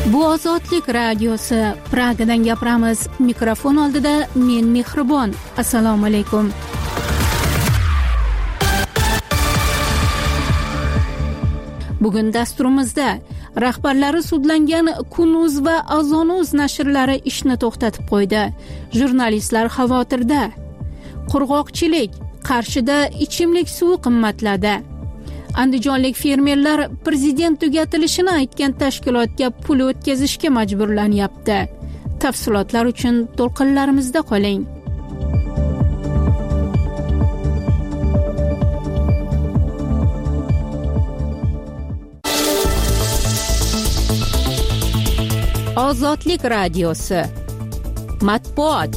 Bu Ozodlik radiosi. Pragadan gapiramiz. Mikrofon oldida men Mehribon. Assalomu alaykum. Bugun dasturimizda rahbarlari sudlangan Kun.uz va Azon.uz nashrlari ishni to'xtatib qo'ydi. Jurnalistlar xavotirda. Qurg'oqchilik, Qarshida ichimlik suvi qimmatladi. Andijonlik fermerlar prezident tugatilishini aytgan tashkilotga pul o'tkazishga majburlanyapti. Tafsilotlar uchun to'lqinlarimizda qoling. Ozodlik radiosi. Matbuot.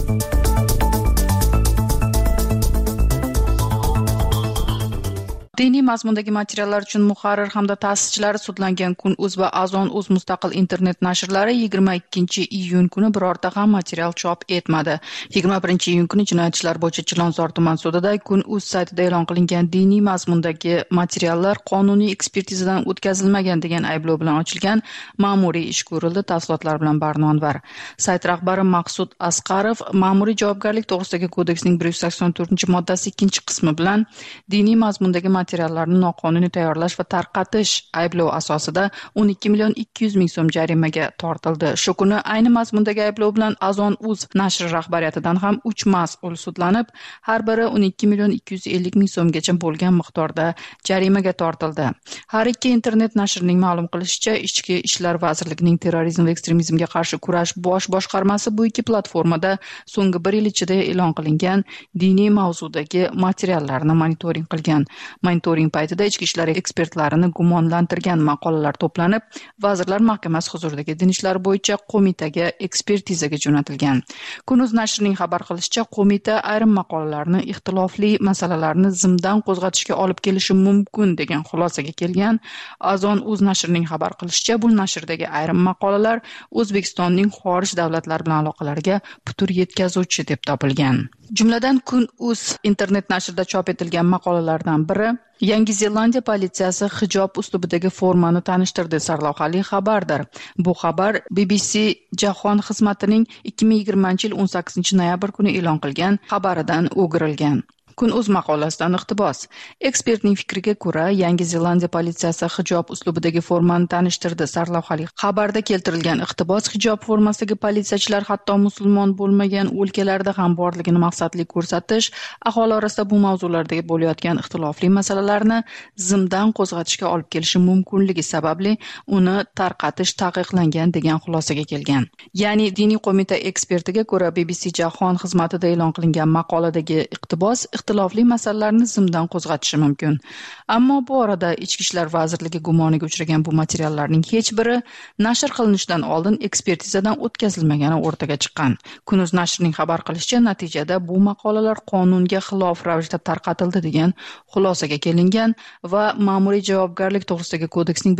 Diniy mazmundagi materiallar uchun muharrir hamda ta'sischilari sudlangan Kun.uz va Azon.uz mustaqil internet nashrlari 22-iyun kuni birorta ham material chop etmadi. 21-iyun kuni Jinoyat ishlari bo'yicha Chilonzor tuman sudida Kun.uz saytida e'lon qilingan diniy mazmundagi materiallar qonuniy ekspertizadan o'tkazilmagan degan ayblov bilan ochilgan ma'muriy ish ko'rildi. Tafsilotlar bilan Barno Anvar. Sayt rahbari Maqsud Asqarov ma'muriy javobgarlik to'g'risidagi kodeksning 184-moddasi 2-qismi bilan diniy mazmundagi materiallarni noqonuniy tayyorlash va tarqatish ayblov asosida 12,200,000 so'm jarimaga tortildi. Shu kuni ayni mazmundagi ayblov bilan Azon.uz nashri rahbariyatidan ham 3 mas'ul sudlanib, har biri 12,250,000 so'mgacha bo'lgan miqdorda jarimaga tortildi. Har ikki internet nashrining ma'lum qilishicha, Ichki ishlar vazirligining terrorizm va ekstremizmga qarshi kurash bosh boshqarmasi bu ikki platformada so'nggi 1 yil ichida e'lon qilingan diniy mavzudagi materiallarni monitoring qilgan. Monitoring paytida ichki ishlar ekspertlarini gumonlantirgan maqolalar to'planib, Vazirlar Mahkamasi huzuridagi din ishlari bo'yicha qo'mitaga ekspertizaga jo'natilgan. Kun.uz nashrining xabar qilishicha, qo'mita ayrim maqolalarni ixtilofli masalalarni zimdan qo'zg'atishga olib kelishi mumkin degan xulosaga kelgan. Azon.uz nashrining xabar qilishicha, bu nashrdagi ayrim maqolalar O'zbekistonning xorij davlatlari bilan aloqalariga putur yetkazuvchi deb topilgan. Jumladan Kun.uz internet nashrida chop etilgan maqolalardan biri Yangi Zelandiya politsiyasi hijob uslubidagi formani tanishtirdi sarlavhali xabardir. Bu xabar BBC Jahon xizmatining 2020-yil 18-noyabr kuni e'lon qilgan xabaridan o'girilgan. Kun.uz maqolasidan iqtibos. Ekspertning fikriga ko'ra, Yangi Zelandiya politsiyasi hijob uslubidagi formani tanishtirdi sarlavhali xabarda keltirilgan iqtibos hijob formasidagi politsiyachilar hatto musulmon bo'lmagan o'lkalarda ham borligini maqsadli ko'rsatish, aholi orasida bu mavzulardagi bo'layotgan ixtilofli masalalarni zimdan qo'zg'atishga olib kelishi mumkinligi sababli uni tarqatish taqiqlangan degan xulosaga kelgan. Ya'ni diniy qo'mita ekspertiga ko'ra, BBC Jahon xizmatida e'lon qilingan maqoladagi iqtibos ixtilofli masalalarni zimdan qo'zg'atishi mumkin. Ammo bu orada Ichki ishlar vazirligi gumoniga uchragan bu materiallarning hech biri nashr qilinishidan oldin ekspertizadan o'tkazilmagani o'rtaga chiqqan. Kun.uz nashrining xabar qilishicha, natijada bu maqolalar qonunga xilof ravishda tarqatildi degan xulosaga kelingan va ma'muriy javobgarlik to'g'risidagi kodeksning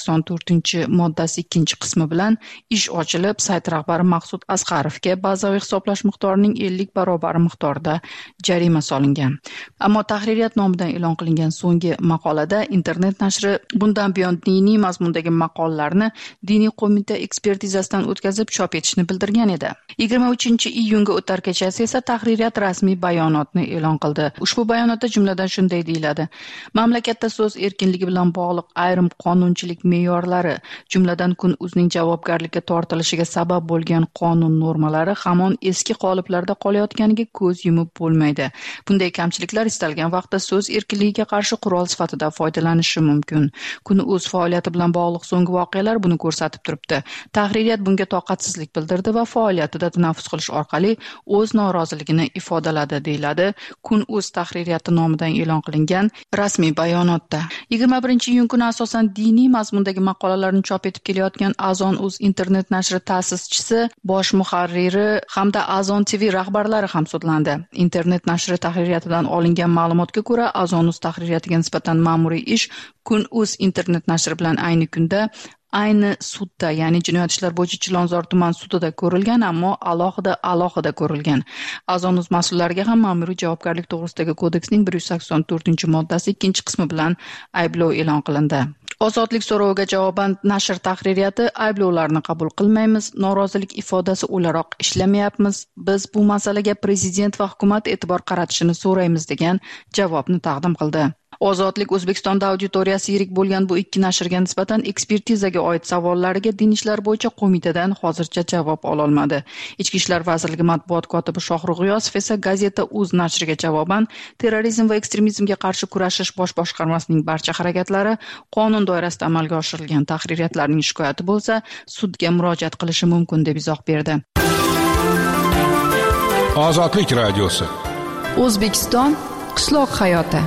184-moddasi 2-qismi bilan ish ochilib, sayt rahbari Maqsud Asqarovga bazaviy hisoblash miqdorining 50 barobar miqdorda jarima solingan. Ammo tahririyat nomidan e'lon qilingan so'nggi maqolada internet nashri bundan buyon diniy mazmundagi maqolalarni diniy qo'mita ekspertizasidan o'tkazib chop etishni bildirgan edi. 23-iyunga o'tar kechasi esa tahririyat rasmiy bayonotni e'lon qildi. Ushbu bayonotda jumladan shunday deyiladi: mamlakatda so'z erkinligi bilan bog'liq ayrim qonunchilik me'yorlari, jumladan Kun.uzning javobgarlikka tortilishiga sabab bo'lgan qonun normalari hamon eski qoliplarda qolayotganiga ko'z yumib bo'lmaydi. Bunday kamchiliklar istalgan vaqtda so'z erkinligiga qarshi qurol sifatida foydalanishi mumkin. Kun.uz faoliyati bilan bog'liq so'nggi voqealar buni ko'rsatib turibdi. Tahririyat bunga toqatsizlik bildirdi va faoliyatida tanaffus qilish orqali o'z noroziligini ifodaladi, deyiladi Kun.uz tahririyati nomidan e'lon qilingan rasmiy bayonotda. 21-iyun kuni asosan diniy mazmundagi maqolalarni chop etib kelayotgan Azon.uz internet nashri ta'sischisi, bosh muharriri hamda Azon TV rahbarlari ham sudlandi. Internet nashri tahririyatidan olingan ma'lumotga ko'ra, Azon.uz tahririyatiga nisbatan ma'muriy ish Kun.uz internet nashri bilan ayni kunda ayni sudda, ya'ni Jinoyat ishlari bo'yicha Chilonzor tuman sudida ko'rilgan, ammo alohida ko'rilgan. Azon.uz mas'ullariga ham ma'muriy javobgarlik to'g'risidagi kodeksning 184-moddasi 2-qismi bilan ayblov e'lon qilindi. Ozodlik so'roviga javoban nashr tahririyati ayblovlarni qabul qilmaymiz, norozilik ifodasi o'laroq ishlamayapmiz, biz bu masalaga prezident va hukumat e'tibor qaratishini so'raymiz degan javobni taqdim qildi. Ozodlik O'zbekistonda auditoriyasi yirik bo'lgan bu ikki nashrga nisbatan ekspertizaga oid savollariga din ishlari bo'yicha qo'mitadan hozircha javob ololmadi. Ichki ishlar vazirligi matbuot kotibi Shohrux G'iyosov esa gazeta Uz nashriga javoban terrorizm va ekstremizmga qarshi kurashish bosh boshqarmasining barcha harakatlari qonun doirasida amalga oshirilgan, tahririyatlarning shikoyati bo'lsa sudga murojaat qilishi mumkin deb izoh berdi. Ozodlik radiosi. O'zbekiston qishloq hayoti.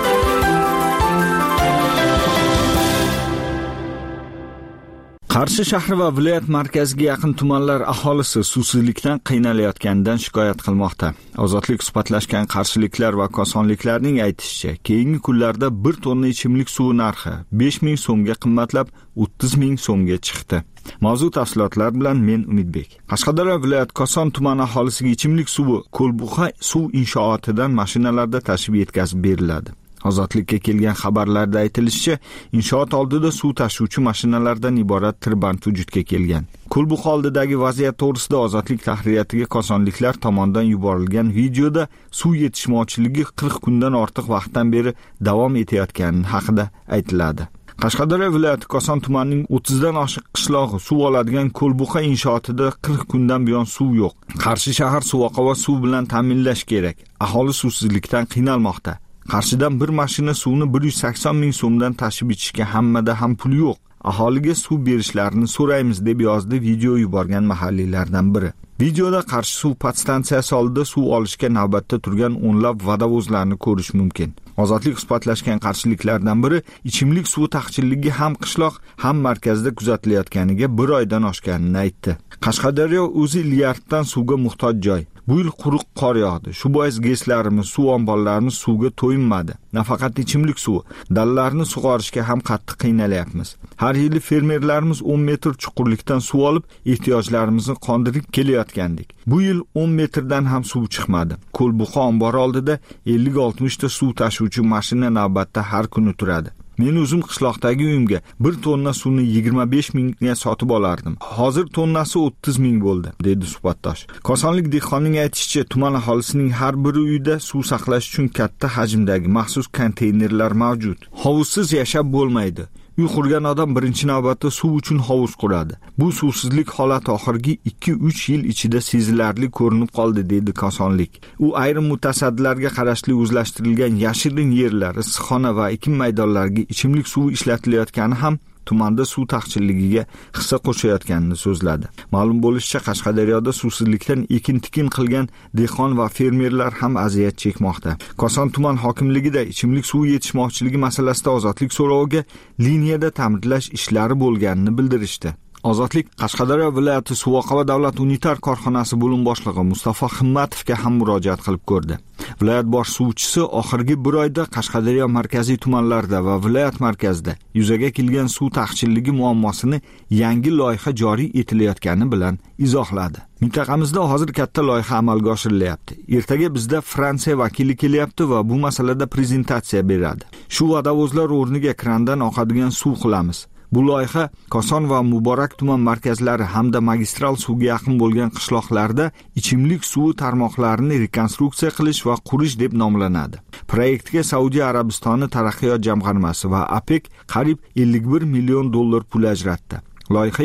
Qarshi shahri va viloyat markaziga yaqin tumanlar aholisi suvsizlikdan qiynalayotganidan shikoyat qilmoqda. Ozodlik suhbatlashgan qarshiliklar va kosonliklarning aytishicha, keyingi kunlarda 1 tonna ichimlik suvi narxi 5000 so'mga qimmatlab 30000 so'mga chiqdi. Mavzu tafsilotlar bilan men Umidbek. Qashqadaryo viloyat Koson tumani aholisiga ichimlik suvi Ko'lbuqa suv inshootidan mashinalarda tashib yetkazib beriladi. Ozodlikka kelgan xabarlarda aytilishicha, inshoot oldida suv tashuvchi mashinalardan iborat tirband vujudga kelgan. Ko'lbuqa oldidagi vaziyat to'g'risida Ozodlik tahririyatiga kosonliklar tomonidan yuborilgan videoda suv yetishmovchiligi 40 kundan ortiq vaqtdan beri davom etayotgani haqida aytiladi. Qashqadaryo viloyati Koson tumanining 30 dan oshiq qishlog'i suv oladigan Ko'lbuqa inshootida 40 kundan buyon suv yo'q. Qarshi shahar suvoqova suv bilan ta'minlash kerak. Aholi suvsizlikdan qiynalmoqda. Qarshidan bir mashina suvni 180 ming so'mdan tashib ichishga hammada ham pul yo'q. Aholiga suv berishlarini so'raymiz deb yozdi video yuborgan mahalliylardan biri. Videoda Qarshi suv podstansiyasi oldida suv olishga navbatda turgan o'nlab vodovozlarni ko'rish mumkin. Ozodlik suhbatlashgan qarshiliklardan biri ichimlik suvi taqchilligi ham qishloq, ham markazda kuzatilayotganiga 1 oydan oshganini aytdi. Qashqadaryo o'zi milliarddan suvga muhtoj joy. Bu yil quruq qor yog'di. Shu bois GESlarimiz, suv omborlarimiz suvga to'yinmadi. Nafaqat ichimlik suvi, dallarni sug'orishga ham qattiq qiynalyapmiz. Har yili fermerlarimiz 10 metr chuqurlikdan suv olib, ehtiyojlarimizni qondirib kelayotgandik. Bu yil 10 metrdan ham suv chiqmadi. Ko'lbuqa ombori oldida 50-60 ta suv tashuvchi mashina navbatda har kuni turadi. Men o'zim qishloqdagi uyimga 1 tonna suvni 25 mingga sotib olardim. Hozir tonnasi 30 ming bo'ldi, dedi suhbatdosh. Kosonlik dehqonning aytishicha, tuman aholisining har bir uyida suv saqlash uchun katta hajmdagi maxsus konteynerlar mavjud. Hovuzsiz yashab bo'lmaydi. Uy qurgan odam birinchi navbatda suv uchun hovuz quradi. Bu suvsizlik holati oxirgi 2-3 yil ichida sezilarli ko'rinib qoldi, dedi Kosonlik. U ayrim mutasaddilarga qarashli o'zlashtirilgan yashirin yerlar, issiqxona va ekin maydonlariga ichimlik suvi ishlatilayotgani ham tumanda suv taqchilligiga hissa qo'shayotganini so'zladi. Ma'lum bo'lishicha, Qashqadaryoda suvsizlikdan ekin-tikin qilgan dehqon va fermerlar ham aziyat chekmoqda. Koson tuman hokimligida ichimlik suvi yetishmovchiligi masalasida ozodlik so'roviga liniyada ta'mirlash ishlari bo'lganini bildirishdi. Ozodlik Qashqadaryo viloyati Suvoqova davlat unitar korxonasi bo'lim boshlig'i Mustafa Himmatovga ham murojaat qilib ko'rdi. Viloyat bosh suvchisi oxirgi 1 oyda Qashqadaryo markaziy tumanlarida va viloyat markazida yuzaga kelgan suv taqchilligi muammosini yangi loyiha joriy etilayotgani bilan izohladi. Mintaqamizda hozir katta loyiha amalga oshirilyapti. Ertaga bizda Fransiya vakili kelyapti va bu masalada prezentatsiya beradi. Shu vodovozlar o'rniga krandan oqadigan suv qilamiz. Bu loyiha Koson va Muborak tuman markazlari hamda magistral suvga yaqin bo'lgan qishloqlarda ichimlik suvi tarmoqlarini rekonstruksiya qilish va qurish deb nomlanadi. Proyektga Saudiya Arabistoni taraqqiyot jamg'armasi va APEC qariyb 51 million dollar pul ajratdi. Loyiha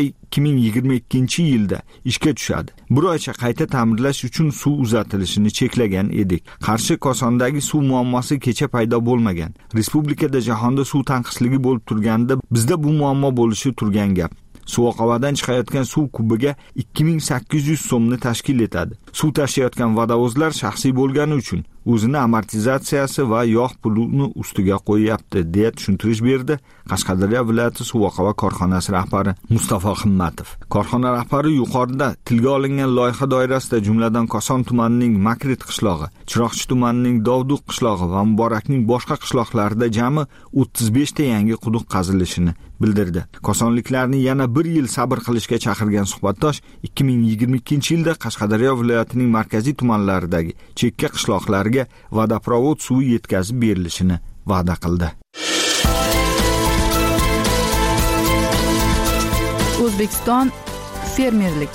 2022-yilda ishga tushadi. Bir oycha qayta ta'mirlash uchun suv uzatilishini cheklagan edik. Qarshi Kosondagi suv muammosi kecha paydo bo'lmagan. Respublikada jahonda suv tanqisligi bo'lib turganda bizda bu muammo bo'lishi turgan gap. Suvoqovadan chiqayotgan suv kubiga 2800 so'mni tashkil etadi. Suv tashiyotgan vodovozlar shaxsiy bo'lgani uchun o'zini amortizatsiyasi va yog' pulini ustiga qo'yapti, deya tushuntirish berdi Qashqadaryo viloyati Suvoqova korxonasi rahbari Mustafa Himmatov. Korxona rahbari yuqorida tilga olingan loyiha doirasida jumladan Koson tumanining Makrit qishlog'i, Chiroqchi tumanining Dovduq qishlog'i va Muborakning boshqa qishloqlarida jami 35 ta yangi quduq qazilishini bildirdi. Kosonliklarni yana 1 yil sabr qilishga chaqirgan suhbatdosh 2022-yilda Qashqadaryo viloyatining markaziy tumanlaridagi chekka qishloqlarga vodoprovod suvi yetkazib berilishini va'da qildi. O'zbekiston fermerlik.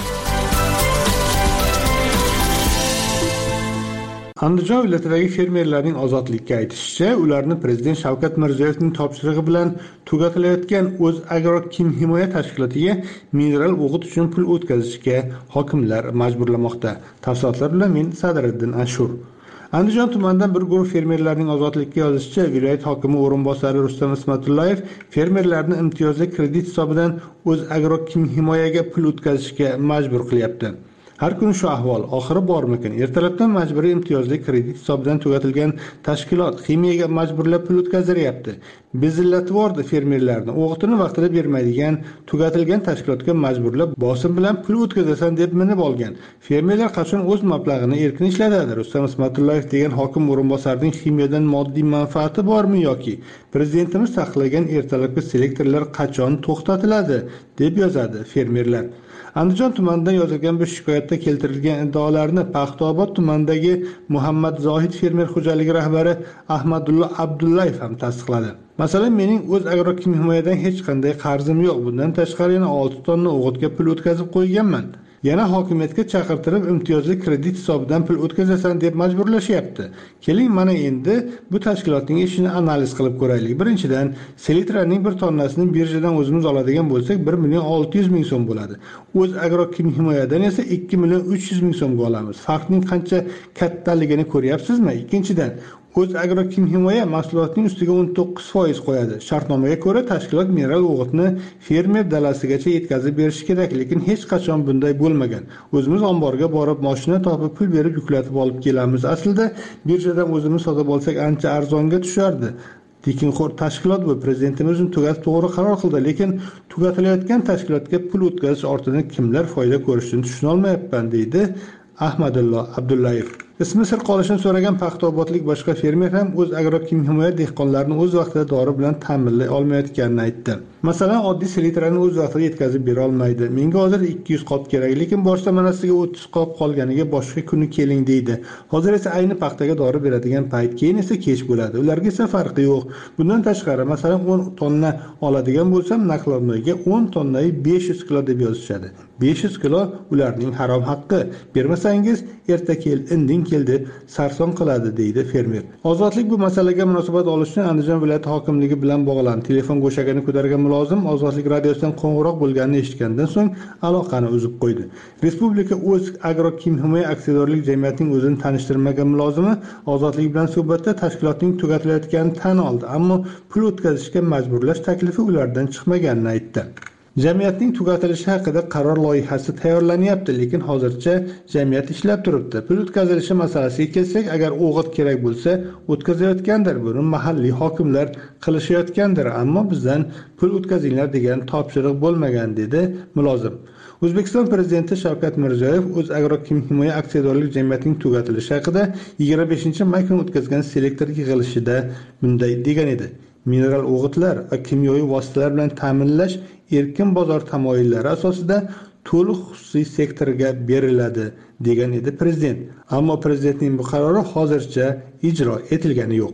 Andijon viloyatidagi fermerlarning ozodlikka aytishicha, ularni Prezident Shavkat Mirziyoyevning topshirig'i bilan tugatilayotgan O'zagro Kimhimoya tashkilotiga mineral o'g'it uchun pul o'tkazishga hokimlar majburlamoqda. Tafsilotlar bilan men Sadriddin Ashur. Andijon tumanidan bir guruh fermerlarning ozodlikka yozishicha, viloyat hokimi o'rinbosari Rustam Ismatullayev fermerlarni imtiyozli kredit hisobidan O'zagro Kimhimoyaga pul o'tkazishga majbur qilyapti. Har kun shu ahvol, oxiri bormikin? Ertalabdan majburiy imtiyozli kredit hisobidan tugatilgan tashkilot ximiyaga majburlab pul o'tkaziryapti. Bezillatvordi fermerlarni, o'g'itini vaqtida bermaydigan, tugatilgan tashkilotga majburlab bosim bilan pul o'tkazasan deb minib olgan. Fermerlar qachon o'z mablag'ini erkin ishlatadi? Rustam Ismatullayev degan hokim o'rinbosarining ximiyadan moddiy manfaati bormi yoki prezidentimiz taqiqlagan ertalabki selektorlar qachon to'xtatiladi deb yozadi fermerlar. Andijon tumanidan yozilgan bir shikoyatda keltirilgan iddaolarni Paxtaobod tumanidagi Muhammad Zohid fermer xo'jaligi rahbari Ahmadullo Abdullayev ham tasdiqladi. Masalan, mening O'zagro Kimhimoyadan hech qanday qarzim yo'q. Bundan tashqari yana 6 tonna o'g'itga pul o'tkazib qo'yganman. Yana hokimiyatga chaqirtirib imtiyozli kredit hisobidan pul o'tkazasan deb majburlashyapti. Keling, mana endi bu tashkilotning ishini analiz qilib ko'raylik. Birinchidan, selitraning bir tonnasini birjadan o'zimiz oladigan bo'lsak 1.600.000 so'm bo'ladi. O'zagro Kimhimoyadan esa 2.300.000 so'mga olamiz. Farqning qancha kattaligini ko'ryapsizmi? Ikkinchidan, O'zagro Kimhimoya mahsulotning ustiga 19% qo'yadi. Shartnomaga ko'ra tashkilot mineral o'g'itni fermer dalasigacha yetkazib berishi kerak, lekin hech qachon bunday bo'lmagan. O'zimiz omborga borib, mashina topib, pul berib yuklatib olib kelamiz. Aslida birjadan o'zimiz sotib olsak ancha arzonga tushardi. Tekinxo'r tashkilot bu, prezidentimiz tugatib to'g'ri qaror qildi, lekin tugatilayotgan tashkilotga pul o'tkazish ortidan kimlar foyda ko'rishini tushuna olmayapman, deydi Ahmadullo Abdullayev. Ismi sir qolishini so'ragan Paxtaobodlik boshqa fermer ham O'zagro Kimhimoya dehqonlarni o'z vaqtida dori bilan ta'minlay olmayotganini aytdi. Masalan, oddiy selitrani o'z vaqtida yetkazib bera olmaydi. Menga hozir 200 qop kerak, lekin boshqa manasiga 30 qop qolganiga boshqa kuni keling deydi. Hozir esa ayni paxtaga dori beradigan payt, keyin esa kech bo'ladi. Ularga esa farqi yo'q. Bundan tashqari, masalan, 10 tonna oladigan bo'lsam, naqdlarga 10 tonnai 500 kilo deb yozishadi. 500 kilo ularning harom haqqi. Bermasangiz erta kel, indin keldi, sarson qiladi, deydi fermer. Ozodlik bu masalaga munosabat olish uchun Andijon viloyati hokimligi bilan bog'landi. Telefon go'shagini ko'targan mulozim Ozodlik radiosidan qo'ng'iroq bo'lganini eshitgandan so'ng aloqani uzib qo'ydi. Respublika O'zagro Kimhimoya aksiyadorlik jamiyatining o'zini tanishtirmagan mulozimi Ozodlik bilan suhbatda tashkilotning tugatilayotganini tan oldi, ammo pul o'tkazishga majburlash taklifi ulardan chiqmaganini aytdi. Jamiyatning tugatilishi haqida qaror loyihasi tayyorlanyapti, lekin hozircha jamiyat ishlab turibdi. Pul o'tkazilishi masalasiga kelsak, agar o'g'it kerak bo'lsa, o'tkazayotgandir, buni mahalliy hokimlar qilishayotgandir, ammo bizdan pul o'tkazinglar degan topshiriq bo'lmagan, dedi mulozim. O'zbekiston prezidenti Shavkat Mirziyoyev O'zagro Kimhimoya aksiyadorlik jamiyatining tugatilishi haqida 25-may kuni o'tkazgan selektor yig'ilishida bunday degan edi. Mineral o'g'itlar va kimyoviy vositalar bilan ta'minlash erkin bozor tamoyillari asosida to'liq xususiy sektorga beriladi, degan edi prezident. Ammo prezidentning bu qarori hozircha ijro etilgani yo'q.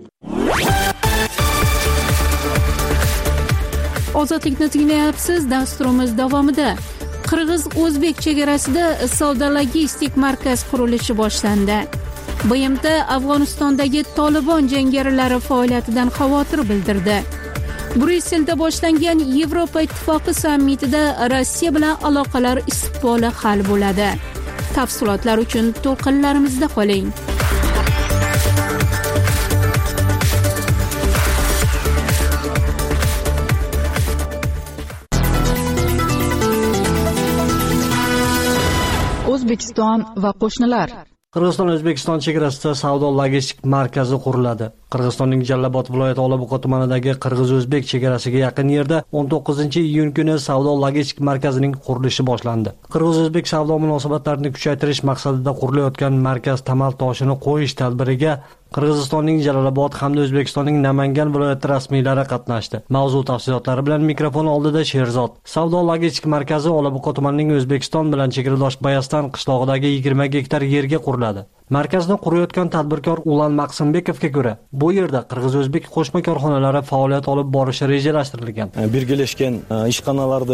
Ozodlikni tinglayapsiz. Dasturimiz davomida Qirg'iz-O'zbek chegarasida savdo-logistik markaz qurilishi boshlandi. BMT Afg'onistondagi Tolibon jangarilari faoliyatidan xavotir bildirdi. Bryusselda boshlangan Yevropa Ittifoqi sammitida Rossiya bilan aloqalar istiqboli hal bo'ladi. Tafsilotlar uchun to'lqinlarimizda qoling. O'zbekiston va qo'shnilar. Qirg'iziston-O'zbekiston chegarasida savdo-logistik markazi quriladi. Qirg'izistonning Jallabod viloyati Olabuqa tumanidagi Qirg'iz-O'zbek chegarasiga yaqin yerda 19-iyun kuni savdo-logistik markazining qurilishi boshlandi. Qirg'iz-O'zbek savdo munosabatlarini kuchaytirish maqsadida qurilayotgan markaz tamal toshini qo'yish tadbiriga Qirg'izistonning Jallabod hamda O'zbekistonning Namangan viloyati rasmiylari qatnashdi. Mavzu tafsilotlari bilan mikrofon oldida Sherzod. Savdo-logistik markazi Olabuqa tumanining O'zbekiston bilan chegaradosh Bayastan qishlog'idagi 20 gektar yerga quriladi. Markazni qurayotgan tadbirkor Ulan Maqsimbekovga ko'ra, bu yerda Qirg'iz-O'zbek qo'shma korxonalari faoliyat olib borishi rejalashtirilgan. Birgalashgan ishxonalarni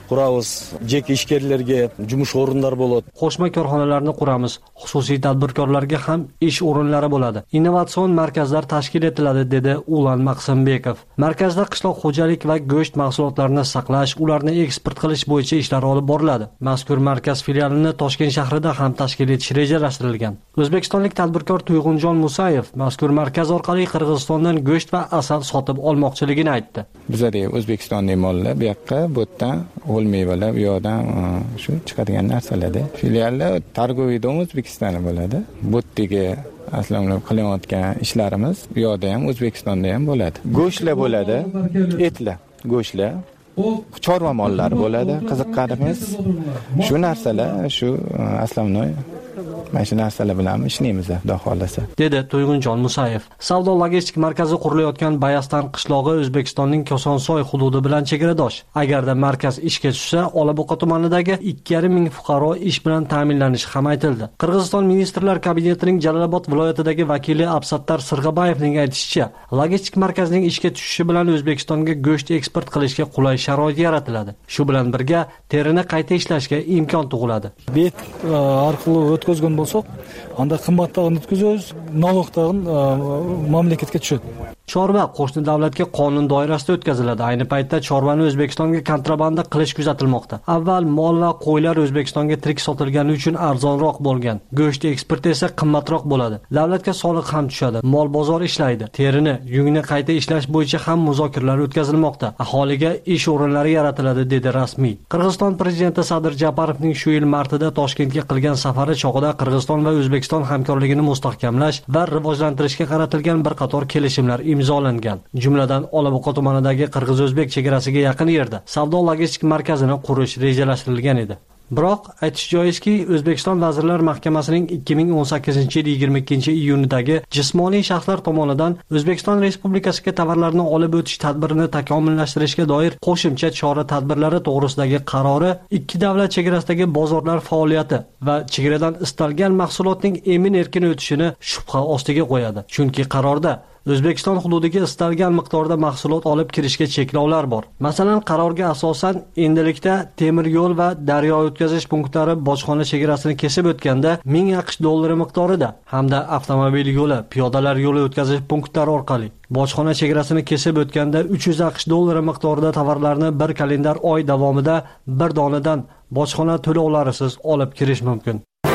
quramiz, jek ishkerlarga yumush o'rinlari bo'ladi. Qo'shma korxonalarni quramiz, xususiy tadbirkorlarga ham ish o'rinlari bo'ladi. Innovatsion markazlar tashkil etiladi, dedi Ulan Maqsimbekov. Markazda qishloq xo'jalik va go'sht mahsulotlarini saqlash, ularni eksport qilish bo'yicha ishlar olib boriladi. Mazkur markaz filialini Toshkent shahrida ham tashkil etish rejalashtirilgan. O'zbekistonlik tadbirkor Tuyg'unjon Musayev mazkur markaz orqali Qirg'izistondan go'sht va asal sotib olmoqchiligini aytdi. Bizda O'zbekistonning mollar bu yoqqa, bu yerdan o'l mevalar, bu yoqdan shu chiqadigan narsalarda. Filiallar targoviyda O'zbekistonda bo'ladi. Bu yerdagi aslamlab qilayotgan ishlarimiz bu yoqda ham O'zbekistonda ham bo'ladi. Go'shtlar bo'ladi, etlar, go'shtlar, chorva mollari bo'ladi. Qiziqqanimiz shu narsalar, shu aslamnoy mana shu narsalar bilan ishlaymiz, xudo xolasa, dedi To'yg'unjon Musayev. Savdo logistik markazi qurilayotgan Bayastan qishlog'i O'zbekistonning Kosonsoy hududi bilan chegaradosh. Agarda markaz ishga tushsa, Olabuqa tumanidagi 2,5 fuqaro ish bilan ta'minlanishi ham aytildi. Qirg'iziston ministrlar kabinetining Jalolobod viloyatidagi vakili Absattar Sirg'abayevning aytishicha, logistik markazning ishga tushishi bilan O'zbekistonga go'sht eksport qilishga qulay sharoit yaratiladi. Shu bilan birga terini qayta ishlashga imkon tug'iladi. Bet orqali o'tkazgan bo'lsak, unda qimmatligini o'tkazamiz, налогтag'in mamlakatga tushadi. Chorva qo'shni davlatga qonun doirasida o'tkaziladi. Ayni paytda chorvani O'zbekistonga kontrabanda qilish kuzatilmoqda. Avval mol va qo'ylar O'zbekistonga tirik sotilgani uchun arzonroq bo'lgan. Go'sht eksporti esa qimmatroq bo'ladi. Davlatga soliq ham tushadi. Mol bozor ishlaydi. Terini, yungni qayta ishlash bo'yicha ham muzokaralar o'tkazilmoqda. Aholiga ish o'rinlari yaratiladi, dedi rasmiy. Qirg'iziston prezidenti Sadir Japarovning shu yil martida Toshkentga qilgan safari chog'ida Qirg'iziston va O'zbekiston hamkorligini mustahkamlash va rivojlantirishga qaratilgan bir qator kelishimlar imzolangan. Jumladan Olabuqa tumanidagi qirg'iz-o'zbek chegarasiga yaqin yerda savdo logistik markazini qurish rejalashtirilgan edi. Biroq aytish joizki, O'zbekiston Vazirlar Mahkamasining 2018-yil 22-iyundagi jismoniy shaxslar tomonidan O'zbekiston Respublikasiga tovarlarni olib o'tish tadbirini takomillashtirishga doir qo'shimcha chora-tadbirlari to'g'risidagi qarori ikki davlat chegarasidagi bozorlar faoliyati va chegaradan istalgan mahsulotning emin-erkin o'tishini shubha ostiga qo'yadi. Chunki qarorda O'zbekiston hududiga istalgan miqdorda mahsulot olib kirishga cheklovlar bor. Masalan, qarorga asosan endilikda temir yo'l va daryo o'tkazish punktlari bojxona chegarasini kesib o'tganda $1000 miqdorida hamda avtomobil yo'li, piyodalar yo'li o'tkazish punktlari orqali bojxona chegarasini kesib o'tganda $300 miqdorida tovarlarni bir kalendar oy davomida bir donadan bojxona to'lovlarisiz olib kirish mumkin.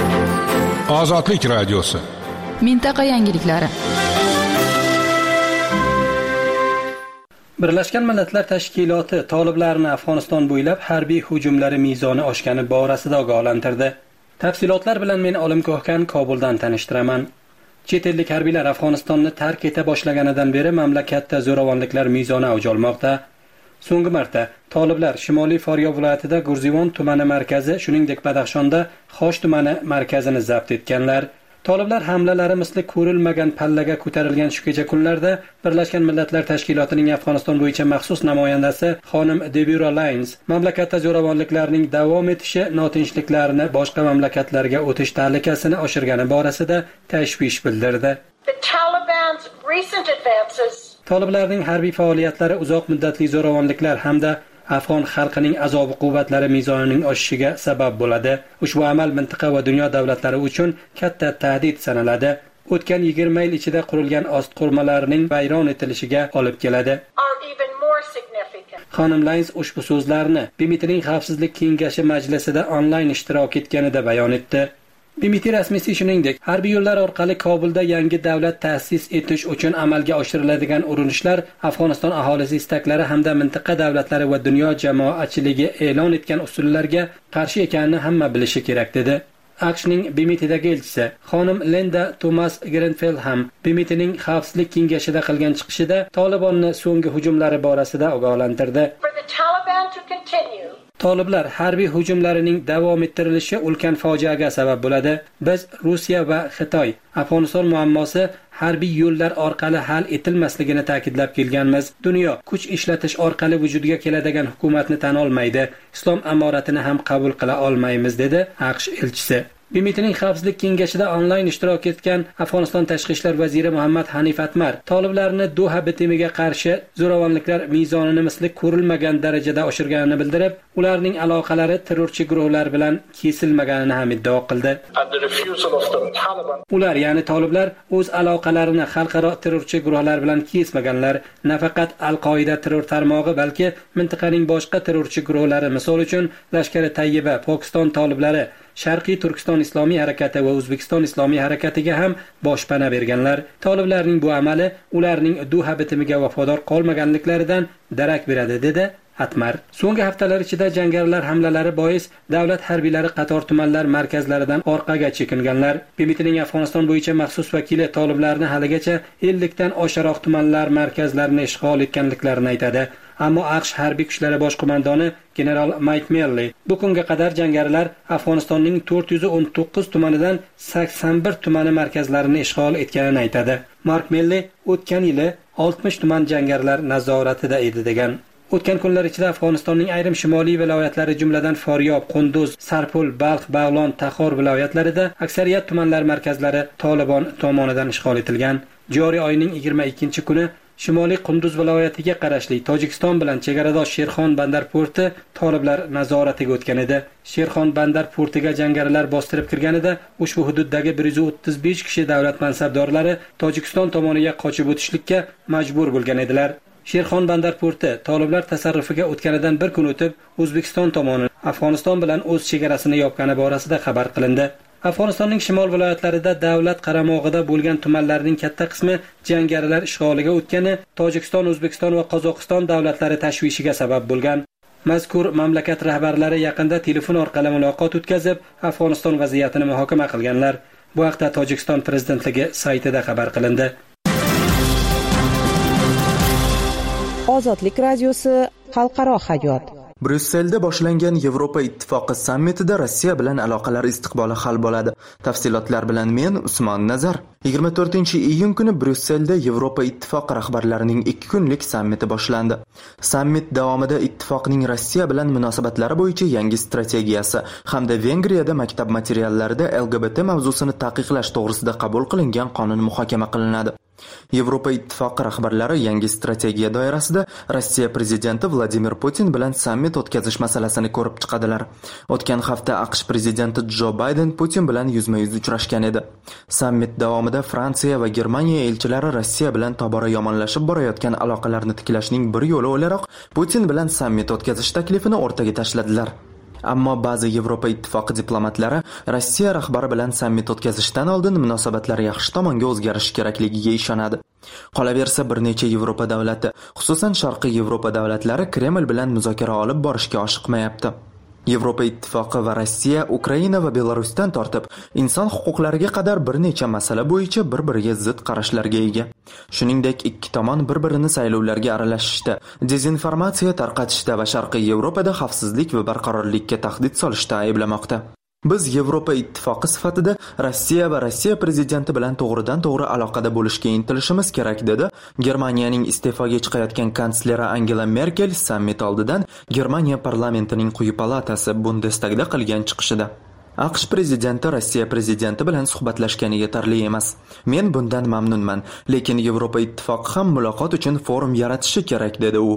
Ozodlik radiosi. Mintaqa yangiliklari. Birlashgan Millatlar Tashkiloti toliblarni Afg'oniston bo'ylab harbiy hujumlari mezoni oshgani borasida ogohlantirdi. Tafsilotlar bilan men Olim Ko'hkan Kobuldan tanishtiraman. Chet ellik harbiylar Afg'onistonni tark eta boshlaganidan beri mamlakatda zo'ravonliklar mezoni avj olmoqda. So'nggi marta toliblar Shimoliy Faryab viloyatida Gurzivon tumani markazi, shuningdek Badaxshonda Xosh tumani markazini zabt etganlar. Toliblar hamlalari misli ko'rilmagan pallaga ko'tarilgan shu kecha kunlarda Birlashgan Millatlar Tashkilotining Afg'oniston bo'yicha maxsus namoyandasi xonim Deborah Lyons mamlakatda zo'ravonliklarning davom etishi notinchliklarni boshqa mamlakatlarga o'tish tahlikasini oshirgani borasida tashvish bildirdi. Toliblarning harbiy faoliyatlari uzoq muddatli zo'ravonliklar hamda Afg'on xalqining azobi quvvatlari mezonining oshishiga sabab bo'ladi. Ushbu amal mintaqa va dunyo davlatlari uchun katta tahdid sanaladi. O'tgan 20 yil ichida qurilgan ostqurmalarning vayron etilishiga olib keladi. Xonim Lyons ushbu so'zlarni BMTning Xavfsizlik kengashi majlisida onlayn ishtirok etganida bayon etdi. BMT rasmiysi shuningdek, harbiy yo'llar orqali Kobulda yangi davlat ta'sis etish uchun amalga oshiriladigan urinishlar Afg'oniston aholisi istaklari hamda mintaqa davlatlari va dunyo jamoatchiligi e'lon etgan usullarga qarshi ekanini hamma bilishi kerak dedi. AQShning BMTdagi elchisi xonim Linda Thomas Grenfell ham BMTning Xavfsizlik kengashida qilgan chiqishida Tolibonni so'nggi hujumlari borasida ogohlantirdi. Toliblar harbiy hujumlarining davom ettirilishi ulkan fojiaga sabab bo'ladi. Biz Rossiya va Xitoy Afg'oniston muammosi harbiy yo'llar orqali hal etilmasligini ta'kidlab kelganmiz. Dunyo kuch ishlatish orqali vujudga keladigan hukumatni tan olmaydi. Islom amoratini ham qabul qila olmaymiz, dedi AQSh elchisi. BMTning xavfsizlik kengashida onlayn ishtirok etgan Afg'oniston tashqi ishlar vaziri Muhammad Hanif Atmar toliblarni Doha bitimiga qarshi zo'ravonliklar mezonini misli ko'rilmagan darajada oshirganini bildirib, ularning aloqalari terrorchi guruhlar bilan kesilmaganini ham iddao qildi. Ular, ya'ni toliblar o'z aloqalarini xalqaro terrorchi guruhlar bilan kesmaganlar. Nafaqat Al-Qoida terror tarmog'i, balki mintaqaning boshqa terrorchi guruhlari, misol uchun Lashkari Tayyiba, Pokiston toliblari, Sharqiy Turkiston Islomiy harakati va O'zbekiston Islomiy harakatiga ham boshpana berganlar. Toliblarning bu amali ularning Doha bitimiga vafodor qolmaganliklaridan darak beradi, dedi Atmar. So'nggi haftalar ichida jangarilar hamlalari bois davlat harbiylari qator tumanlar markazlaridan orqaga chekinganlar. BMTning Afg'oniston bo'yicha maxsus vakili toliblarni haligacha 50 dan oshiqroq tumanlar markazlarini ishg'ol etganliklarini aytadi. Ammo AQSh harbiy kuchlari bosh qo'mondoni general Mike Milley bu kunga qadar jangarilar Afg'onistonning 419 tumanidan 81 tumani markazlarini ishg'ol etganini aytadi. Mark Milley o'tgan yili 60 tuman jangarilar nazoratida edi degan. O'tgan kunlar ichida Afg'onistonning ayrim shimoliy viloyatlari, jumladan Foryob, Qunduz, Sarpul, Balx, Bag'lon, Taxor viloyatlarida aksariyat tumanlar markazlari Tolibon tomonidan ishg'ol etilgan. Joriy oyning 22-kuni Shimoliy Qunduz viloyatiga qarashli Tojikiston bilan chegaradosh Sherxon bandar porti toliblar nazoratiga o'tgan edi. Sherxon bandar portiga jangarilar bostirib kirganida ushbu hududdagi 135 kishi davlat mansabdorlari Tojikiston tomoniga qochib o'tishlikka majbur bo'lgan edilar. Sherxon bandar porti toliblar tasarrufiga o'tganidan bir kun o'tib, O'zbekiston tomoni Afg'oniston bilan o'z chegarasini yopgani borasida xabar qilindi. Afg'onistonning shimol viloyatlarida davlat qaramog'ida bo'lgan tumanlarning katta qismi jangarilar ishg'oliga o'tgani Tojikiston, O'zbekiston va Qozog'iston davlatlari tashvishiga sabab bo'lgan. Mazkur mamlakat rahbarlari yaqinda telefon orqali muloqot o'tkazib, Afg'oniston vaziyatini muhokama qilganlar. Bu haqda Tojikiston prezidentligi saytida xabar qilindi. Ozodlik radiosi xalqaro hayot. Bryusselda boshlangan Yevropa Ittifoqi sammitida Rossiya bilan aloqalar istiqboli hal bo'ladi. Tafsilotlar bilan men Usmon Nazar. 24-iyun kuni Bryusselda Yevropa Ittifoqi rahbarlarining 2 kunlik sammiti boshlandi. Sammit davomida ittifoqning Rossiya bilan munosabatlari bo'yicha yangi strategiyasi hamda Vengriyada maktab materiallarida LGBT mavzusini taqiqlash to'g'risida qabul qilingan qonun muhokama qilinadi. Yevropa Ittifoqi rahbarlari yangi strategiya doirasida Rossiya prezidenti Vladimir Putin bilan sammit o'tkazish masalasini ko'rib chiqadilar. O'tgan hafta AQSh prezidenti Jo Bayden Putin bilan yuzma-yuz uchrashgan edi. Sammit davomida Fransiya va Germaniya elchilari Rossiya bilan tobora yomonlashib borayotgan aloqalarni tiklashning bir yo'li o'laroq Putin bilan sammit o'tkazish taklifini o'rtaga tashladilar. Ammo ba'zi Yevropa Ittifoqi diplomatlari Rossiya rahbari bilan sammit o'tkazishdan oldin munosabatlar yaxshi tomonga o'zgarishi kerakligiga ishonadi. Qolaversa, bir necha Yevropa davlati, xususan Sharqiy Yevropa davlatlari Kreml bilan muzokara olib borishga oshiqmayapti. Yevropa Ittifoqi va Rossiya Ukraina va Belarusdan tortib inson huquqlariga qadar bir necha masala bo'yicha bir-biriga zid qarashlarga ega. Shuningdek, ikki tomon bir-birini saylovlarga aralashishda, dezinformatsiya tarqatishda va Sharqiy Yevropada xavfsizlik va barqarorlikka tahdid solishda ayblamoqda. Biz Yevropa Ittifoqi sifatida Rossiya va Rossiya prezidenti bilan to'g'ridan-to'g'ri aloqada bo'lishga intilishimiz kerak, dedi Germaniyaning iste'foga chiqayotgan kansleri Angela Merkel sammit oldidan Germaniya parlamentining quyi palatasi Bundestagda qilgan chiqishida. AQSh prezidenti Rossiya prezidenti bilan suhbatlashgani yetarli emas. Men bundan mamnunman, lekin Yevropa Ittifoqi ham muloqot uchun forum yaratishi kerak, dedi u.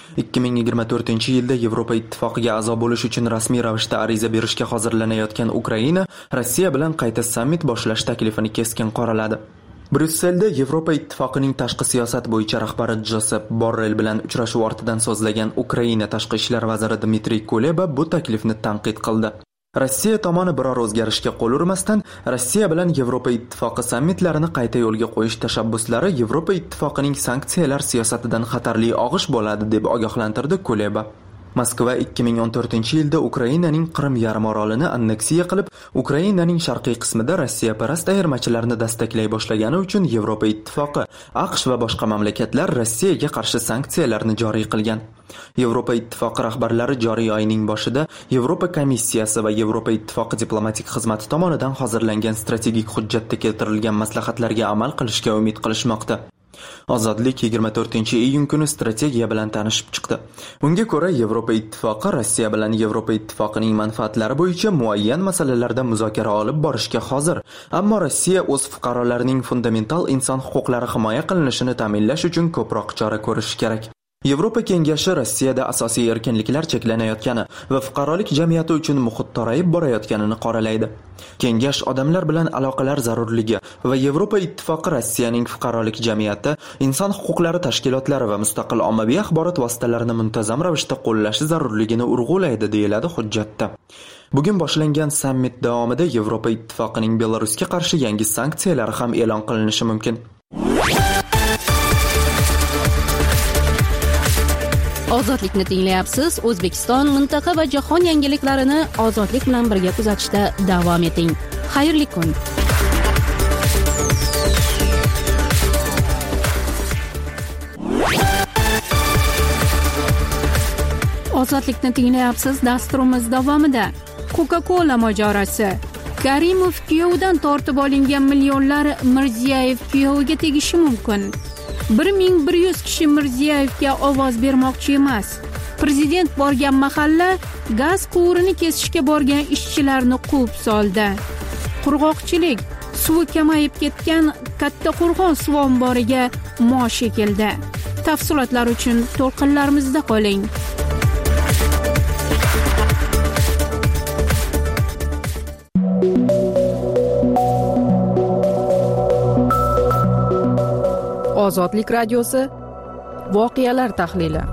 2024-yilda Yevropa Ittifoqiga a'zo bo'lish uchun rasmiy ravishda ariza berishga hozirlanayotgan Ukraina Rossiya bilan qayta sammit boshlash taklifini keskin qoraladi. Bryusselda Yevropa Ittifoqining tashqi siyosat bo'yicha rahbari Josep Borrell bilan uchrashuv ortidan so'zlagan Ukraina tashqi ishlar vaziri Dmitriy Kuleba bu taklifni tanqid qildi. Rossiya tomoni biror o'zgarishga qo'l urmasdan Rossiya bilan Yevropa Ittifoqi sammitlarini qayta yo'lga qo'yish tashabbuslari Yevropa Ittifoqining sanksiyalar siyosatidan xatarli og'ish bo'ladi, deb ogohlantirdi Kuleba. Moskva 2014-yilda Ukrainaning Qrim yarimorolini anneksiya qilib, Ukrainaning sharqiy qismida Rossiya parast ayirmachilarni dastaklay boshlagani uchun Yevropa Ittifoqi, AQSh va boshqa mamlakatlar Rossiyaga qarshi sanksiyalarni joriy qilgan. Yevropa Ittifoqi rahbarlari joriy oyning boshida Yevropa komissiyasi va Yevropa Ittifoqi diplomatik xizmati tomonidan hozirlangan strategik hujjatda keltirilgan maslahatlarga amal qilishga umid qilishmoqda. Ozodlik 24-iyun kuni strategiya bilan tanishib chiqdi. Bunga ko'ra, Yevropa Ittifoqi Rossiya bilan Yevropa Ittifoqining manfaatlari bo'yicha muayyan masalalarda muzokara olib borishga hozir, ammo Rossiya o'z fuqarolarining fundamental inson huquqlari himoya qilinishini ta'minlash uchun ko'proq chora ko'rishi kerak. Yevropa Kengashi Rossiyada asosiy erkinliklar cheklanayotgani va fuqarolik jamiyati uchun muhit torayib borayotganini qoralaydi. Kengash odamlar bilan aloqalar zarurligi va Yevropa Ittifoqi Rossiyaning fuqarolik jamiyati, inson huquqlari tashkilotlari va mustaqil ommaviy axborot vositalarini muntazam ravishda qo'llashi zarurligini urg'ulaydi, deyiladi hujjatda. Bugun boshlangan sammit davomida Yevropa Ittifoqining Belarusga qarshi yangi sanksiyalari ham e'lon qilinishi mumkin. Ozodlikni tinglayapsiz. O'zbekiston, mintaqa va jahon yangiliklarini ozodlik bilan birga kuzatishda davom eting. Xayrli kun. Ozodlikni tinglayapsiz. Dasturimiz davomida Coca-Cola mojarosi. Karimov kuyovidan tortib olingan millionlar Mirziyoyev kuyoviga tegishi mumkin. 1100 kishi Mirziyevga ovoz bermoqchi emas. Prezident borgan mahalla gaz quvurini kesishga borgan ishchilarni quvib soldi. Qurg'oqchilik, suvi kamayib ketgan Kattaqo'rg'on suv omboriga mosh ekildi. Tafsilotlar uchun to'lqinlarimizda qoling. Ozodlik radiosi voqealar tahlili.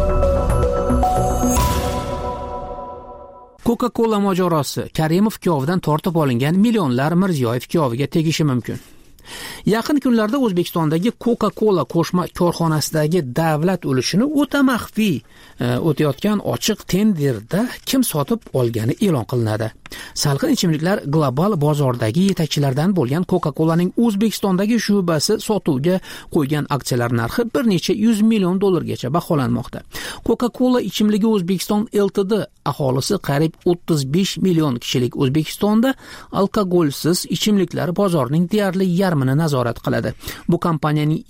Coca-Cola mojarosi. Karimov kuyovidan tortib olingan millionlar Mirziyoyev kuyoviga tegishi mumkin. Yaqin kunlarda O'zbekistondagi Coca-Cola qo'shma korxonasidagi davlat ulushini o'ta maxfiy o'tayotgan ochiq tenderda kim sotib olgani e'lon qilinadi. Salqin ichimliklar global bozordagi yetakchilardan bo'lgan Coca-Colaning O'zbekistondagi shubasi sotuvga qo'ygan aksiyalar narxi bir necha 100 million dollargacha baholanmoqda. Coca-Cola ichimligi O'zbekiston Ltd aholisi qariyb 35 million kishilik O'zbekistonda alkogolsiz ichimliklar bozorining deyarli yarmini nazorat qiladi. Bu kompaniyaning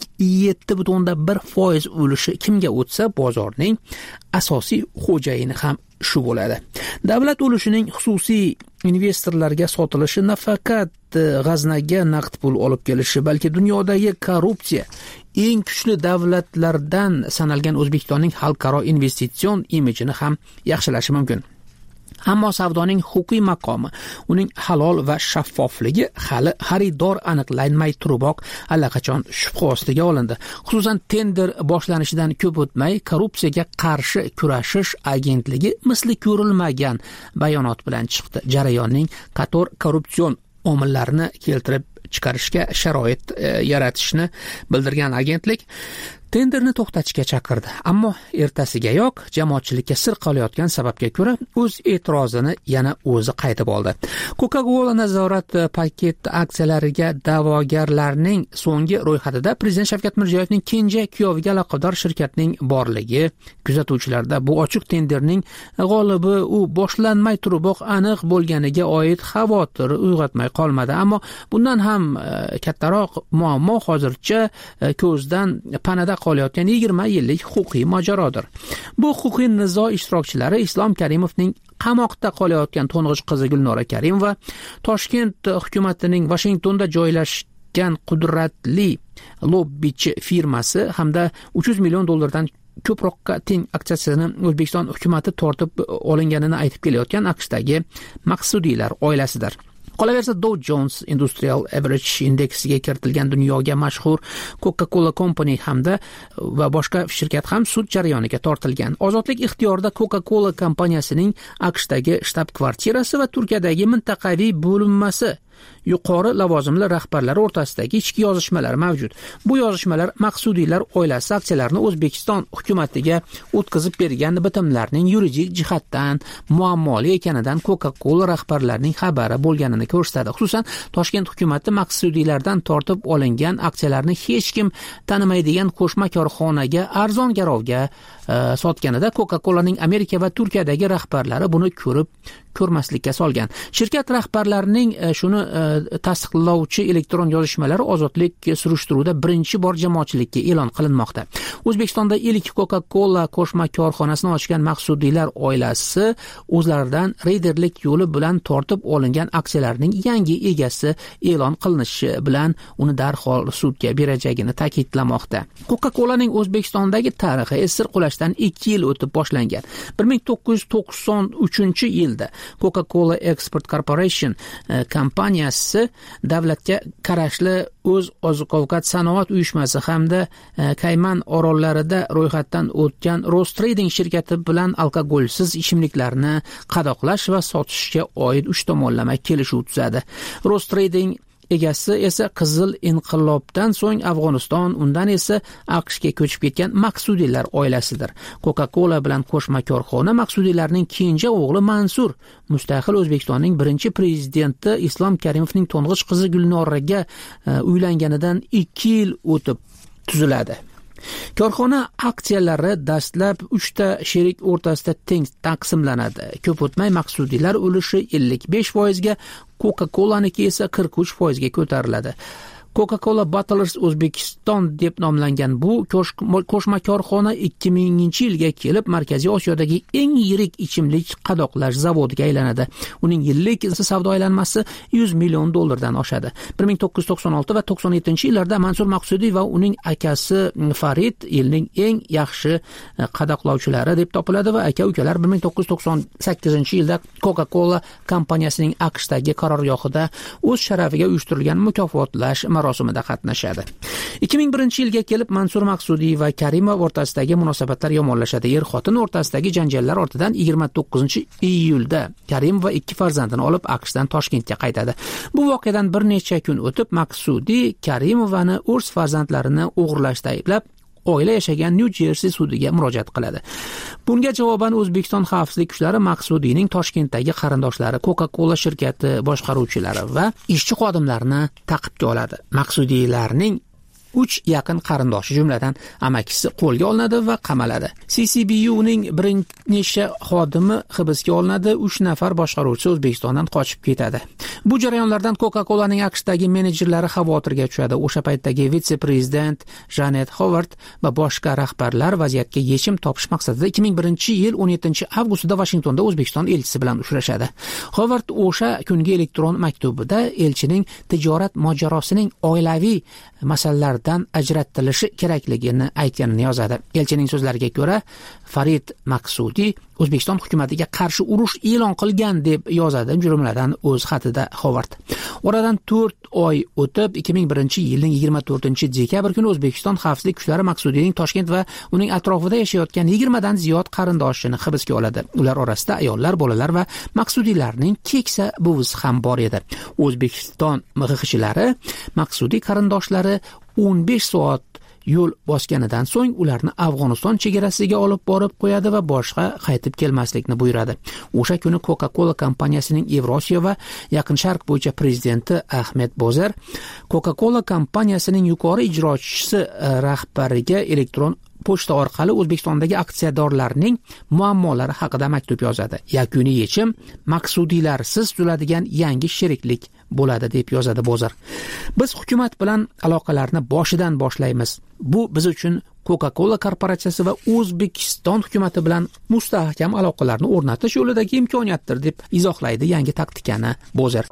57.1% ulushi kimga o'tsa, bozorning asosiy xo'jayini ham shu bo'ladi. Davlat ulushining xususiy investorlarga sotilishi nafaqat g'aznaga naqd pul olib kelishi, balki dunyodagi korrupsiya eng kuchli davlatlardan sanalgan O'zbekistonning xalqaro investitsion imijini ham yaxshilashi mumkin. Ammo savdoning huquqiy maqomi, uning halol va shaffofligi hali xaridor aniqlanmay turiboq allaqachon shubha ostiga olindi. Xususan, tender boshlanishidan ko'p o'tmay korrupsiyaga qarshi kurashish agentligi misli ko'rilmagan bayonot bilan chiqdi. Jarayonning qator korrupsion omillarini keltirib chiqarishga sharoit yaratishni bildirgan agentlik tenderni to'xtatishga chaqirdi. Ammo ertasigayoq jamoatchilikka sir qolayotgan sababga ko'ra o'z e'tirozini yana o'zi qaytib oldi. Coca-Cola nazorat paket aksiyalariga da'vogarlarning so'nggi ro'yxatida Prezident Shavkat Mirziyoyevning kenja kuyoviga aloqador shirkatning borligi, kuzatuvchilarda bu ochiq tenderning g'olibi u boshlanmay turiboq aniq bo'lganiga oid xavotir uyg'otmay qolmadi. Ammo bundan ham kattaroq muammo hozircha ko'zdan panada qolayotgan 20 yillik huquqiy mojarodir. Bu huquqiy nizo ishtirokchilari Islom Karimovning qamoqda qolayotgan to'ng'ich qizi Gulnora Karimova, Toshkent hukumatining Washingtonda joylashgan qudratli lobbichi firmasi hamda 300 million dollardan ko'proqqa teng aksiyasini O'zbekiston hukumati tortib olinganini aytib kelayotgan AQShdagi maqsudiylar oilasidir. Qolaversa, Dow Jones Industrial Average indeksiga kiritilgan dunyoga mashhur Coca-Cola Company hamda va boshqa shirkat ham sud jarayoniga tortilgan. Ozodlik ixtiyorida Coca-Cola kompaniyasining AQShdagi shtab-kvartirasi va Turkiyadagi mintaqaviy bo'linmasi yuqori lavozimli rahbarlar o'rtasidagi ichki yozishmalar mavjud. Bu yozishmalar maqsudiylar oilasi aksiyalarini O'zbekiston hukumatiga o'tkazib bergan bitimlarning yuridik jihatdan muammoli ekanidan Coca-Cola rahbarlarining xabari bo'lganini ko'rsatadi. Xususan, Toshkent hukumati maqsudiylardan tortib olingan aksiyalarni hech kim tanimaydigan qo'shma korxonaga arzon garovga sotganida Coca-Colaning Amerika va Turkiyadagi rahbarlari buni ko'rmaslikka solgan. Shirkat rahbarlarining shuni tasdiqlovchi elektron yozishmalari ozodlik surishtiruvida birinchi bor jamoatchilikka e'lon qilinmoqda. O'zbekistonda ilk Coca-Cola qo'shma korxonasini ochgan Maqsudiylar oilasi o'zlaridan reyderlik yo'li bilan tortib olingan aksiyalarning yangi egasi e'lon qilinishi bilan uni darhol sudga berajagini ta'kidlamoqda. Coca-Colaning O'zbekistondagi tarixi esir qulashdan 2 yil o'tib boshlangan. 1993-yilda Coca-Cola Export Corporation kompaniyasi davlatga qarashli o'z oziq-ovqat sanoat uyushmasi hamda Kayman orollarida ro'yxatdan o'tgan Rostrading shirkati bilan alkogolsiz ichimliklarni qadoqlash va sotishga oid 3 tomonlama kelishuv tuzadi. Rostrading egasi esa Qizil inqilobdan so'ng Afg'oniston, undan esa AQShga ko'chib ketgan Maqsudiylar oilasidir. Coca-Cola bilan qo'shma korxona Maqsudiylarning kenja o'g'li Mansur, mustaqil O'zbekistonning birinchi prezidenti Islom Karimovning to'ng'ich qizi Gulnoraga uylanganidan 2 yil o'tib tuziladi. Korxona aksiyalari dastlab 3 ta sherik o'rtasida teng taqsimlanadi. Ko'p o'tmay Maqsudiylar ulushi 55% ga, Coca-Cola'niki esa 43% ga ko'tariladi. Coca-Cola Bottlers O'zbekiston deb nomlangan bu qo'shma korxona 2000-yilga kelib Markaziy Osiyodagi eng yirik ichimlik qadoqlash zavodiga aylanadi. Uning yillik savdo aylanmasi $100 million dan oshadi. 1996 va 97-yillarda Mansur Maqsudiy va uning akasi Farid yilning eng yaxshi qadoqlovchilari deb topiladi va aka-ukalar 1998-yilda Coca-Cola kompaniyasining AQShdagi qarorgohida o'z sharafiga uyushtirilgan mukofotlash marosimida qatnashadi. 2001-yilga kelib Mansur Maqsudiy va Karimov o'rtasidagi munosabatlar yomonlashadi. Er-xotin o'rtasidagi janjallar ortidan 29-iyulda Karimov va 2 farzandini olib AQShdan Toshkentga qaytadi. Bu voqeadan bir necha kun o'tib Maqsudiy Karimovani o'z farzandlarini o'g'irlashda ayblab oila yashagan New Jersey sudiga murojaat qiladi. Bunga javoban O'zbekiston xavfsizlik kuchlari Maqsudiyning Toshkentdagi qarindoshlari, Coca-Cola shirkati boshqaruvchilari va ishchi xodimlarini ta'qibga oladi. Maqsudiylarning 3 yaqin qarindoshi jumladan amakisi qo'lga olinadi va qamaladi. CCBUning bir necha xodimi hibsga olinadi, 3 nafar boshqaruvchi O'zbekistondan qochib ketadi. Bu jarayonlardan Coca-Colaning AQShdagi menejerlari xavotirga tushadi. O'sha paytdagi vitse-prezident Janet Howard va boshqa rahbarlar vaziyatga yechim topish maqsadida 2001-yil 17-avgustda Washingtonda O'zbekiston elchisi bilan uchrashadi. Howard o'sha kungi elektron maktubida elchining tijorat mojarosining oilaviy masalalardan ajratilishi kerakligini aytganini yozadi. Elchining so'zlariga ko'ra, Farid Maqsudiy O'zbekiston hukumatiga qarshi urush e'lon qilgan deb yozadi, jumladan o'z xatida Howard. Oradan 4 oy o'tib 2001-yilning 24-dekabr kuni O'zbekiston xavfsizlik kuchlari Maqsudiyning Toshkent va uning atrofida yashayotgan 20 dan ziyod qarindoshini hibsga oladi. Ular orasida ayollar, bolalar va Maqsudiylarning keksa buvisi ham bor edi. O'zbekiston MXQchilari Maqsudiy qarindoshlari 15 soat yo'l bosganidan so'ng ularni Afg'oniston chegarasiga olib borib qo'yadi va boshqa qaytib kelmaslikni buyuradi. O'sha kuni Coca-Cola kompaniyasining Yevrosiyo va Yaqin Sharq bo'yicha prezidenti Ahmed Bozer Coca-Cola kompaniyasining yuqori ijrochisi rahbariga elektron pochta orqali O'zbekistondagi aksiyadorlarning muammolari haqida maktub yozadi. Yakuniy yechim Maqsudiylarsiz tuziladigan yangi sheriklik bo'ladi deb yozadi Bozor. Biz hukumat bilan aloqalarni boshidan boshlaymiz. Bu biz uchun Coca-Cola korporatsiyasi va O'zbekiston hukumati bilan mustahkam aloqalarni o'rnatish yo'lidagi imkoniyatdir deb izohlaydi yangi taktikani Bozor.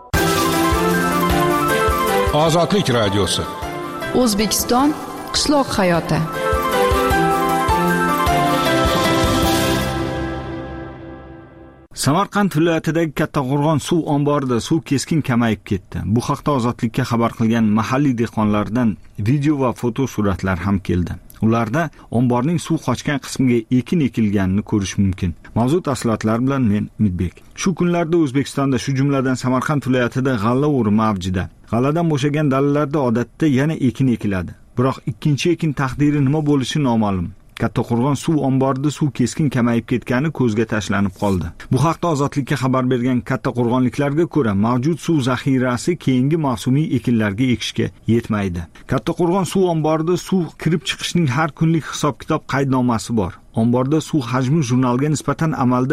Ozodlik radiosi. O'zbekiston qishloq hayoti. Samarqand viloyatidagi Kattaqo'rg'on suv omborida suv keskin kamayib ketdi. Bu haqda Ozodlikka xabar qilgan mahalliy dehqonlardan video va foto suratlar ham keldi. Ularda omborning suv qochgan qismiga ekin ekilganini ko'rish mumkin. Mavzu tafsilotlari bilan men Umidbek. Shu kunlarda O'zbekistonda, shu jumladan Samarqand viloyatida g'alla o'rimi avjida. G'alladan bo'shagan dalalarda odatda yana ekin ekiladi. Biroq ikkinchi ekin taqdiri nima bo'lishi noma'lum. Kattaqo'rg'on suv omborida suv keskin kamayib ketgani ko'zga tashlanib qoldi. Bu haqda Ozodlikka xabar bergan kattaqo'rg'onliklarga ko'ra, mavjud suv zaxirasi keyingi mavsumiy ekinlarga ekishga yetmaydi. Kattaqo'rg'on suv omborida suv kirib chiqishning har kunlik hisob-kitob qaydnomasi bor. Omborda suv hajmi jurnalga nisbatan amalda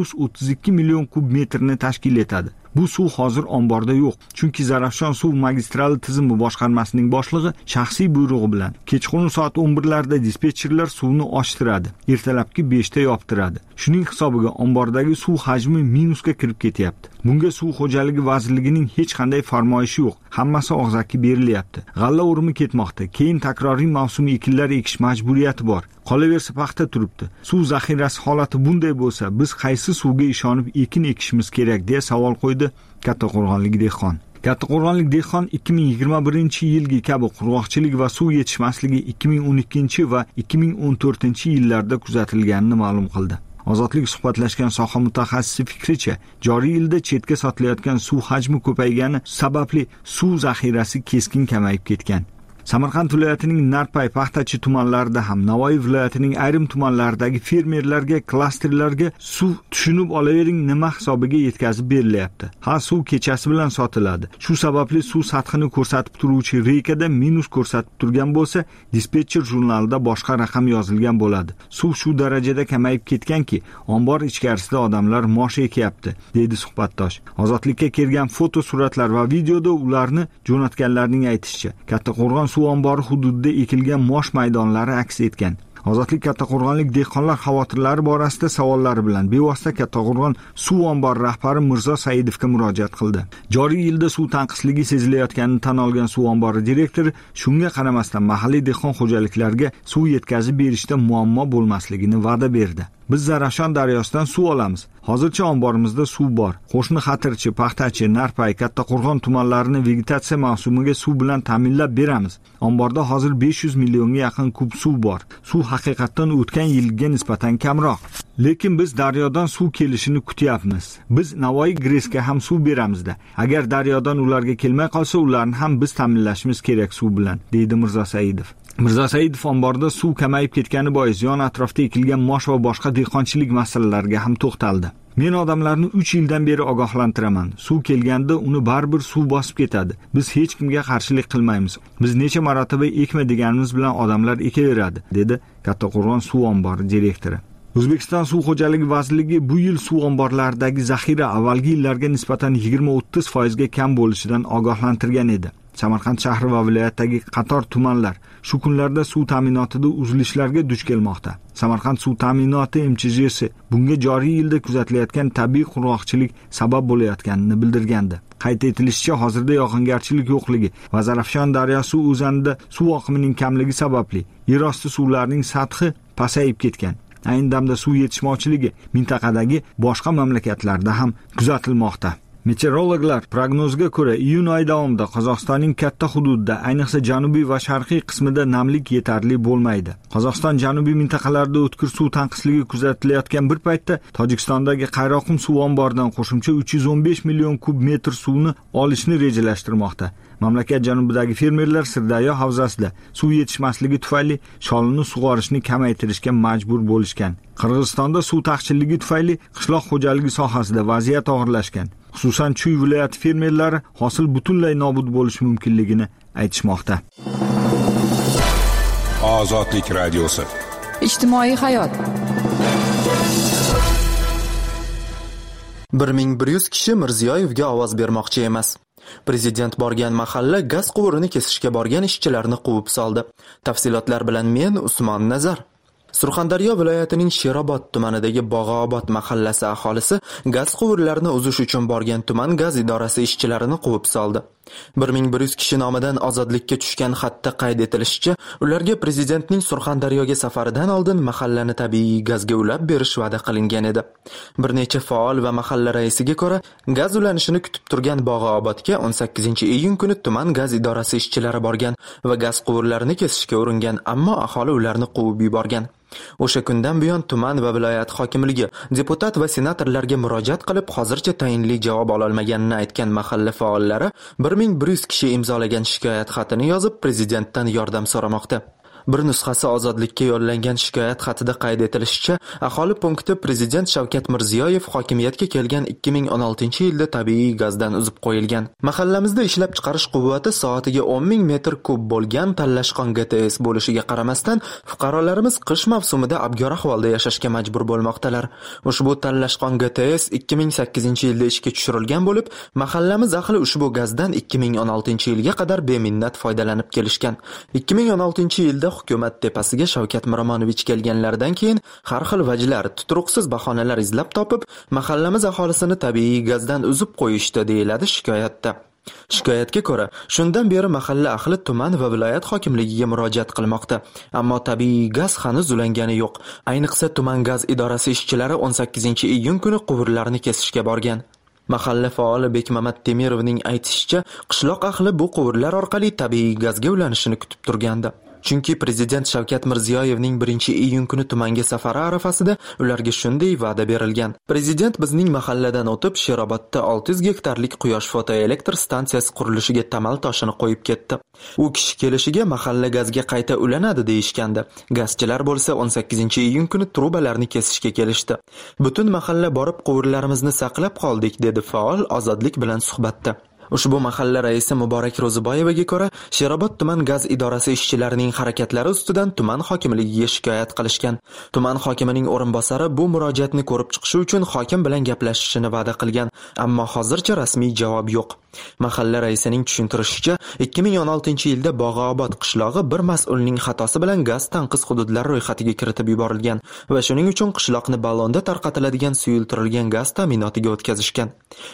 -32 million kub metrni tashkil etadi. Bu suv hozir omborda yo'q, chunki Zarafshon suv magistrali tizimi boshqarmasining boshlig'i shaxsiy buyrug'i bilan kechqurun soat 11larda dispetcherlar suvni ochtiradi, ertalabki 5da yoptiradi. Shuning hisobiga ombordagi suv hajmi minusga kirib ketyapti. Bunga suv xo'jaligi vazirligining hech qanday farmoyishi yo'q. Hammasi og'zaki berilyapti. G'alla o'rimi ketmoqda. Keyin takroriy mavsum ekinlar ekish majburiyati bor. Qolaversa paxta turibdi. Suv zaxirasi holati bunday bo'lsa, biz qaysi suvga ishonib ekin ekishimiz kerak deya savol qo'ydi Kattaqo'rg'onlik dehqon. Kattaqo'rg'onlik dehqon 2021-yilgi kabi qurg'oqchilik va suv yetishmasligi 2012 va 2014-yillarda kuzatilganini ma'lum qildi. Ozodlik suhbatlashgan soha mutaxassisi fikricha, joriy yilda chetga sotilayotgan suv hajmi ko'paygani sababli suv zaxirasi keskin kamayib ketgan. Samarqand viloyatining Narpay, Paxtachi tumanlarida ham Navoiy viloyatining ayrim tumanlaridagi fermerlarga klasterlarga suv tushunib olavering nima hisobiga yetkazib berilyapti. Ha, suv kechasi bilan sotiladi. Shu sababli suv sathini ko'rsatib turuvchi reykada minus ko'rsatib turgan bo'lsa, dispetcher jurnalida boshqa raqam yozilgan bo'ladi. Suv shu darajada kamayib ketganki, ombor ichkarisida odamlar mosh ekyapti, dedi suhbatdosh. Ozodlikka kelgan foto suratlar va videoda ularni jo'natganlarning aytishicha, Kattaqo'rg'on suv ombori hududida ekilgan mosh maydonlari aks etgan. Ozodlik Kattaqo'rg'onlik dehqonlar xavotirlari borasida savollari bilan bevosita Kattaqo'rg'on suv ombori rahbari Mirzo Saidovga murojaat qildi. Joriy yilda suv tanqisligi sezilayotganini tan olgan suv ombori direktori shunga qaramasdan mahalliy dehqon xo'jaliklarga suv yetkazib berishda muammo bo'lmasligini va'da berdi. Biz Zarafshon daryosidan suv olamiz. Hozircha omborimizda suv bor. Qo'shni Xatirchi, Paxtachi, Narpay, Kattaqo'rg'on tumanlarini vegetatsiya mavsumiga suv bilan ta'minlab beramiz. Omborda hozir 500 millionga yaqin kub suv bor. Suv haqiqatan o'tgan yilga nisbatan kamroq. Lekin biz daryodan suv kelishini kutyapmiz. Biz Navoiy Gresga ham suv beramizda. Agar daryodan ularga kelmay qolsa, ularni ham biz ta'minlashimiz kerak suv bilan, deydi Mirzo Saidov. Mirzo Saidov omborda suv kamayib ketgani bois yon atrofda ekilgan mosh va boshqa dehqonchilik masalalariga ham to'xtaldi. Men odamlarni 3 yildan beri ogohlantiraman. Suv kelganda uni baribir suv bosib ketadi. Biz hech kimga qarshilik qilmaymiz. Biz necha marotaba ekma deganimiz bilan odamlar ekaveradi, dedi Kattaqo'rg'on suv ombori direktori. O'zbekiston suv xo'jaligi vazirligi bu yil suv omborlaridagi zaxira avvalgi yillarga nisbatan 20-30% ga kam bo'lishidan ogohlantirgan edi. Samarqand shahri va viloyatdagi qator tumanlar shu kunlarda suv ta'minotida uzilishlarga duch kelmoqda. Samarqand suv ta'minoti MCH'si bunga joriy yilda kuzatilayotgan tabiiy qurg'oqchilik sabab bo'layotganini bildirgandi. Qayd etilishicha, hozirda yog'ingarchilik yo'qligi va Zarafshon daryosi o'zanida suv oqimining kamligi sababli yerosti suvlarining sathi pasayib ketgan. Ayni damda suv yetishmovchiligi mintaqadagi boshqa mamlakatlarda ham kuzatilmoqda. Meteorologlar prognozga ko'ra iyun oyi davomida Qozog'istonning katta hududida, ayniqsa janubiy va sharqiy qismida namlik yetarli bo'lmaydi. Qozog'iston janubiy mintaqalarida o'tkir suv tanqisligi kuzatilayotgan bir paytda Tojikistondagi Qayroqum suv omboridan qo'shimcha 315 million kub metr suvni olishni rejalashtirmoqda. Mamlakat janubidagi fermerlar Sirdaryo havzasida suv yetishmasligi tufayli sholini sug'orishni kamaytirishga majbur bo'lishgan. Qirg'izistonda suv taqchilligi tufayli qishloq xo'jaligi sohasida vaziyat og'irlashgan. Xususan Chuy viloyati fermerlari hosil butunlay nobud bo'lishi mumkinligini aytishmoqda. Ozodlik radiosi. Ijtimoiy hayot. 1100 kishi Mirziyoyevga ovoz bermoqchi emas. Prezident borgan mahalla gaz quvurini kesishga borgan ishchilarni quvib soldi. Tafsilotlar bilan men Usmon Nazar. Surxondaryo viloyatining Sherobod tumanidagi Bog'obod mahallasi aholisi gaz quvurlarini uzish uchun borgan tuman gaz idorasi ishchilarini quvib soldi. 1100 kishi nomidan ozodlikka tushgan xatda qayd etilishicha, ularga prezidentning Surxondaryoga safaridan oldin mahallani tabiiy gazga ulab berish va'da qilingan edi. Bir necha faol va mahalla raisiga ko'ra, gaz ulanishini kutib turgan Bog'obodga 18-iyun kuni tuman gaz idorasi ishchilari borgan va gaz quvurlarini kesishga uringan, ammo aholi ularni quvib yuborgan. O'sha kundan buyon tuman va viloyat hokimligi deputat va senatorlarga murojaat qilib, hozircha tayinli javob ololmaganini aytgan mahalla faollari 1100 kishi imzolagan shikoyat xatini yozib prezidentdan yordam so'ramoqda. Bir nusxasi Ozodlikka yo'llangan shikoyat xatida qayd etilishicha, aholi punkti Prezident Shavkat Mirziyoyev hokimiyatga kelgan 2016-yilda tabiiy gazdan uzib qo'yilgan. Mahallamizda ishlab chiqarish quvvati soatiga 10,000 metr kub bo'lgan Tallashqon GTS bo'lishiga qaramasdan, fuqarolarimiz qish mavsumida abgor ahvolda yashashga majbur bo'lmoqdalar. Ushbu Tallashqon GTS 2008-yilda ishga tushirilgan bo'lib, mahallamiz ahli ushbu gazdan 2016-yilga qadar beminnat foydalanib kelishgan. 2016-yilda hukumat tepasiga Shavkat Miromonovich kelganlaridan keyin har xil vajlar, tuturuqsiz bahonalar izlab topib, mahallamiz aholisini tabiiy gazdan uzib qo'yishdi, deyiladi shikoyatda. Shikoyatga ko'ra, shundan beri mahalla ahli tuman va viloyat hokimligiga murojaat qilmoqda, ammo tabiiy gaz hanuz ulangani yo'q. Ayniqsa tuman gaz idorasi ishchilari 18-iyun kuni quvurlarni kesishga borgan. Mahalla faoli Bekmamat Temirovning aytishicha, qishloq ahli bu quvurlar orqali tabiiy gazga ulanishini kutib turgandi. Chunki Prezident Shavkat Mirziyoyevning 1-iyun kuni tumanga safari arafasida ularga shunday va'da berilgan. Prezident bizning mahalladan o'tib Sherobodda 600 gektarlik quyosh fotoelektr stansiyasi qurilishiga tamal toshini qo'yib ketdi. U kishi kelishiga mahalla gazga qayta ulanadi deyishgandi. Gazchilar bo'lsa 18-iyun kuni trubalarni kesishga kelishdi. Butun mahalla borib quvurlarimizni saqlab qoldik, dedi faol Ozodlik bilan suhbatda. Ushbu mahalla raisi Muborak Ro'ziboyevaga ko'ra, Sherobod tuman gaz idorasi ishchilarining harakatlari ustidan tuman hokimligiga shikoyat qilishgan. Tuman hokimining o'rinbosari bu murojaatni ko'rib chiqishi uchun hokim bilan gaplashishini va'da qilgan, ammo hozircha rasmiy javob yo'q. Mahalla raisining tushuntirishicha, 2016-yilda Bog'obod qishlog'i bir mas'ulning xatosi bilan gaz tanqis hududlar ro'yxatiga kiritib yuborilgan va shuning uchun qishloqni ballonda tarqatiladigan suyultirilgan gaz ta'minotiga o'tkazishgan.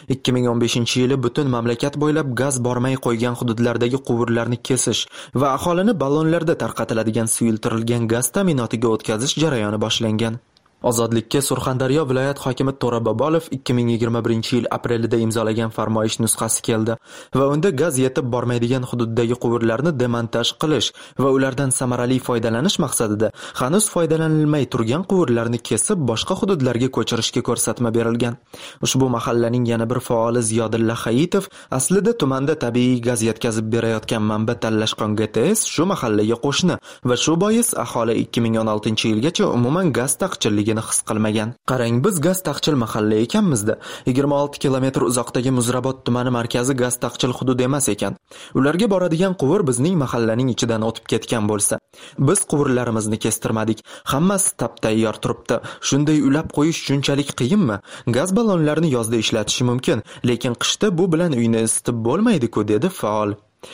2015-yili butun mamlakat bo'ylab gaz bormay qo'ygan hududlardagi quvurlarni kesish va aholini ballonlarda tarqatiladigan suyultirilgan gaz ta'minotiga o'tkazish jarayoni boshlangan. Ozodlikka Surxondaryo viloyat hokimi To'ra Bobolov 2021-yil aprelida imzolagan farmoyish nusxasi keldi va unda gaz yetib bormaydigan hududdagi quvurlarni demontaj qilish va ulardan samarali foydalanish maqsadida hanuz foydalanilmay turgan quvurlarni kesib boshqa hududlarga ko'chirishga ko'rsatma berilgan. Ushbu mahallaning yana bir faoli Ziyodilla Hayitov aslida tumanda tabiiy gaz yetkazib berayotgan manba Tallashqon GTS shu mahallaga qo'shni va shu bois aholi 2016-yilgacha umuman gaz taqchilligi his qilmagan. Qarang, biz gaz taqchil mahalla ekanmizda. 26 kilometr uzoqdagi Muzrabot tumani markazi gaz taqchil hudud emas ekan. Ularga boradigan quvur bizning mahallaning ichidan o'tib ketgan bo'lsa, biz quvurlarimizni kestirmadik. Hammasi tap-tayyor turibdi. Shunday ulab qo'yish shunchalik qiyinmi? Gaz ballonlarini yozda ishlatish mumkin, lekin qishda bu bilan uyni isitib bo'lmaydi-ku, dedi faol.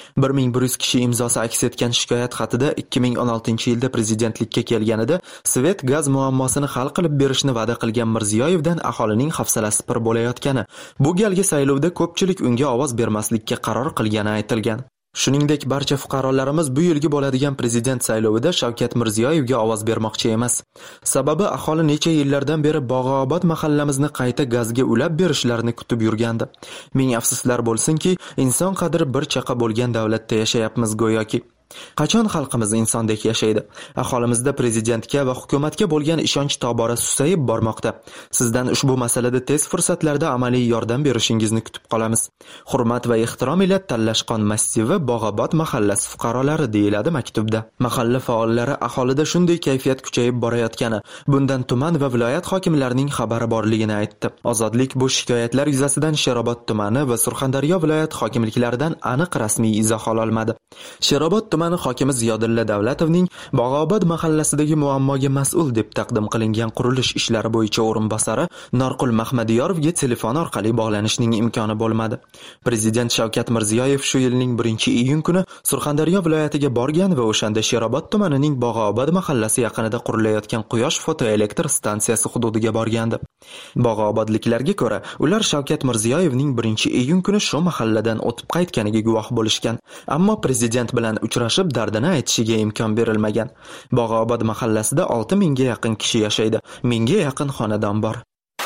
1100 kishi imzosi aks etgan shikoyat xatida 2016-yilda prezidentlikka kelganida Svet gaz muammosini hal qilib berishni va'da qilgan Mirziyoyevdan aholining hafsalasi pir bo'layotgani, bu galgi saylovda ko'pchilik unga ovoz bermaslikka qaror qilgani aytilgan. Shuningdek, barcha fuqarolarimiz bu yilgi bo'ladigan prezident saylovida Shavkat Mirziyoyevga ovoz bermoqchi emas. Sababi aholi necha yillardan beri Bog'obod mahallamizni qayta gazga ulab berishlarini kutib yurgandi. Ming afsuslar bo'lsinki, inson qadri bir chaqa bo'lgan davlatda yashayapmiz go'yoki. Qachon xalqimiz insondek yashaydi? Aholimizda prezidentga va hukumatga bo'lgan ishonch tobora susayib bormoqda. Sizdan ushbu masalada tez fursatlarda amaliy yordam berishingizni kutib qolamiz. Hurmat va ehtirom ila Tallashqon massivi Bog'obod mahallasi fuqarolari, deyiladi maktubda. Mahalla faollari aholida shunday kayfiyat kuchayib borayotgani, bundan tuman va viloyat hokimlarining xabari borligini aytdi. Ozodlik bu shikoyatlar yuzasidan Sherobod tumani va Surxondaryo viloyat hokimliklaridan aniq rasmiy izoh ola olmadi. Sherobod tumani hokimi Ziyodilla Davlatovning Bog'obod mahallasidagi muammoga mas'ul deb taqdim qilingan qurilish ishlari bo'yicha o'rinbosari Norqul Mahmadiyorovga telefon orqali bog'lanishning imkoni bo'lmadi. Prezident Shavkat Mirziyoyev shu yilning 1-iyun kuni Surxondaryo viloyatiga borgan va o'shanda Sherobod tumanining Bog'obod mahallasi yaqinida qurilayotgan quyosh fotoelektr stansiyasi hududiga borgandi. Bog'obodliklarga ko'ra, ular Shavkat Mirziyoyevning 1-iyun kuni shu mahalladan o'tib qaytganiga guvoh bo'lishgan, ammo prezident bilan uchrashib dardini aytishiga imkon berilmagan. Bog'obod mahallasida 6000 ga yaqin kishi yashaydi. 1000 ga yaqin xonadon bor.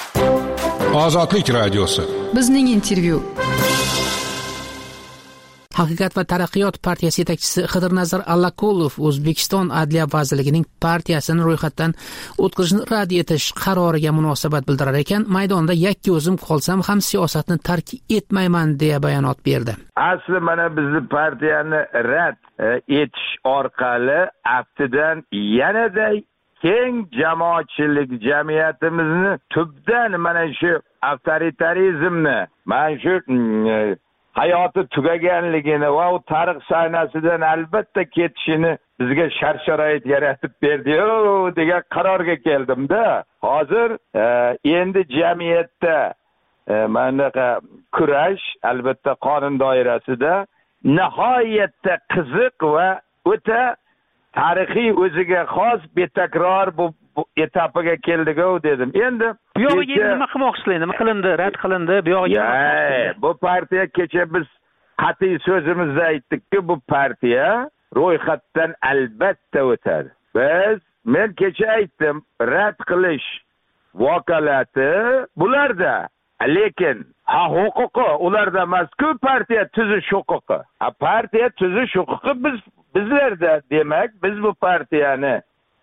Ozodlik radiosi. Bizning intervyu. Haqiqat va taraqqiyot partiyasi yetakchisi Xidirnazar Allakulov O'zbekiston Adliya vazirligining partiyasini ro'yxatdan o'tkazishni rad etish qaroriga munosabat bildirar ekan, maydonda yakka o'zim qolsam ham siyosatni tark etmayman deya bayonot berdi. Asli mana bizni partiyani rad etish orqali aftidan yanada keng jamoatchilik jamiyatimizni tubdan mana shu avtoritarizmni, mana shu hayoti tugaganligini va u tarix sahnasidan albatta ketishini bizga shart-sharoit yaratib berdi-yu degan qarorga keldim-da. Hozir endi jamiyatda manaqa kurash albatta qonun doirasida nihoyatda qiziq va o'ta tarixiy o'ziga xos betakror bu etapiga keldik-ku dedim. Endi bu yo'g'iga nima qilmoqchisiz? Nima qilindi? Rad qilindi. Bu yo'g'iga bu partiya kecha biz qat'iy so'zimizda aytdik-ki, bu partiya ro'yxatdan albatta o'tadi. Men kecha aytdim, rad qilish vakolati bularda, lekin huquqi ularda emas-ku, partiya tuzish huquqi. Partiya tuzish huquqi bizlarda. Demak, biz bu partiyani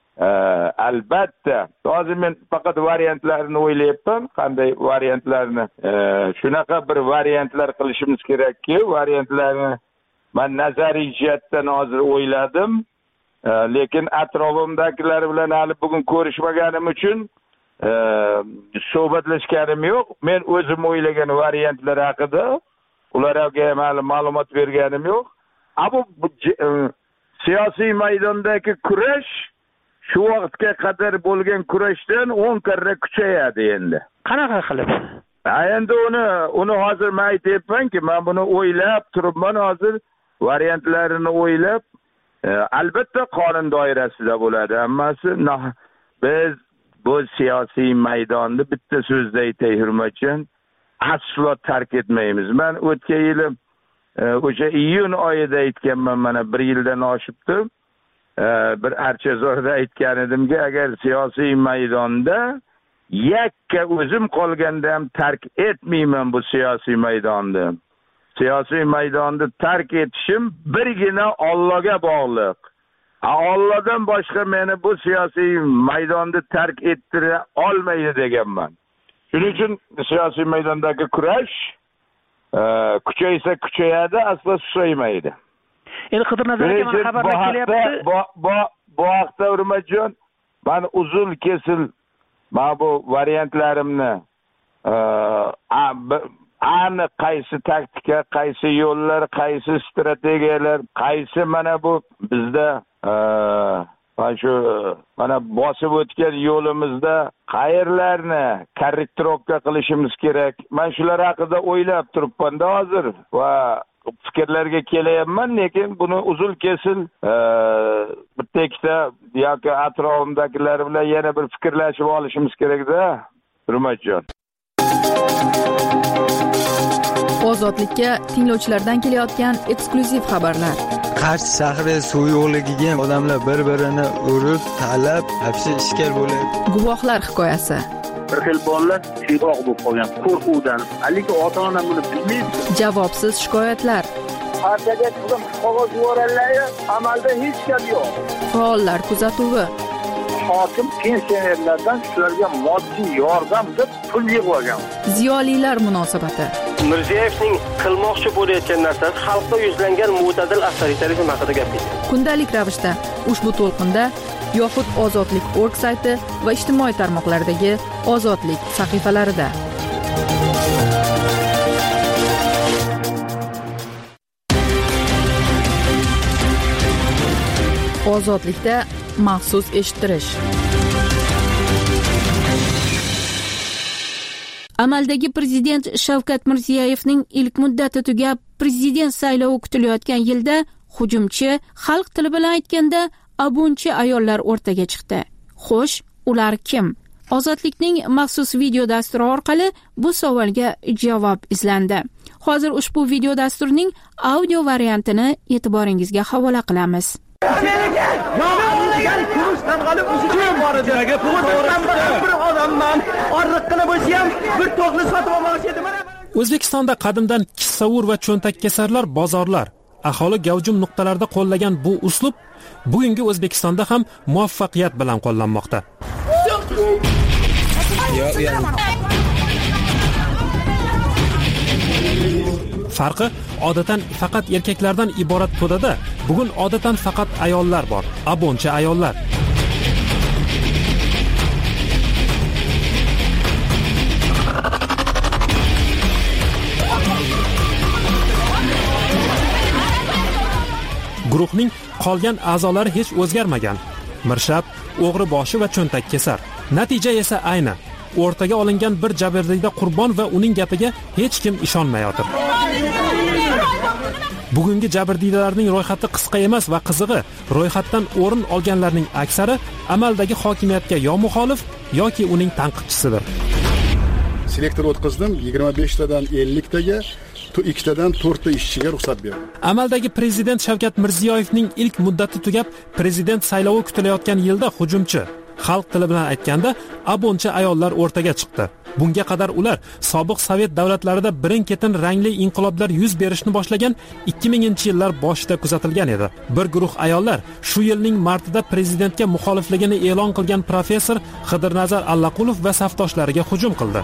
albatta, hozir men faqat variantlarini o'ylayapman, qanday variantlarni, shunaqa bir variantlar qilishimiz kerakki, variantlarni men nazariy jihatdan hozir o'yladim, lekin atrofimdagilar bilan hali bugun ko'rishmaganim uchun suhbatlashganim yo'q. Men o'zim o'ylagan variantlar haqida ularga hali ma'lumot berganim yo'q. Bu siyosiy maydondagi kurash shu vaqtga qadar bo'lgan kurashdan 10 karra kuchayadi endi. Qanaqa qilib? Endi uni hozir men aytayapmanki, men buni o'ylab turibman, hozir variantlarini o'ylab, albatta qonun doirasida bo'ladi hammasi. Biz bu siyosiy maydonni bitta so'zda aytay hurmatjon, aslo tark etmaymiz. Men o'tgan yili o'sha iyun oyida aytganman, mana 1 yildan oshibdi. Bir Archazorda aytgan edimki, agar siyosiy maydonda yakka o'zim qolganda ham tark etmayman bu siyosiy maydonni. Siyosiy maydonni tark etishim birgina Allohga bog'liq. Allohdan boshqa meni bu siyosiy maydonni tark ettira olmaydi deganman. Shuning uchun siyosiy maydondagi kurash kuchaysa kuchayadi, aslo susaymaydi. Endi Xidirnazarga mana xabarlar kelyapti. Bu haqda Hurmatjon, men uzun kesil bu variantlarimni aniq qaysi taktika, qaysi yo'llar, qaysi strategiyalar, qaysi mana bu bizda mana bosib o'tgan yo'limizda qayerlarni korrektirovka qilishimiz kerak. Men shular haqida o'ylab turibman-da hozir va fikrlarga kelayapman, lekin buni uzun kesil bitta ikkita yoki atrofimdagilar bilan yana bir fikrlashib olishimiz kerak-da, Hurmatjon. Ozodlikka tinglovchilardan kelayotgan eksklyuziv xabarlar. Qarshi shahri suv yo'qligiga odamlar bir-birini urib, talab, hapsi ishkal bo'ladi. Guvohlar hikoyasi. Bir xil bolalar siyroq bo'lib qolgan qo'rquvdan, lekin ota-ona buni bilmaydi. Javobsiz shikoyatlar. Partiyaga turgan qog'oz yuborganlar, amalda hech gap yo'q. Faollar kuzatuvi. Hokim pensionerlardan shularga moddiy yordam deb pul yig'ib olgan. Ziyolilar munosabati. Mirziyevning qilmoqchi bo'layotgan narsasi xalqda yuzlangan mo'tadil avtoritarizm haqida gapirdi. Kundalik ravishda ushbu to'lqinda yoxud Ozodlik.org sayti va ijtimoiy tarmoqlardagi Ozodlik sahifalarida. Ozodlikda maxsus eshittirish. Amaldagi prezident Shavkat Mirziyoyevning ilk muddati tugab, prezident saylovi kutilayotgan yilda hujumchi, xalq tili bilan aytganda abunchi ayollar o'rtaga chiqdi. Xo'sh, ular kim? Ozodlikning maxsus video dasturi orqali bu savolga javob izlandi. Hozir ushbu video dasturning audio variantini e'tiboringizga havola qilamiz. O'zbekistonda qadimdan kissavur va cho'ntakkesarlar bozorlar, aholi gavjum nuqtalarda qo'llagan bu uslub bugungi O'zbekistonda ham muvaffaqiyat bilan qo'llanmoqda. Farqi odatan faqat erkaklardan iborat to'dada bugun odatan faqat ayollar bor, abonchi ayollar. Guruhning qolgan a'zolari hech o'zgarmagan. Mirshab, o'g'ri boshi va cho'ntak kesar. Natija esa ayni. O'rtaga olingan bir jabrdiyda qurbon va uning gapiga hech kim ishonmayotir. Bugungi jabrdiydalarning ro'yxati qisqa emas va qizig'i, ro'yxatdan o'rin olganlarning aksari amaldagi hokimiyatga yo muxolif yoki uning tanqidchisidir. Selektor o'tkazdim, 25 tadan 50 taga 2 tadan 4 ta ishchiga ruxsat berdi. Amaldagi prezident Shavkat Mirziyoyevning ilk muddati tugab, prezident saylovi kutilayotgan yilda hujumchi, xalq tili bilan aytganda abonchi ayollar o'rtaga chiqdi. Bunga qadar ular sobiq Sovet davlatlarida birin-ketin rangli inqiloblar yuz berishni boshlagan 2000-yillar boshida kuzatilgan edi. Bir guruh ayollar shu yilning martida prezidentga muxolifligini e'lon qilgan professor Xidirnazar Allaqulov va safdoshlariga hujum qildi.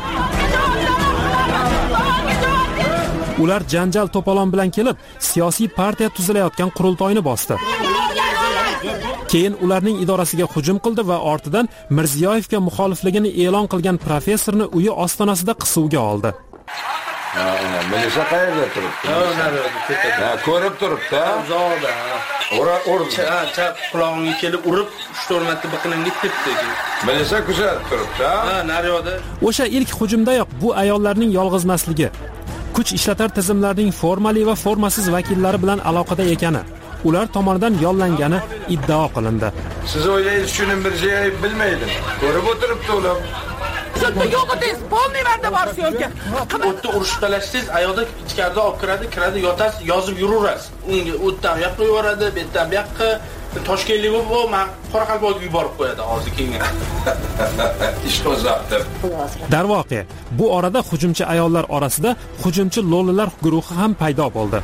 Ular janjal to'polon bilan kelib, siyosiy partiya tuzilayotgan qurultoyni bosdi. Keyin ularning idorasiga hujum qildi va ortidan Mirziyoyevga muxolifligini e'lon qilgan professorni uyi ostonasida qisuvga oldi. Milisa qayerda turibdi? Ko'rib turibdi. Uzoqda. Chap qulog'imga kelib urib 3-4 marta biqinimga tepdi. Milisa kuzatib turibdi. Naryoqda. O'sha ilk hujumdayoq bu ayollarning yolg'izmasligi, kuch ishlatar tizimlarning formali va formasiz vakillari bilan aloqada ekani, ular tomonidan yollangani iddao qilindi. Siz o'ylaysiz shuni Mirziyoyev bilmaydi. Ko'rib o'tiribdi ular. Sotda yo'qotingiz, polniy marta bor syomka. O'tda urush talashsiz, ayoqda ichkarida olib kiradi, yotasiz, yozib yuraverasiz. Unga o'tdan yoqqa yuboradi, betdan bu yoqqa Toshkentlik bo'lib, men Qoraqalpoqqa yuborib qo'yadi hozir keyin. Ish qo'zg'abdi. Darvoqe, bu orada hujumchi ayollar orasida hujumchi lo'lilar guruhi ham paydo bo'ldi.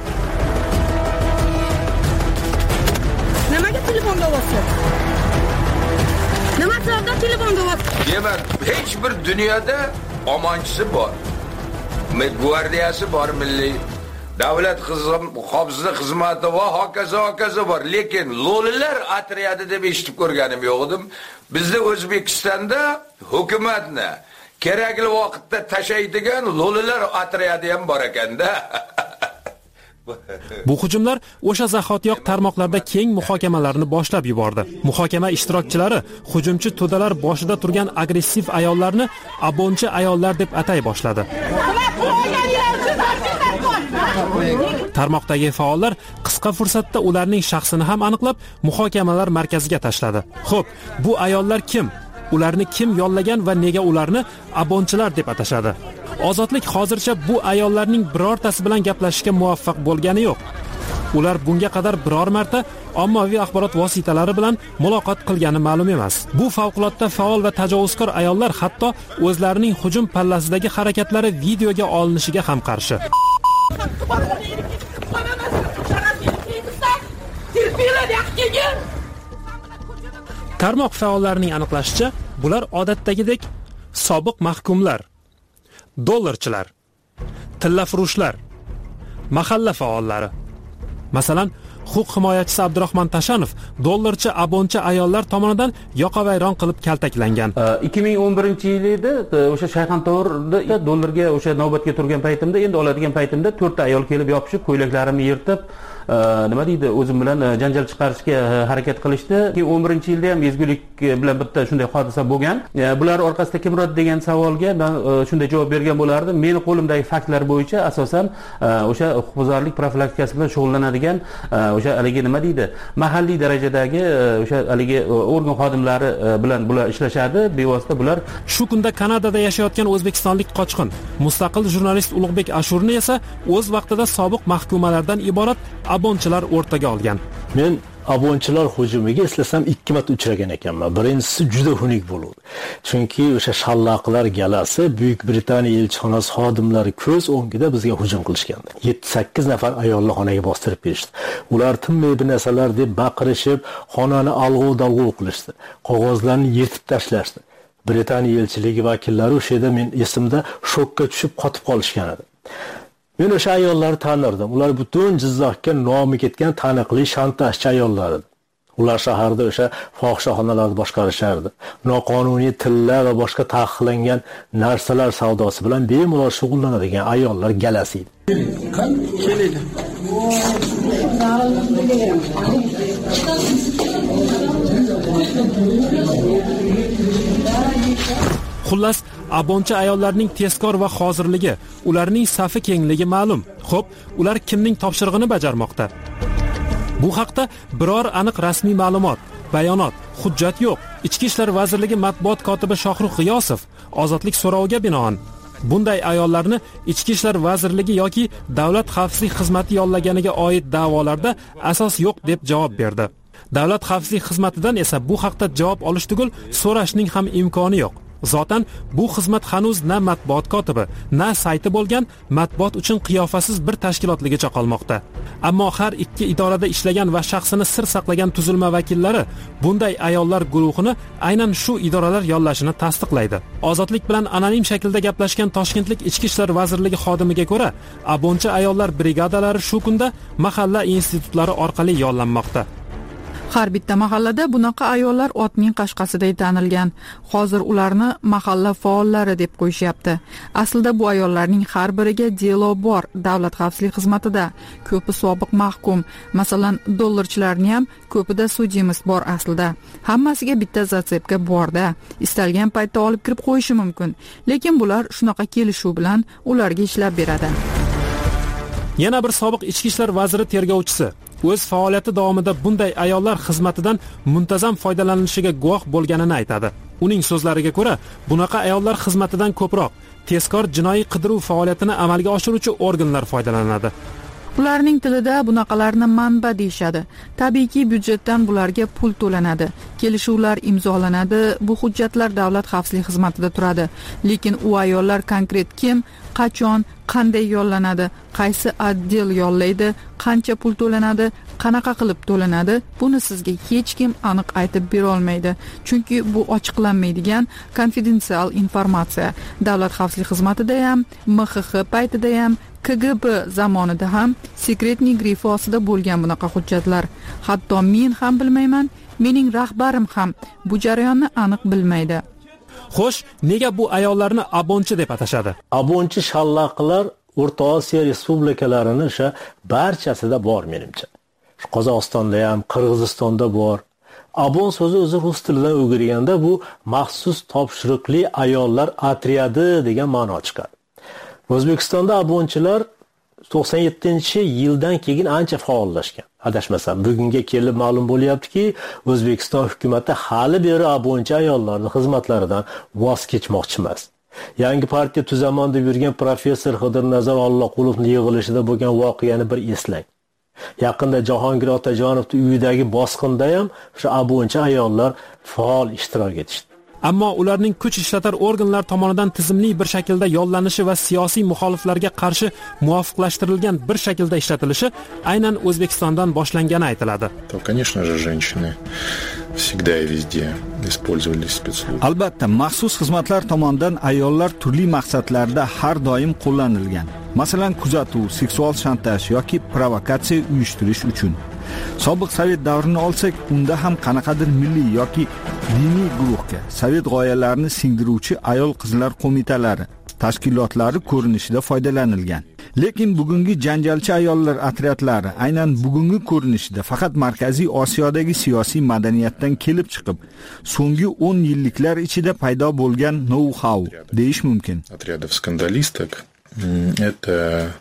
Nimaga telefonga ovoz? Nima sababdan telefonga ovoz? Demak, hech bir dunyoda omonchisi bor. Gvardiyasi bor, milliy davlat xavfsizlik xizmati va hokazo bor. Lekin lo'lilar otryadi deb eshitib ko'rganim yo'q edim. Bizda O'zbekistonda hukumatni kerakli vaqtda tashaydigan lo'lilar otryadi ham bor ekanda. Bu hujumlar o'sha zahotiyoq tarmoqlarda keng muhokamalarni boshlab yubordi. Muhokama ishtirokchilari hujumchi to'dalar boshida turgan agressiv ayollarni abonchi ayollar deb atay boshladi. Tarmoqdagi faollar qisqa fursatda ularning shaxsini ham aniqlab, muhokamalar markaziga tashladi. Xo'p, bu ayollar kim? Ularni kim yollagan va nega ularni abonchilar deb atashadi? Ozodlik hozircha bu ayollarning birortasi bilan gaplashishga muvaffaq bo'lgani yo'q. Ular bunga qadar biror marta ommaviy axborot vositalari bilan muloqot qilgani ma'lum emas. Bu favqulodda faol va tajovuzkor ayollar hatto o'zlarining hujum pallasidagi harakatlari videoga olinishiga ham qarshi. Tarmoq faollarining aniqlashicha, bular odatdagidek sobiq mahkumlar, dollarchilar, tillafurushlar, mahalla faollari. Masalan, huquq himoyachisi Abdurahmon Tashanov dollarchi abonchi ayollar tomonidan yoqavayron qilib kaltaklangan. 2011-yil edi, o'sha Shayxontohurda dollarga o'sha navbatga turgan paytimda, endi oladigan paytimda 4 ta ayol kelib yopishib, ko'ylaklarimni yirtib, nima deydi, o'zim bilan janjal chiqarishga harakat qilishdi. 2011-yilda ham ezgulik bilan bitta shunday hodisa bo'lgan. Bular orqasida kim uradi degan savolga men shunday javob bergan bo'lardim. Meni qo'limdagi faktlar bo'yicha asosan o'sha huquqbuzarlik profilaktikasi bilan shug'ullanadigan o'sha haligi nima deydi, mahalliy darajadagi o'sha haligi organ xodimlari bilan bular ishlashadi. Bevosita bular shu kunda Kanadada yashayotgan o'zbekistonlik qochqin, mustaqil jurnalist Ulug'bek Ashurni esa o'z vaqtida sobiq mahkumalardan iborat abonchilar o'rtaga olgan. Men Abonchilar hujumiga eslasam 2 marta uchragan ekanman. Birinchisi juda xunuk bo'ldi. Chunki o'sha shallaqlar galasi Buyuk Britaniya elchixonasi xodimlari ko'z o'ngida bizga hujum qilishgandi. 7-8 nafar ayolni xonaga bostirib berishdi. Ular tinmay bir narsalar deb baqirishib, xonani alg'ov-dalg'ov qilishdi. Qog'ozlarni yirtib tashlashdi. Britaniya elchiligi vakillari o'sha yerda men esimda shokka tushib qotib qolishgan edi. Men o'sha ayollarni tanirdim. Ular butun Jizzaxga nomi ketgan taniqli shantajchi ayollar edi. Ular shaharda o'sha fohishaxonalarni boshqarishardi. Noqonuniy tillar va boshqa taqiqlangan narsalar savdosi bilan bemalol shug'ullanadigan ayollar galasi edi. Keladi. Xullas, abonchi ayollarning tezkor va hozirligi, ularning safi kengligi ma'lum. Xo'p, ular kimning topshirig'ini bajarmoqda? Bu haqda biror aniq rasmiy ma'lumot, bayonot, hujjat yo'q. Ichki ishlar vazirligi matbuot kotibi Shohruh G'iyosov ozodlik so'roviga binoan bunday ayollarni Ichki ishlar vazirligi yoki Davlat xavfsizlik xizmati yollaganiga oid da'volarda asos yo'q deb javob berdi. Davlat xavfsizlik xizmatidan esa bu haqda javob olish tugul so'rashning ham imkoni yo'q. Zotan bu xizmat hanuz na matbuot kotibi, na sayti bo'lgan matbuot uchun qiyofasiz bir tashkilotligicha qolmoqda. Ammo har ikki idorada ishlagan va shaxsini sir saqlagan tuzilma vakillari bunday ayollar guruhini aynan shu idoralar yollashini tasdiqlaydi. Ozodlik bilan anonim shaklda gaplashgan Toshkentlik Ichki ishlar vazirligi xodimiga ko'ra, abonchi ayollar brigadalari shu kunda mahalla institutlari orqali yollanmoqda. Har bitta mahallada bunaqa ayollar otning qashqasiday tanilgan. Hozir ularni mahalla faollari deb qo'yishyapti. Aslida bu ayollarning har biriga delo bor davlat xavfsizlik xizmatida. Ko'pi sobiq mahkum, masalan, dollarchilarning ham ko'pida sudyimiz bor aslida. Hammasiga bitta zatsepka bor-da. Istalgan paytda olib kirib qo'yishi mumkin. Lekin bular shunaqa kelishuv bilan ularga ishlab beradi. Yana bir sobiq ichki ishlar vaziri tergovchisi o'z faoliyati davomida bunday ayollar xizmatidan muntazam foydalanilishiga guvoh bo'lganini aytadi. Uning so'zlariga ko'ra, bunaqa ayollar xizmatidan ko'proq tezkor jinoiy qidiruv faoliyatini amalga oshiruvchi organlar foydalanadi. Ularning tilida bunaqalarni manba deyshadi. Tabiiyki byudjetdan bularga pul to'lanadi. Kelishuvlar imzolanadi, bu hujjatlar davlat xavfsizlik xizmatida turadi. Lekin u ayollar konkret kim, qachon, qanday yollanadi, qaysi otdel yollaydi, qancha pul to'lanadi, qanaqa qilib to'lanadi, buni sizga hech kim aniq aytib bera olmaydi. Chunki bu ochiqlanmaydigan konfidensial informatsiya. Davlat xavfsizlik xizmatida ham, MXX paytida ham, KGB zamonida ham sekretniy grifi ostida bo'lgan bunaqa hujjatlar. Hatto men ham bilmayman, mening rahbarim ham bu jarayonni aniq bilmaydi. Xo'sh, nega bu ayollarni abonchi deb atashadi? Abonchi shallaqlar O'rta Osiyo respublikalarini o'sha barchasida bor menimcha. Qozog'istonda ham, Qirg'izistonda bor. Abon so'zi o'zi rus tilidan o'girganda bu maxsus topshiriqli ayollar otryadi degan ma'no chiqadi. O'zbekistonda abonchilar 97-yildan keyin ancha faollashgan. Adashmasam, bugunga kelib ma'lum bo'lyaptiki, O'zbekiston hukumatı hali beri abonchi ayollarning xizmatlaridan voz kechmoqchi emas. Yangi partiya tuzaman deb yurgan professor Xidirnazar Alloqulovning yig'ilishida bo'lgan voqeani bir eslang. Yaqinda Jahongir Otajonovning uyidagi bosqinda ham o'sha abonchi ayollar faol ishtirok etishdi. Ammo ularning kuch ishlatar organlar tomonidan tizimli bir shaklda yollanishi va siyosiy muxoliflarga qarshi muvofiqlashtirilgan bir shaklda ishlatilishi aynan O'zbekistondan boshlangani aytiladi. То, конечно же, женщины всегда и везде использовали спецслужбы. Albatta, maxsus xizmatlar tomonidan ayollar turli maqsadlarda har doim qo'llanilgan. Masalan, kuzatuv, seksual shantaj yoki provokatsiya uyushtirish uchun. Sobiq Sovet davrini olsak, unda ham qanaqadir milliy yoki diniy guruhga Sovet g'oyalarini singdiruvchi ayol-qizlar qo'mitalari, tashkilotlari ko'rinishida foydalanilgan. Lekin bugungi janjalchi ayollar otryadlari aynan bugungi ko'rinishida faqat Markaziy Osiyodagi siyosiy madaniyatdan kelib chiqib, so'nggi 10 yilliklar ichida paydo bo'lgan know-how deyish mumkin. Отрядов скандалисток это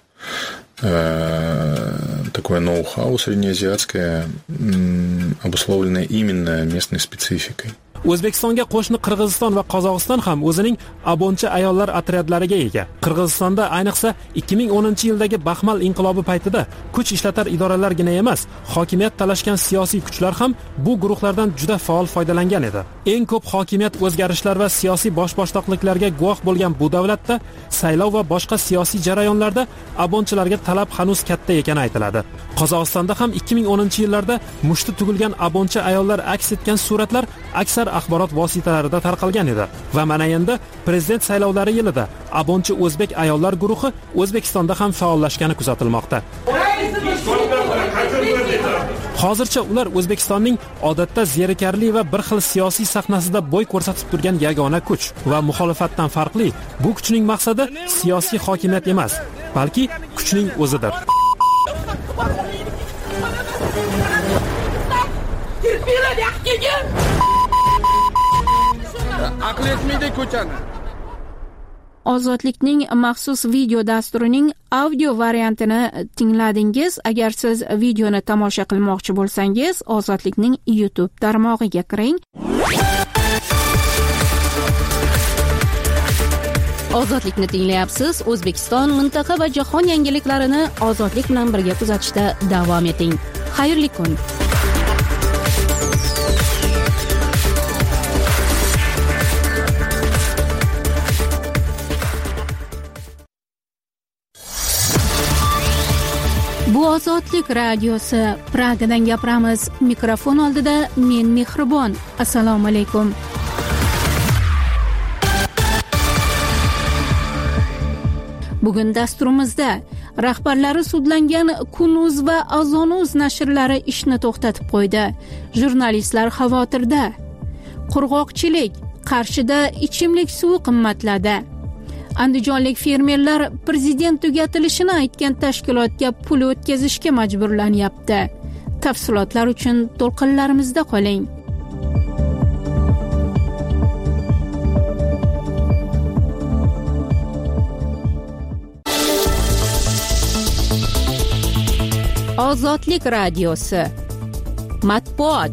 такое ноу-хау среднеазиатское, обусловленное именно местной спецификой. O'zbekistonga qo'shni Qirg'iziston va Qozog'iston ham o'zining abonchi ayollar otryadlariga ega. Qirg'izistonda ayniqsa 2010-yildagi Baxmal inqilobi paytida kuch ishlatar idoralargina emas, hokimiyat talashgan siyosiy kuchlar ham bu guruhlardan juda faol foydalangan edi. Eng ko'p hokimiyat o'zgarishlar va siyosiy boshboshdoqliklarga guvoh bo'lgan bu davlatda saylov va boshqa siyosiy jarayonlarda abonchilarga talab hanuz katta ekani aytiladi. Qozog'istonda ham 2010-yillarda mushti tugilgan abonchi ayollar aks etgan suratlar aksar axborot vositalarida tarqalgan edi va mana endi prezident saylovlari yilida abonchi o'zbek ayollar guruhi O'zbekistonda ham faollashgani kuzatilmoqda. Hozircha ular O'zbekistonning odatda zerikarli va bir xil siyosiy sahnasida bo'y ko'rsatib turgan yagona kuch va muxolifatdan farqli, bu kuchning maqsadi siyosiy hokimiyat emas, balki kuchning o'zidir. Aql etmaydi ko'chani. Ozodlikning maxsus video dasturining audio variantini tingladingiz. Agar siz videoni tomosha qilmoqchi bo'lsangiz, Ozodlikning YouTube tarmog'iga kiring. Ozodlikni tinglayapsiz. O'zbekiston, mintaqa va jahon yangiliklarini Ozodlik bilan birga kuzatishda davom eting. Xayrli kun. Bu Ozodlik radiosi. Pragadan gapiramiz. Mikrofon oldida men Mehribon. Assalomu alaykum. Bugun dasturimizda rahbarlari sudlangan Kun.uz va Azon.uz nashrlari ishni to'xtatib qo'ydi. Jurnalistlar xavotirda. Qurg'oqchilik, Qarshida ichimlik suvi qimmatladi. Andijonlik fermerlar prezident tugatilishini aytgan tashkilotga pul o'tkazishga majburlanyapti. Tafsilotlar uchun to'lqinlarimizda qoling. Ozodlik radiosi. Matbuot.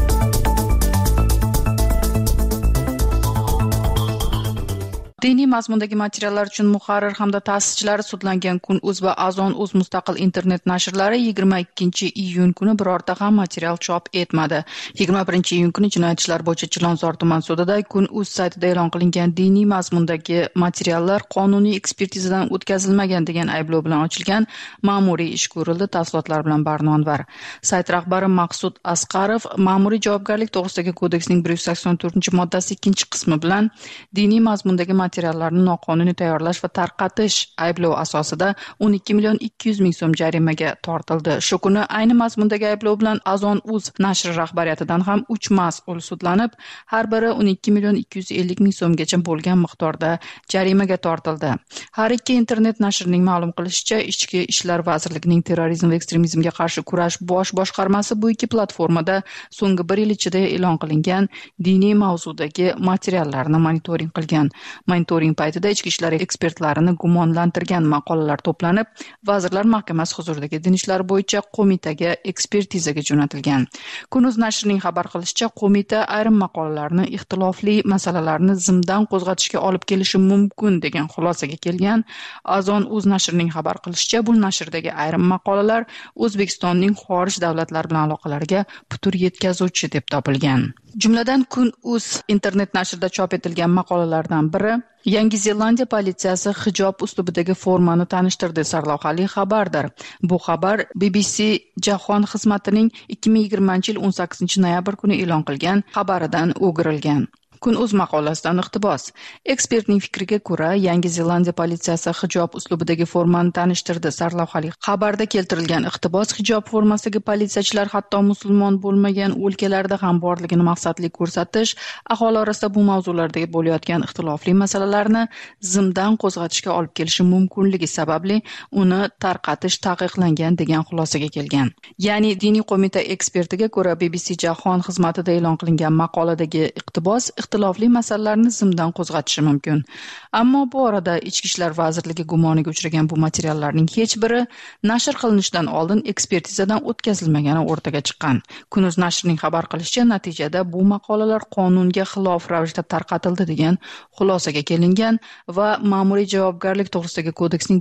Diniy mazmundagi materiallar uchun muharrir hamda ta'sischilar sudlangan Kun.uz va Azon.uz mustaqil internet nashrlari 22-iyun kuni birorta ham material chop etmadi. 21-iyun kuni Jinoyat ishlar bo'yicha Chilonzor tuman sudida Kun.uz saytida e'lon qilingan diniy mazmundagi materiallar qonuniy ekspertizadan o'tkazilmagan degan ayblov bilan ochilgan ma'muriy ish ko'rildi. Tafsilotlar bilan Barnonvar. Sayt rahbari Maqsud Asqarov ma'muriy javobgarlik to'g'risidagi kodeksning 184-moddasi 2-qismi bilan diniy mazmundagi materiallarni noqonuniy tayyorlash va tarqatish ayblovi asosida 12,200,000 so'm jarimaga tortildi. Shu kuni ayni mazmundagi ayblov bilan Azon.uz nashri rahbariyatidan ham 3 mas'ul sudlanib, har biri 12,250,000 so'mgacha bo'lgan miqdorda jarimaga tortildi. Har ikki internet nashrining ma'lum qilishicha, Ichki ishlar vazirligining terrorizm va ekstremizmga qarshi kurash bosh boshqarmasi bu ikki platformada so'nggi 1 yil ichida e'lon qilingan diniy mavzudagi materiallarni monitoring qilgan. Monitoring paytida ichki ishlar ekspertlarini gumonlantirgan maqolalar to'planib, Vazirlar Mahkamasi huzuridagi din ishlari bo'yicha qo'mitaga ekspertizaga jo'natilgan. Kun.uz nashrining xabar qilishicha, qo'mita ayrim maqolalarni ixtilofli masalalarni zimdan qo'zg'atishga olib kelishi mumkin degan xulosaga kelgan. Azon.uz nashrining xabar qilishicha, bu nashrdagi ayrim maqolalar O'zbekistonning xorij davlatlar bilan aloqalariga putur yetkazuvchi deb topilgan. Jumladan Kun.uz internet nashrida chop etilgan maqolalardan biri Yangi Zelandiya politsiyasi hijob uslubidagi formani tanishtirdi sarlavhali xabardir. Bu xabar BBC Jahon xizmatining 2020-yil 18-noyabr kuni e'lon qilgan xabaridan o'girilgan. Kun.uz maqolasidan iqtibos. Ekspertning fikriga ko'ra, Yangi Zelandiya politsiyasi hijob uslubidagi formani tanishtirdi sarlavhali xabarda keltirilgan iqtibos hijob formasidagi politsiyachilar hatto musulmon bo'lmagan o'lkalarda ham borligini maqsadli ko'rsatish, aholi orasida bu mavzulardagi bo'layotgan ixtilofli masalalarni zimdan qo'zg'atishga olib kelishi mumkinligi sababli uni tarqatish taqiqlangan degan xulosaga kelgan. Ya'ni diniy qo'mita ekspertiga ko'ra BBC Jahon xizmatida e'lon qilingan maqoladagi iqtibos ixtilofli masalalarni zimdan qo'zg'atishi mumkin. Ammo bu orada Ichki ishlar vazirligi gumoniga uchragan bu materiallarning hech biri nashr qilinishidan oldin ekspertizadan o'tkazilmagani o'rtaga chiqqan. Kunuz nashrining xabar qilishicha, natijada bu maqolalar qonunga xilof ravishda tarqatildi degan xulosaga kelingan va ma'muriy javobgarlik to'g'risidagi kodeksning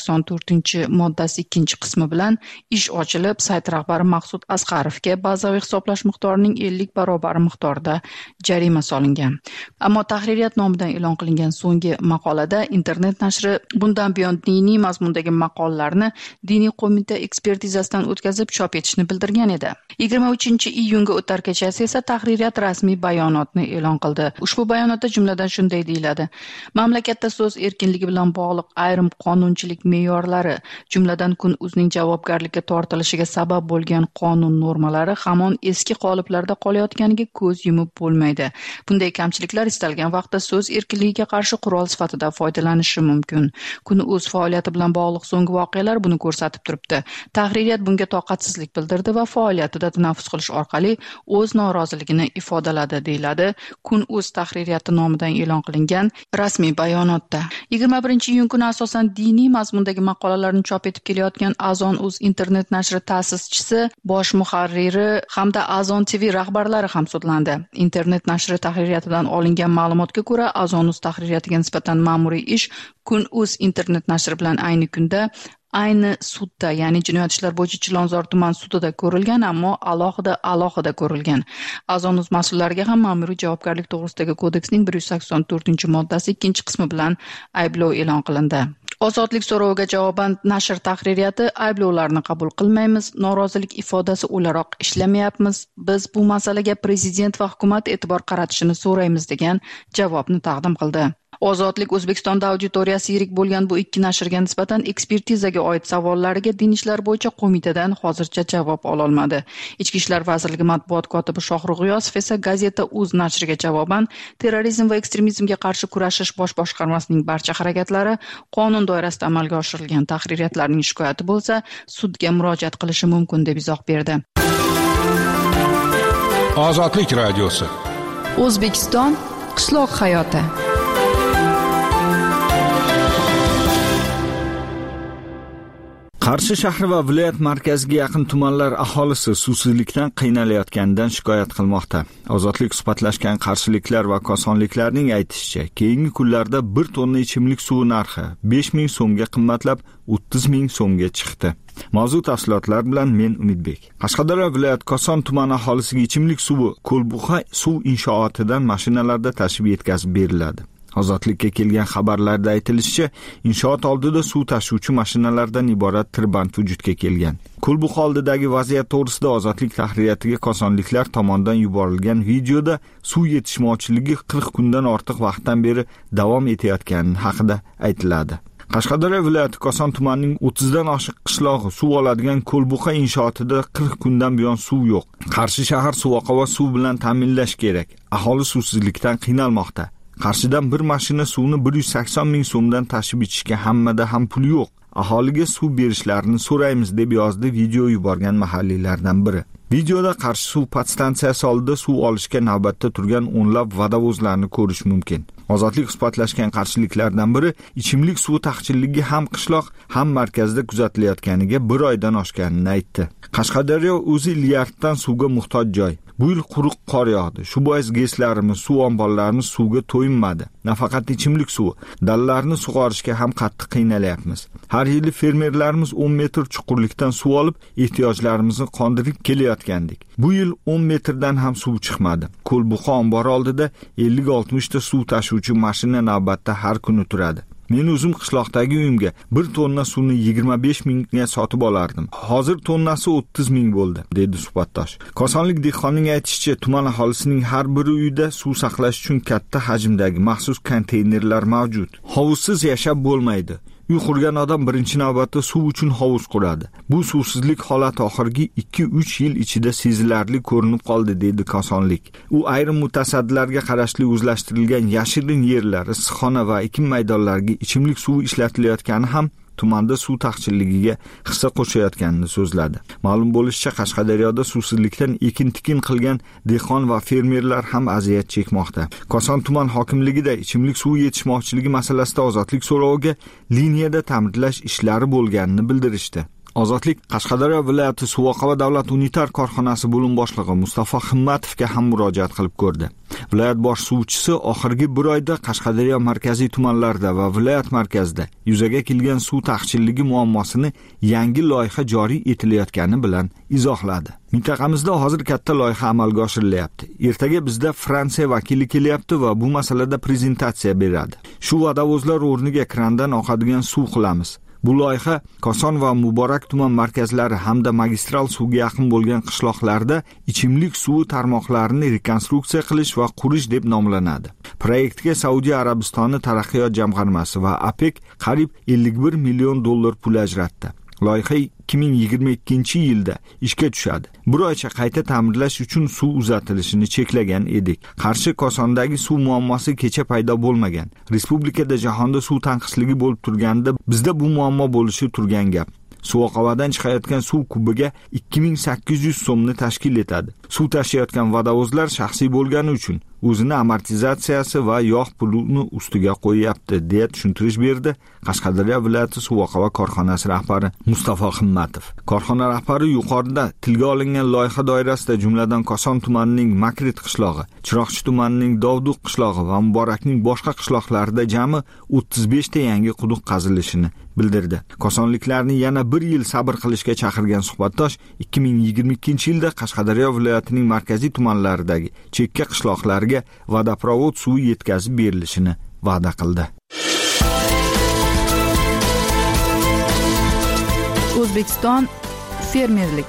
184-moddasi 2-qismi bilan ish ochilib, sayt rahbari Maqsud Asqarovga bazaviy hisoblash miqdorining 50 barobar miqdorida jarima solingan. Ammo tahririyat nomidan e'lon qilingan so'nggi maqolada internet nashri bundan buyon diniy mazmundagi maqolalarni diniy qo'mita ekspertizasidan o'tkazib chop etishni bildirgan edi. 23-iyunga o'tar kechasi esa tahririyat rasmiy bayonotni e'lon qildi. Ushbu bayonotda jumladan shunday deyiladi: mamlakatda so'z erkinligi bilan bog'liq ayrim qonunchilik me'yorlari, jumladan Kun.uzning javobgarlikka tortilishiga sabab bo'lgan qonun normalari hamon eski qoliplarda qolayotganiga ko'z yumib bo'lmaydi. Bunday kamchiliklar istalgan vaqtda so'z erkinligiga qarshi qurol sifatida foydalanishi mumkin. Kun.uz faoliyati bilan bog'liq so'nggi voqealar buni ko'rsatib turibdi. Tahririyat bunga toqatsizlik bildirdi va faoliyatida tanaffus qilish orqali o'z noroziligini ifodaladi, deyiladi Kun.uz tahririyati nomidan e'lon qilingan rasmiy bayonotda. 21-iyun kuni asosan diniy mazmundagi maqolalarni chop etib kelayotgan Azon.uz internet nashri ta'sischisi, bosh muharriri hamda Azon TV rahbarlari ham sudlandi. Internet nashri tahririyatidan olingan ma'lumotga ko'ra, Azon.uz tahririyatiga nisbatan ma'muriy ish Kun.uz internet nashri bilan ayni kunda ayni sudda, ya'ni jinoyat ishlar bo'yicha Chilonzor tuman sudida ko'rilgan, ammo alohida ko'rilgan. Azon.uz mas'ullariga ham ma'muriy javobgarlik to'g'risidagi kodeksning 184-moddasi 2-qismi bilan ayblov e'lon qilindi. Ozodlik so'roviga javoban nashr tahririyati ayblovlarni qabul qilmaymiz, norozilik ifodasi o'laroq ishlamayapmiz, biz bu masalaga prezident va hukumat e'tibor qaratishini so'raymiz degan javobni taqdim qildi. Ozodlik O'zbekistonda auditoriyasi yirik bo'lgan bu ikki nashrga nisbatan ekspertizaga oid savollariga din ishlar bo'yicha qo'mitadan hozircha javob ololmadi. Ichki ishlar vazirligi matbuot kotibi Shohrux G'iyosov esa Gazeta.uz nashriga javoban terrorizm va ekstremizmga qarshi kurashish bosh boshqarmasining barcha harakatlari qonun doirasida amalga oshirilgan. Tahririyatlarning shikoyati bo'lsa, sudga murojaat qilishi mumkin deb izoh berdi. Ozodlik radiosi. O'zbekiston qishloq hayoti. Qarshi shahri va viloyat markaziga yaqin tumanlar aholisi suvsizlikdan qiynalayotganidan shikoyat qilmoqda. Ozodlik suhbatlashgan qarshiliklar va kosonliklarning aytishicha, keyingi kunlarda 1 tonna ichimlik suvi narxi 5000 so'mga qimmatlab 30000 so'mga chiqdi. Mavzu tafsilotlar bilan men Umidbek. Qashqadaryo viloyat Koson tumani aholisiga ichimlik suvi Ko'lbuqa suv inshootidan mashinalarda tashib yetkazib beriladi. Ozodlikka kelgan xabarlarda aytilishicha, inshoot oldida suv tashuvchi mashinalardan iborat tirband vujudga kelgan. Ko'lbuqa oldidagi vaziyat to'g'risida Ozodlik tahririyatiga kosonliklar tomonidan yuborilgan videoda suv yetishmovchiligi 40 kundan ortiq vaqtdan beri davom etayotgani haqida aytiladi. Qashqadaryo viloyati Koson tumanining 30 dan oshiq qishlog'i suv oladigan Ko'lbuqa inshootida 40 kundan buyon suv yo'q. Qarshi shahar suv oqova suv bilan ta'minlash kerak. Aholi suvsizlikdan qiynalmoqda. Qarshidan bir mashina suvni 180 ming so'mdan tashib ichishga hammada ham pul yo'q. Aholiga suv berishlarini so'raymiz deb yozdi video yuborgan mahalliylardan biri. Videoda Qarshi suv podstansiyasi oldida suv olishga navbatda turgan o'nlab vodovozlarni ko'rish mumkin. Ozodlik suhbatlashgan qarshiliklardan biri ichimlik suvi taqchilligi ham qishloq, ham markazda kuzatilayotganiga 1 oydan oshganini aytdi. Qashqadaryo o'zi milliarddan suvga muhtoj joy. Bu yil quruq qor yog'di. Shu bois GESlarimiz, suv omborlarimiz suvga to'yinmadi. Nafaqat ichimlik suvi, dallarni sug'orishga ham qattiq qiynalyapmiz. Har yili fermerlarimiz 10 metr chuqurlikdan suv olib, ehtiyojlarimizni qondirib kelayotgandik. Bu yil 10 metrdan ham suv chiqmadi. Ko'lbuqa ombori oldida 50-60 ta suv tashuvchi mashina navbatda har kuni turadi. Men o'zim qishloqdagi uyimga 1 tonna suvni 25 mingga sotib olardim. Hozir tonnasi 30 ming bo'ldi, dedi suhbatdosh. Kosonlik dehqonning aytishicha, tuman aholisining har bir uyida suv saqlash uchun katta hajmdagi maxsus konteynerlar mavjud. Hovuzsiz yashab bo'lmaydi. Uy qurgan odam birinchi navbatda suv uchun hovuz quradi. Bu suvsizlik holati oxirgi 2-3 yil ichida sezilarli ko'rinib qoldi, dedi Kosonlik. U ayrim mutasaddilarga qarashli o'zlashtirilgan yashirin yerlar, issiqxona va ekin maydonlariga ichimlik suvi ishlatilayotgani ham tumanda suv taqchilligiga hissa qo'shayotganini so'zladi. Ma'lum bo'lishicha, Qashqadaryoda suvsizlikdan ekin-tikin qilgan dehqon va fermerlar ham aziyat chekmoqda. Koson tuman hokimligida ichimlik suvi yetishmovchiligi masalasida ozodlik so'roviga liniyada ta'mirlash ishlari bo'lganini bildirishdi. Ozodlik Qashqadaryo viloyati Suvoqova davlat unitar korxonasi bo'lim boshlig'i Mustafa Himmatovga ham murojaat qilib ko'rdi. Viloyat bosh suvchisi oxirgi bir oyda Qashqadaryo markaziy tumanlarida va viloyat markazida yuzaga kelgan suv taqchilligi muammosini yangi loyiha joriy etilayotgani bilan izohladi. Mintaqamizda hozir katta loyiha amalga oshirilyapti. Ertaga bizda Fransiya vakili kelyapti va bu masalada prezentatsiya beradi. Shu vodovozlar o'rniga krandan oqadigan suv qilamiz. Bu loyiha Koson va Muborak tuman markazlari hamda magistral suvga yaqin bo'lgan qishloqlarda ichimlik suvi tarmoqlarini rekonstruksiya qilish va qurish deb nomlanadi. Proyektga Saudiya Arabistoni taraqqiyot jamg'armasi va APEC qariyb $51 million pul ajratdi. Loyiha 2022-yilda ishga tushadi. Bir oycha qayta ta'mirlash uchun suv uzatilishini cheklagan edik. Qarshi Kosondagi suv muammosi kecha paydo bo'lmagan. Respublikada jahonda suv tanqisligi bo'lib turganda bizda bu muammo bo'lishi turgan gap. Suvoqovadan chiqayotgan suv kubiga 2800 so'mni tashkil etadi. Suv tashiyotgan vodovozlar shaxsiy bo'lgani uchun o'zini amortizatsiyasi va yog' pulini ustiga qo'yapti, deya tushuntirish berdi Qashqadaryo viloyati Suvoqova korxonasi rahbari Mustafa Himmatov. Korxona rahbari yuqorida tilga olingan loyiha doirasida jumladan Koson tumanining Makrit qishlog'i, Chiroqchi tumanining Dovduq qishlog'i va Muborakning boshqa qishloqlarida jami 35 ta yangi quduq qazilishini bildirdi. Kosonliklarni yana 1 yil sabr qilishga chaqirgan suhbatdosh 2022-yilda Qashqadaryo viloyatining markaziy tumanlaridagi chekka qishloqlarga vodoprovod suvi yetkazib berilishini va'da qildi. O'zbekiston fermerlik.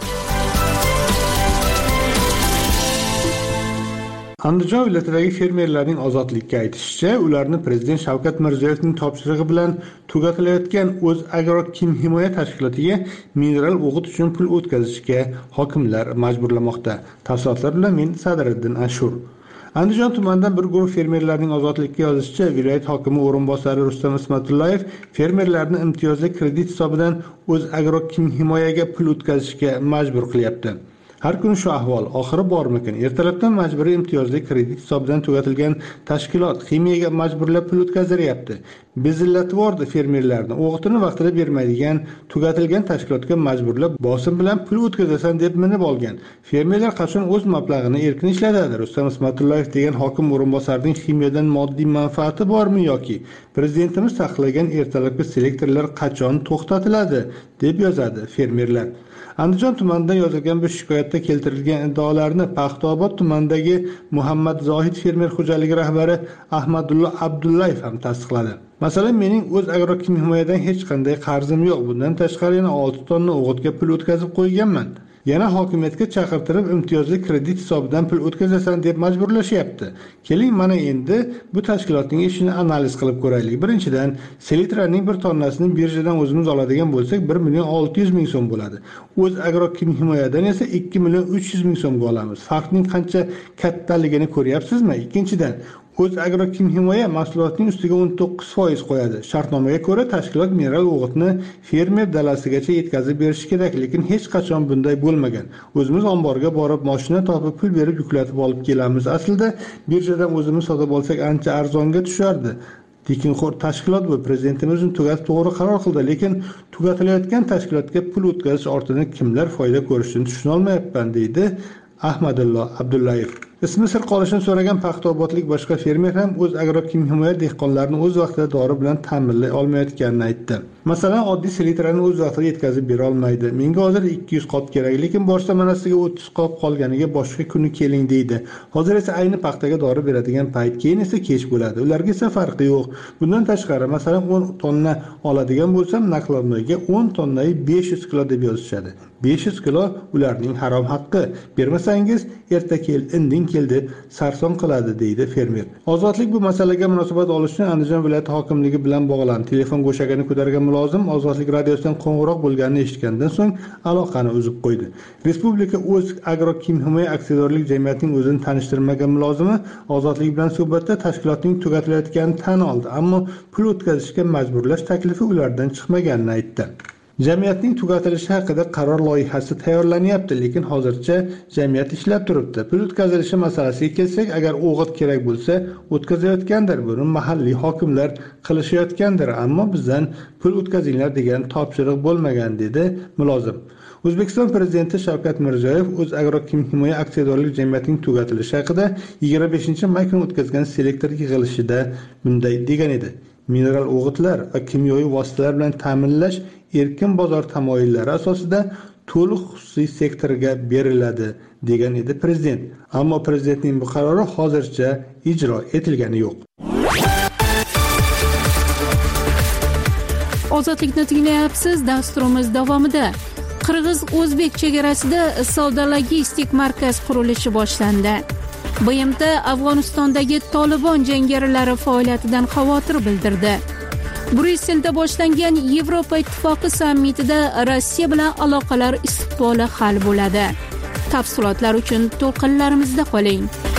Andijon viloyatidagi fermerlarning ozodlikka aytishicha, ularni prezident Shavkat Mirziyoyevning topshirig'i bilan tugatilayotgan O'zagro-Kimhimoya tashkilotiga mineral o'g'it uchun pul o'tkazishga hokimlar majburlamoqda. Tafsilotlar bilan men Sadriddin Ashur. Andijon tumanidan bir guruh fermerlarning ozodlikka yozishicha, viloyat hokimi o'rinbosari Rustam Ismatullayev fermerlarni imtiyozli kredit hisobidan O'zagro-Kimhimoyaga pul o'tkazishga majbur qilyapti. Har kun shu ahvol oxiri bormikin? Ertalabdan majburiy imtiyozli kredit hisobidan tugatilgan tashkilot ximiyaga majburlab pul o'tkaziryapti. Bezillatvordi fermerlarni o'g'itini vaqtida bermaydigan, tugatilgan tashkilotga majburlab bosim bilan pul o'tkazasan deb minib olgan. Fermerlar qachon o'z mablag'ini erkin ishlatadi? Rustam Ismatullayev degan hokim o'rinbosarining ximiyadan moddiy manfaati bormi yoki prezidentimiz taqiqlagan ertalabki selektorlar qachon to'xtatiladi deb yozadi fermerlar. Andijon tumanidan yozilgan bu shikoyatda keltirilgan iddaolarni Paxtaobod tumanidagi Muhammad Zohid fermer xo'jaligi rahbari Ahmadullo Abdullayev ham tasdiqladi. Masalan, mening O'zagro-Kimhimoyadan hech qanday qarzim yo'q. Bundan tashqari yana 6 tonna o'g'itga pul o'tkazib qo'yganman. Yana hokimiyatga chaqirtirib imtiyozli kredit hisobidan pul o'tkazasan deb majburlashyapti. Keling, mana endi bu tashkilotning ishini analiz qilib ko'raylik. Birinchidan, selitraning bir tonnasini birjadan o'zimiz oladigan bo'lsak 1.600.000 so'm bo'ladi. O'zagro-Kimhimoyadan esa 2.300.000 so'mga olamiz. Farqning qancha kattaligini ko'ryapsizmi? Ikkinchidan, O'zagro-Kimhimoya mahsulotning ustiga 19% qo'yadi. Shartnomaga ko'ra tashkilot mineral o'g'itni fermer dalasigacha yetkazib berishi kerak, lekin hech qachon bunday bo'lmagan. O'zimiz omborga borib, mashina topib, pul berib yuklatib olib kelamiz. Aslida birjadan o'zimiz sotib olsak ancha arzonga tushardi. Tekinxo'r tashkilot bu, prezidentimiz tugatib to'g'ri qaror qildi, lekin tugatilayotgan tashkilotga pul o'tkazish ortidan kimlar foyda ko'rishini tushuna olmayapman, deydi Ahmadullo Abdullayev. Ismi sir qolishini so'ragan Paxtaobodlik boshqa fermer ham O'zagro-Kimhimoya dehqonlarni o'z vaqtida dori bilan ta'minlay olmayotganini aytdi. Masalan, oddiy selitrani o'z vaqtida yetkazib bera olmaydi. Menga hozir 200 qop kerak, lekin borsa mana sizga 30 qop qolganiga boshqa kuni keling deydi. Hozir esa ayni paxtaga dori beradigan payt, keyin esa kech bo'ladi. Ularga esa farqi yo'q. Bundan tashqari, masalan, 10 tonna oladigan bo'lsam, nakladnoyga 10 tonnai 500 kilo deb yozishadi. 500 kilo ularning harom haqqi. Bermasangiz, erta kel, indin keldi, sarson qiladi, deydi fermer. Ozodlik bu masalaga munosabat olishni Andijon viloyati hokimligi bilan bog'landi. Telefon go'shagini ko'targan mulozim Ozodlik radiosidan qo'ng'iroq bo'lganini eshitgandan so'ng aloqani uzib qo'ydi. Respublika o'z agrokimhimoya aksiyadorlik jamiyatining o'zini tanishtirmagan mulozimi Ozodlik bilan suhbatda tashkilotning tugatilayotganini tan oldi, ammo pul o'tkazishga majburlash taklifi ulardan chiqmaganini aytdi. Jamiyatning tugatilishi haqida qaror loyihasi tayyorlanyapti, lekin hozircha jamiyat ishlab turibdi. Pul o'tkazilishi masalasiga kelsak, agar o'g'it kerak bo'lsa, o'tkazayotgandir, buni mahalliy hokimlar qilishayotgandir, ammo bizdan pul o'tkazinglar degan topshiriq bo'lmagan, dedi mulozim. O'zbekiston prezidenti Shavkat Mirziyoyev o'z agrokimhimoya aksiyadorlik jamiyatining tugatilishi haqida 25-may kuni o'tkazgan selektor yig'ilishida bunday degan edi. Mineral o'g'itlar va kimyoviy vositalar bilan ta'minlash erkin bozor tamoyillari asosida to'liq xususiy sektorga beriladi, degan edi prezident. Ammo prezidentning bu qarori hozircha ijro etilgani yo'q. Ozodlikni tinglayapsiz. Dasturimiz davomida Qirg'iz-O'zbek chegarasida savdo-logistik markaz qurilishi boshlandi. BMT Afg'onistondagi Tolibon jangarilari faoliyatidan xavotir bildirdi. Bryusselda boshlangan Yevropa Ittifoqi sammitida Rossiya bilan aloqalar istiqboli hal bo'ladi. Tafsilotlar uchun to'lqinlarimizda qoling.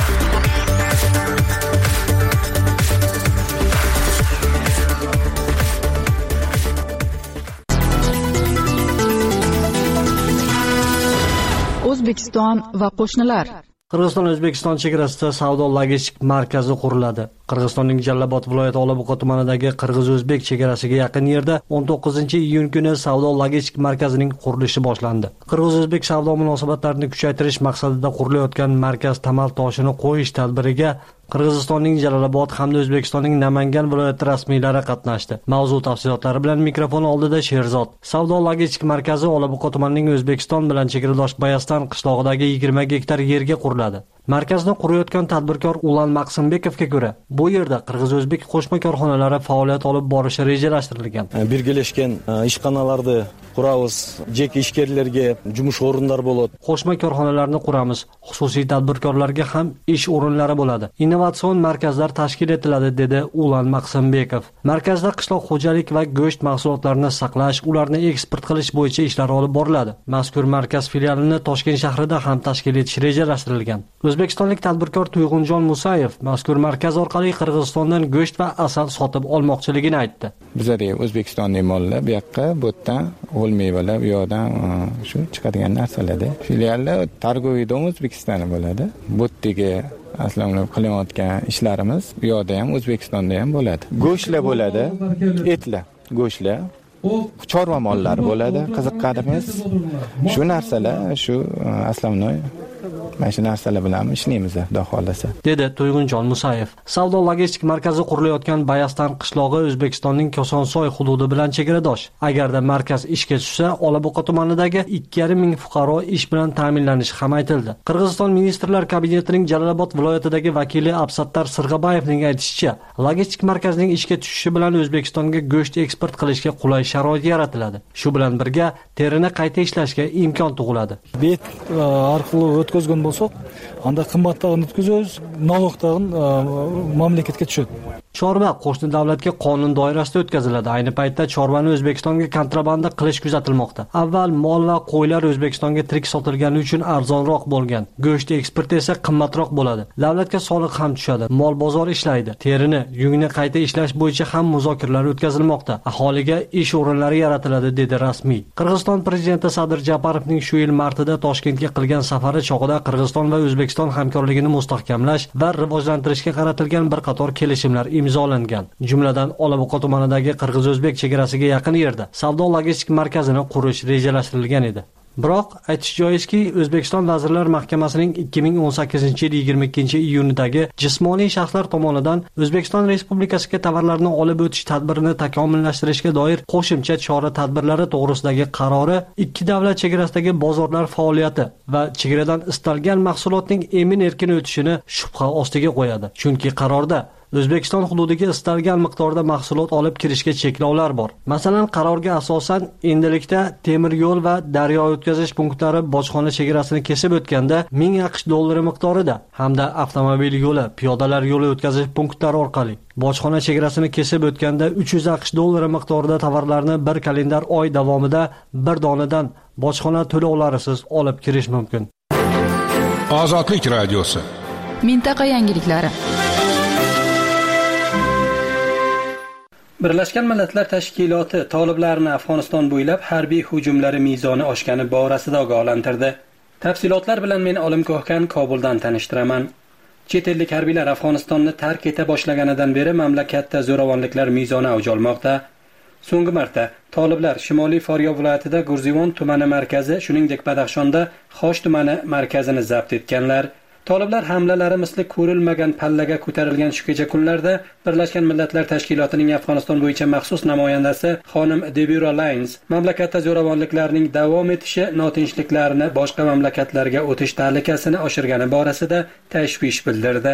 O'zbekiston va qo'shnilar. Qirg'iziston-O'zbekiston chegarasida savdo-logistik markazi quriladi. Qirg'izistonning Jallabod viloyati Olabuqa tumanidagi Qirg'iz-O'zbek chegarasiga yaqin yerda 19-iyun kuni savdo-logistik markazining qurilishi boshlandi. Qirg'iz-O'zbek savdo munosabatlarini kuchaytirish maqsadida qurilayotgan markaz tamal toshini qo'yish tadbiriga Qirg'izistonning Jallabod hamda O'zbekistonning Namangan viloyati rasmiylari qatnashdi. Mavzu tafsilotlari bilan mikrofon oldida Sherzod. Savdo-logistik markazi Olabuqa tumanining O'zbekiston bilan chegaradosh Bayastan qishlog'idagi 20 gektar yerga quriladi. Markazni qurayotgan tadbirkor Ulan Maqsimbekovga ko'ra, bu yerda Qirg'iz-O'zbek qo'shma korxonalari faoliyat olib borishi rejalashtirilgan. Birgalashgan ishxonalarni quramiz, jek ishkerlarga yumush o'rinlari bo'ladi. Qo'shma korxonalarni quramiz, xususiy tadbirkorlarga ham ish o'rinlari bo'ladi. Innovatsion markazlar tashkil etiladi, dedi Ulan Maqsimbekov. Markazda qishloq xo'jalik va go'sht mahsulotlarini saqlash, ularni eksport qilish bo'yicha ishlar olib boriladi. Mazkur markaz filialini Toshkent shahrida ham tashkil etish rejalashtirilgan. O'zbekistonlik tadbirkor Tuyg'unjon Musayev mazkur markaz orqali Qirg'izistondan go'sht va asal sotib olmoqchiligini aytdi. Bizda O'zbekistonning mollar bu yoqqa, bu yerdan g'ol mevalar, bu yoqdan shu chiqadigan narsalarda. Filiallar targoviyda O'zbekiston bo'ladi. Bu yerdagi aslan qilayotgan ishlarimiz bu yoqda ham O'zbekistonda ham bo'ladi. Go'shtlar bo'ladi, etlar, go'shtlar, chorva mollari bo'ladi. Qiziqqanimiz shu narsalar, shu aslamnoy mana shu narsalar bilan ishlaymiz, xudo xolasa, dedi To'yg'unjon Musayev. Savdo logistik markazi qurilayotgan Bayastan qishlog'i O'zbekistonning Kosonsoy hududi bilan chegaradosh. Agarda markaz ishga tushsa, Olabuqa tumanidagi 2,5 ming fuqaro ish bilan ta'minlanishi ham aytildi. Qirg'iziston ministrlar kabinetining Jallabod viloyatidagi vakili Absattar Sirg'abayevning aytishicha, logistik markazning ishga tushishi bilan O'zbekistonga go'sht eksport qilishga qulay sharoit yaratiladi. Shu bilan birga terini qayta ishlashga imkon tug'iladi. Bet orqali o'tkazgan bo'lsak, unda qimmatdan o'tkazamiz, налогdan mamlakatga tushadi. Chorva qo'shni davlatga qonun doirasida o'tkaziladi. Ayni paytda chorvani O'zbekistonga kontrabanda qilish kuzatilmoqda. Avval mol va qo'ylar O'zbekistonga tirik sotilgani uchun arzonroq bo'lgan. Go'sht eksporti esa qimmatroq bo'ladi. Davlatga soliq ham tushadi. Mol bozor ishlaydi. Terini, yungni qayta ishlash bo'yicha ham muzokaralar o'tkazilmoqda. Aholiga ish o'rinlari yaratiladi, dedi rasmiy. Qirg'iziston prezidenti Sadir Japarovning shu yil martida Toshkentga qilgan safari chog'ida Qirg'iziston va O'zbekiston hamkorligini mustahkamlash va rivojlantirishga qaratilgan bir qator kelishimlar imzolangan. Jumladan Olabuqa tumanidagi Qirg'iz-O'zbek chegarasiga yaqin yerda savdo logistik markazini qurish rejalashtirilgan edi. Biroq aytish joizki, O'zbekiston Vazirlar Mahkamasining 2018-yil 22-iyundagi jismoniy shaxslar tomonidan O'zbekiston Respublikasiga tovarlarni olib o'tish tadbirini takomillashtirishga doir qo'shimcha chora-tadbirlari to'g'risidagi qarori ikki davlat chegarasidagi bozorlar faoliyati va chegaradan istalgan mahsulotning emin-erkin o'tishini shubha ostiga qo'yadi. Chunki qarorda O'zbekiston hududiga istalgan miqdorda mahsulot olib kirishga cheklovlar bor. Masalan, qarorga asosan endilikda temir yo'l va daryo o'tkazish punktlari bojxona chegarasini kesib o'tganda $1000 miqdorida hamda avtomobil yo'li, piyodalar yo'li o'tkazish punktlari orqali bojxona chegarasini kesib o'tganda $300 miqdorida tovarlarni bir kalendar oy davomida bir donadan bojxona to'lovlarisiz olib kirish mumkin. Ozodlik radiosi. Mintaqa yangiliklari. Birlashgan Millatlar Tashkiloti toliblarni Afg'oniston bo'ylab harbiy hujumlari mezoni oshgani borasida ogohlantirdi. Tafsilotlar bilan men Olim Ko'hkan Kobuldan tanishtiraman. Chet ellik harbiylar Afg'onistonni tark eta boshlaganidan beri mamlakatda zo'ravonliklar mezoni avj olmoqda. So'nggi marta toliblar Shimoliy Faryob viloyatida Gurzivon tumani markazi, shuningdek Badaxshonda Xosh tumani markazini zabt etganlar. Toliblar hamlalari misli ko'rilmagan pallaga ko'tarilgan shu kecha kunlarda Birlashgan Millatlar Tashkilotining Afg'oniston bo'yicha maxsus namoyandasi xonim Deborah Lyons mamlakatda zo'ravonliklarning davom etishi notinchliklarni boshqa mamlakatlarga o'tish tahlikasini oshirgani borasida tashvish bildirdi.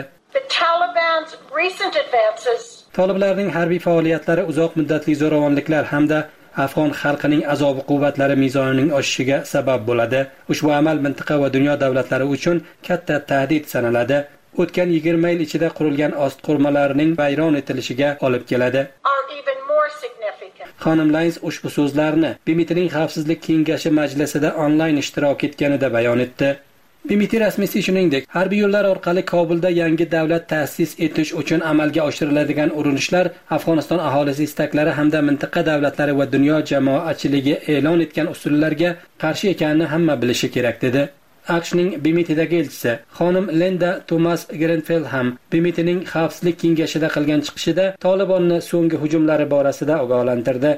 Toliblarning harbiy faoliyatlari uzoq muddatli zo'ravonliklar hamda Afg'on xalqining azob quvvatlari mezonining oshishiga sabab bo'ladi. Ushbu amal mintaqa va dunyo davlatlari uchun katta tahdid sanaladi. O'tgan 20 yil ichida qurilgan ostqurmalarning vayron etilishiga olib keladi. Xonim Lyons ushbu so'zlarni BMTning Xavfsizlik kengashi majlisida onlayn ishtirok etganida bayon etdi. BMT rasmiysi shuningdek, harbiy yo'llar orqali Kobulda yangi davlat ta'sis etish uchun amalga oshiriladigan urinishlar Afg'oniston aholisi istaklari hamda mintaqa davlatlari va dunyo jamoatchiligi e'lon etgan usullarga qarshi ekanini hamma bilishi kerak dedi. AQShning BMTdagi elchisi xonim Linda Thomas Grenfell ham BMTning Xavfsizlik kengashida qilgan chiqishida Tolibonni so'nggi hujumlari borasida ogohlantirdi.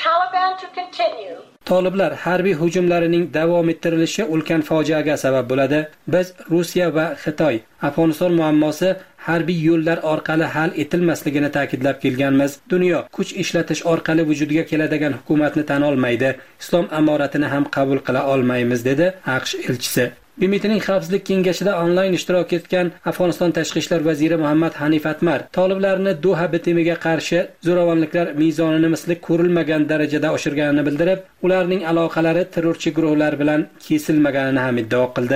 Toliblar harbiy hujumlarining davom ettirilishi ulkan fojiaga sabab bo'ladi. Biz Rossiya va Xitoy Afg'oniston muammosi harbiy yo'llar orqali hal etilmasligini ta'kidlab kelganmiz. Dunyo kuch ishlatish orqali vujudga keladigan hukumatni tan olmaydi. Islom amoratini ham qabul qila olmaymiz, dedi AQSh elchisi. BMTning Xavfsizlik kengashida onlayn ishtirok etgan Afg'oniston tashqi ishlar vaziri Muhammad Hanif Atmar toliblarni Doha bitimiga qarshi zo'ravonliklar mezonini misli ko'rilmagan darajada oshirganini bildirib, ularning aloqalari terrorchi guruhlar bilan kesilmaganini ham iddao qildi.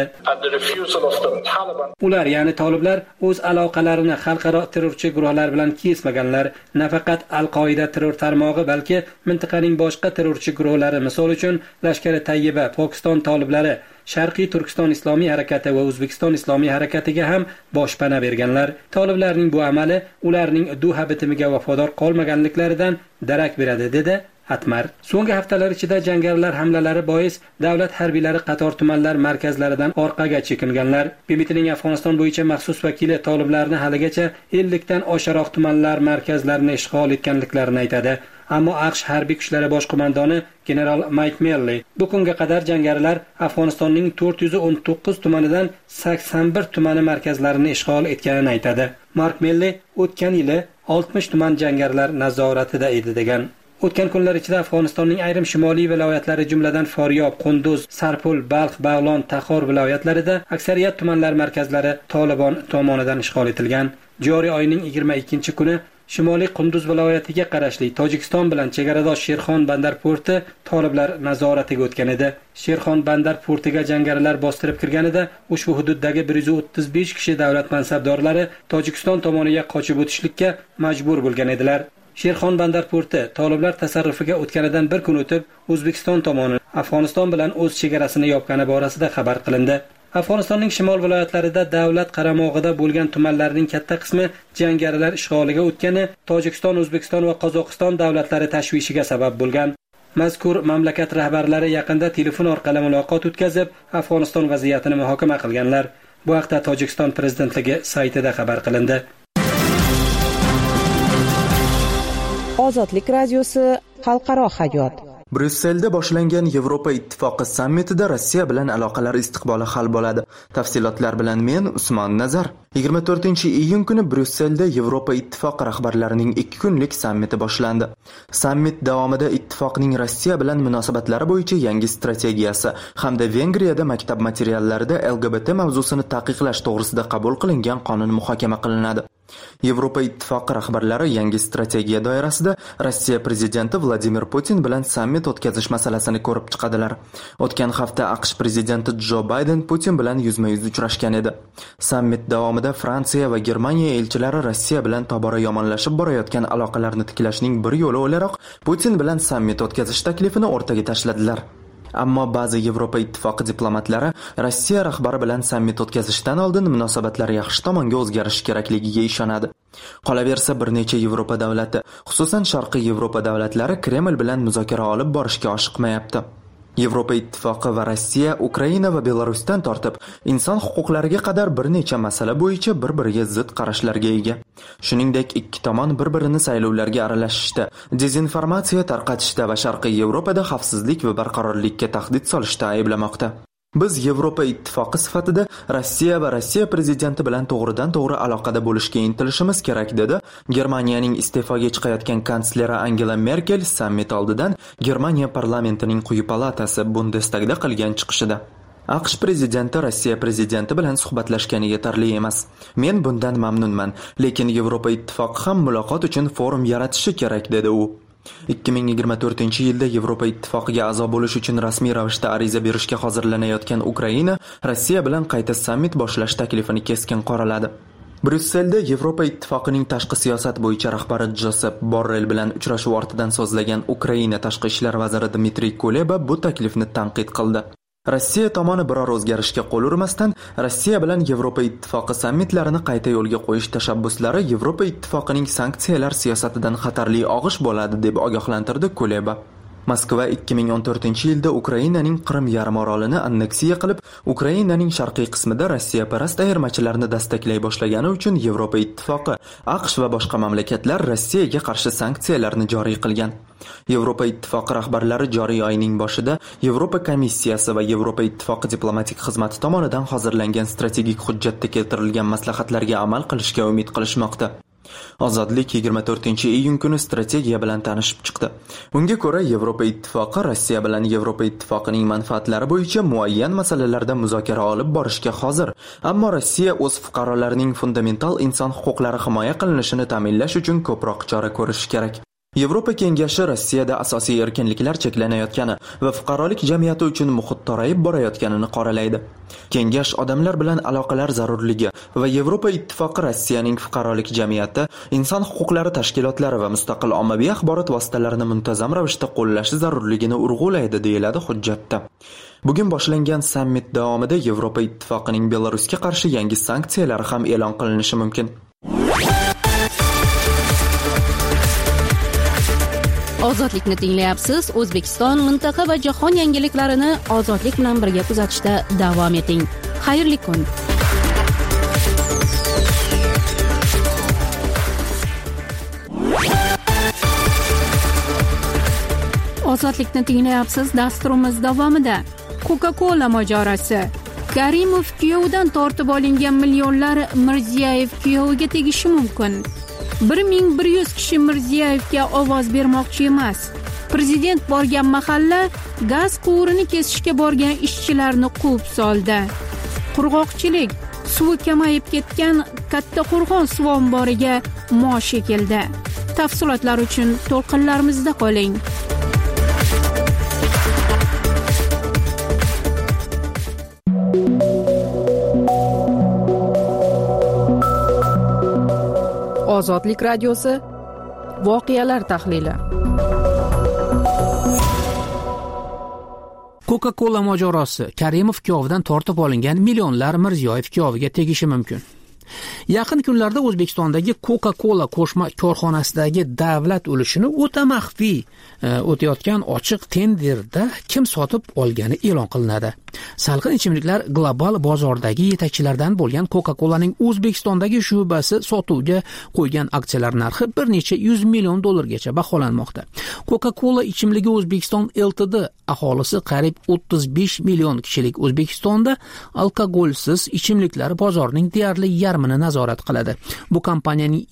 Ular, ya'ni toliblar o'z aloqalarini xalqaro terrorchi guruhlar bilan kesmaganlar. Nafaqat Al-Qoida terror tarmog'i, balki mintaqaning boshqa terrorchi guruhlari, misol uchun Lashkari Tayyiba, Pokiston toliblari, Sharqiy Turkiston Islomiy harakati va O'zbekiston Islomiy harakatiga ham boshpana berganlar. Toliblarning bu amali ularning Doha bitimiga vafodor qolmaganliklaridan darak beradi, dedi Atmar. So'nggi haftalar ichida jangarilar hamlalari bois davlat harbiylari qator tumanlar markazlaridan orqaga chekinganlar. BMTning Afg'oniston bo'yicha maxsus vakili toliblarni haligacha 50 dan oshiqroq tumanlar markazlarini ishg'ol etganliklarini aytadi. Ammo AQSh harbiy kuchlari bosh qo'mondoni general Mike Milley bu kunga qadar jangarilar Afg'onistonning 419 tumanidan 81 tumani markazlarini ishg'ol etganini aytadi. Mark Milley o'tgan yili 60 tuman jangarilar nazoratida edi degan. O'tgan kunlar ichida Afg'onistonning ayrim shimoliy viloyatlari, jumladan Faryob, Qunduz, Sarpul, Balx, Bag'lon, Taxor viloyatlarida aksariyat tumanlar markazlari Tolibon tomonidan ishg'ol etilgan. Joriy oyning 22-kuni Shimoliy Qunduz viloyatiga qarashli Tojikiston bilan chegaradosh Sherxon bandar porti toliblar nazoratiga o'tgan edi. Sherxon bandar portiga jangarilar bostirib kirganida ushbu hududdagi 135 kishi davlat mansabdorlari Tojikiston tomoniga qochib o'tishlikka majbur bo'lgan edilar. Sherxon bandar porti toliblar tasarrufiga o'tganidan bir kun o'tib, O'zbekiston tomoni Afg'oniston bilan o'z chegarasini yopgani borasida xabar qilindi. Afg'onistonning shimol viloyatlarida davlat qaramog'ida bo'lgan tumanlarning katta qismi jangarilar ishg'oliga o'tgani Tojikiston, O'zbekiston va Qozog'iston davlatlari tashvishiga sabab bo'lgan. Mazkur mamlakat rahbarlari yaqinda telefon orqali muloqot o'tkazib, Afg'oniston vaziyatini muhokama qilganlar. Bu haqda Tojikiston prezidentligi saytida xabar qilindi. Ozodlik radiosi xalqaro hayot. Bryusselda boshlangan Yevropa ittifoqi sammitida Rossiya bilan aloqalar istiqboli hal bo'ladi. Tafsilotlar bilan men Usmon Nazar. 24-iyun kuni Bryusselda Yevropa ittifoqi rahbarlarining 2 kunlik sammiti boshlandi. Sammit davomida ittifoqning Rossiya bilan munosabatlari bo'yicha yangi strategiyasi hamda Vengriyada maktab materiallarida LGBT mavzusini taqiqlash to'g'risida qabul qilingan qonun muhokama qilinadi. Yevropa Ittifoqi rahbarlari yangi strategiya doirasida Rossiya prezidenti Vladimir Putin bilan sammit o'tkazish masalasini ko'rib chiqadilar. O'tgan hafta AQSh prezidenti Jo Bayden Putin bilan yuzma-yuz uchrashgan edi. Sammit davomida Fransiya va Germaniya elchilari Rossiya bilan tobora yomonlashib borayotgan aloqalarni tiklashning bir yo'li o'laroq Putin bilan sammit o'tkazish taklifini o'rtaga tashladilar. Ammo ba'zi Yevropa Ittifoqi diplomatlari Rossiya rahbari bilan sammit o'tkazishdan oldin munosabatlar yaxshi tomonga o'zgarishi kerakligiga ishonadi. Qolaversa, bir necha Yevropa davlati, xususan Sharqiy Yevropa davlatlari Kreml bilan muzokara olib borishga oshiqmayapti. Yevropa Ittifoqi va Rossiya Ukraina va Belarusdan tortib inson huquqlariga qadar bir necha masala bo'yicha bir-biriga zid qarashlarga ega. Shuningdek, ikki tomon bir-birini saylovlarga aralashishda, dezinformatsiya tarqatishda va Sharqiy Yevropada xavfsizlik va barqarorlikka tahdid solishda ayblamoqda. Biz Yevropa Ittifoqi sifatida Rossiya va Rossiya prezidenti bilan to'g'ridan-to'g'ri aloqada bo'lishga intilishimiz kerak dedi Germaniyaning iste'foga chiqayotgan kansleri Angela Merkel sammit oldidan Germaniya parlamentining quyi palatasi Bundestagda qilgan chiqishida. AQSh prezidenti Rossiya prezidenti bilan suhbatlashgani yetarli emas. Men bundan mamnunman, lekin Yevropa Ittifoqi ham muloqot uchun forum yaratishi kerak dedi u. 2024-yilda Yevropa Ittifoqiga a'zo bo'lish uchun rasmiy ravishda ariza berishga hozirlanayotgan Ukraina Rossiya bilan qayta sammit boshlash taklifini keskin qoraladi. Bryusselda Yevropa Ittifoqining tashqi siyosat bo'yicha rahbari Josep Borrell bilan uchrashuv ortidan so'zlagan Ukraina tashqi ishlar vaziri Dmitriy Kuleba bu taklifni tanqid qildi. Rossiya tomoni biror o'zgarishga qo'l urmasdan Rossiya bilan Yevropa Ittifoqi sammitlarini qayta yo'lga qo'yish tashabbuslari Yevropa Ittifoqining sanksiyalar siyosatidan xatarli og'ish bo'ladi deb ogohlantirdi Kuleba. Moskva 2014-yilda Ukrainaning Qrim yarimorolini anneksiya qilib, Ukrainaning sharqiy qismida Rossiya parast ayirmachilarni destaklay boshlagani uchun Yevropa Ittifoqi, AQSh va boshqa mamlakatlar Rossiyaga qarshi sanksiyalarni joriy qilgan. Yevropa Ittifoqi rahbarlari joriy oyning boshida Yevropa komissiyasi va Yevropa Ittifoqi diplomatik xizmati tomonidan hozirlangan strategik hujjatda keltirilgan maslahatlarga amal qilishga umid qilishmoqda. Ozodlik 24-iyun kuni strategiya bilan tanishib chiqdi. Unga ko'ra Yevropa Ittifoqi Rossiya bilan Yevropa Ittifoqining manfaatlari bo'yicha muayyan masalalarda muzokara olib borishga hozir, ammo Rossiya o'z fuqarolarining fundamental inson huquqlari himoya qilinishini ta'minlash uchun ko'proq chora ko'rishi kerak. Yevropa Kengashi Rossiyada asosiy erkinliklar cheklanayotgani va fuqarolik jamiyati uchun muhit torayib borayotganini qoralaydi. Kengash odamlar bilan aloqalar zarurligi va Yevropa Ittifoqi Rossiyaning fuqarolik jamiyati, inson huquqlari tashkilotlari va mustaqil ommaviy axborot vositalarini muntazam ravishda qo'llashi zarurligini urg'ulaydi, deyiladi hujjatda. Bugun boshlangan sammit davomida Yevropa Ittifoqining Belarusga qarshi yangi sanksiyalari ham e'lon qilinishi mumkin. Ozodlikni tinglayapsiz. O'zbekiston, mintaqa va jahon yangiliklarini ozodlik bilan birga kuzatishda davom eting. Xayrli kun. Ozodlikni tinglayapsiz. Dasturimiz davomida Coca-Cola mojarosi. Karimov kuyovidan tortib olingan millionlar Mirziyoyev kuyoviga tegishi mumkin. 1100 kishi Mirziyevga ovoz bermoqchi emas. Prezident borgan mahalla gaz quvurini kesishga borgan ishchilarni quvib soldi. Qurg'oqchilik, suvi kamayib ketgan Kattaqo'rg'on suv omboriga mosh ekildi. Tafsilotlar uchun to'lqinlarimizda qoling. Ozodlik radiosi voqealar tahlili. Coca-Cola mojarosi. Karimov kuyovidan tortib olingan millionlar Mirziyoyev kuyoviga tegishi mumkin. Yaqin kunlarda O'zbekistondagi Coca-Cola qo'shma korxonasidagi davlat ulushini o'ta maxfiy o'tayotgan ochiq tenderda kim sotib olgani e'lon qilinadi. Salqin ichimliklar global bozoridagi yetakchilardan bo'lgan Coca-Colaning O'zbekistondagi shubasi sotuvga qo'ygan aksiyalar narxi bir necha 100 million dollargacha baholanmoqda. Coca-Cola ichimligi O'zbekiston Ltd aholisi qariyb 35 million kishilik O'zbekistonda alkogolsiz ichimliklar bozorining deyarli yarmini nazorat qiladi. Bu kompaniyaning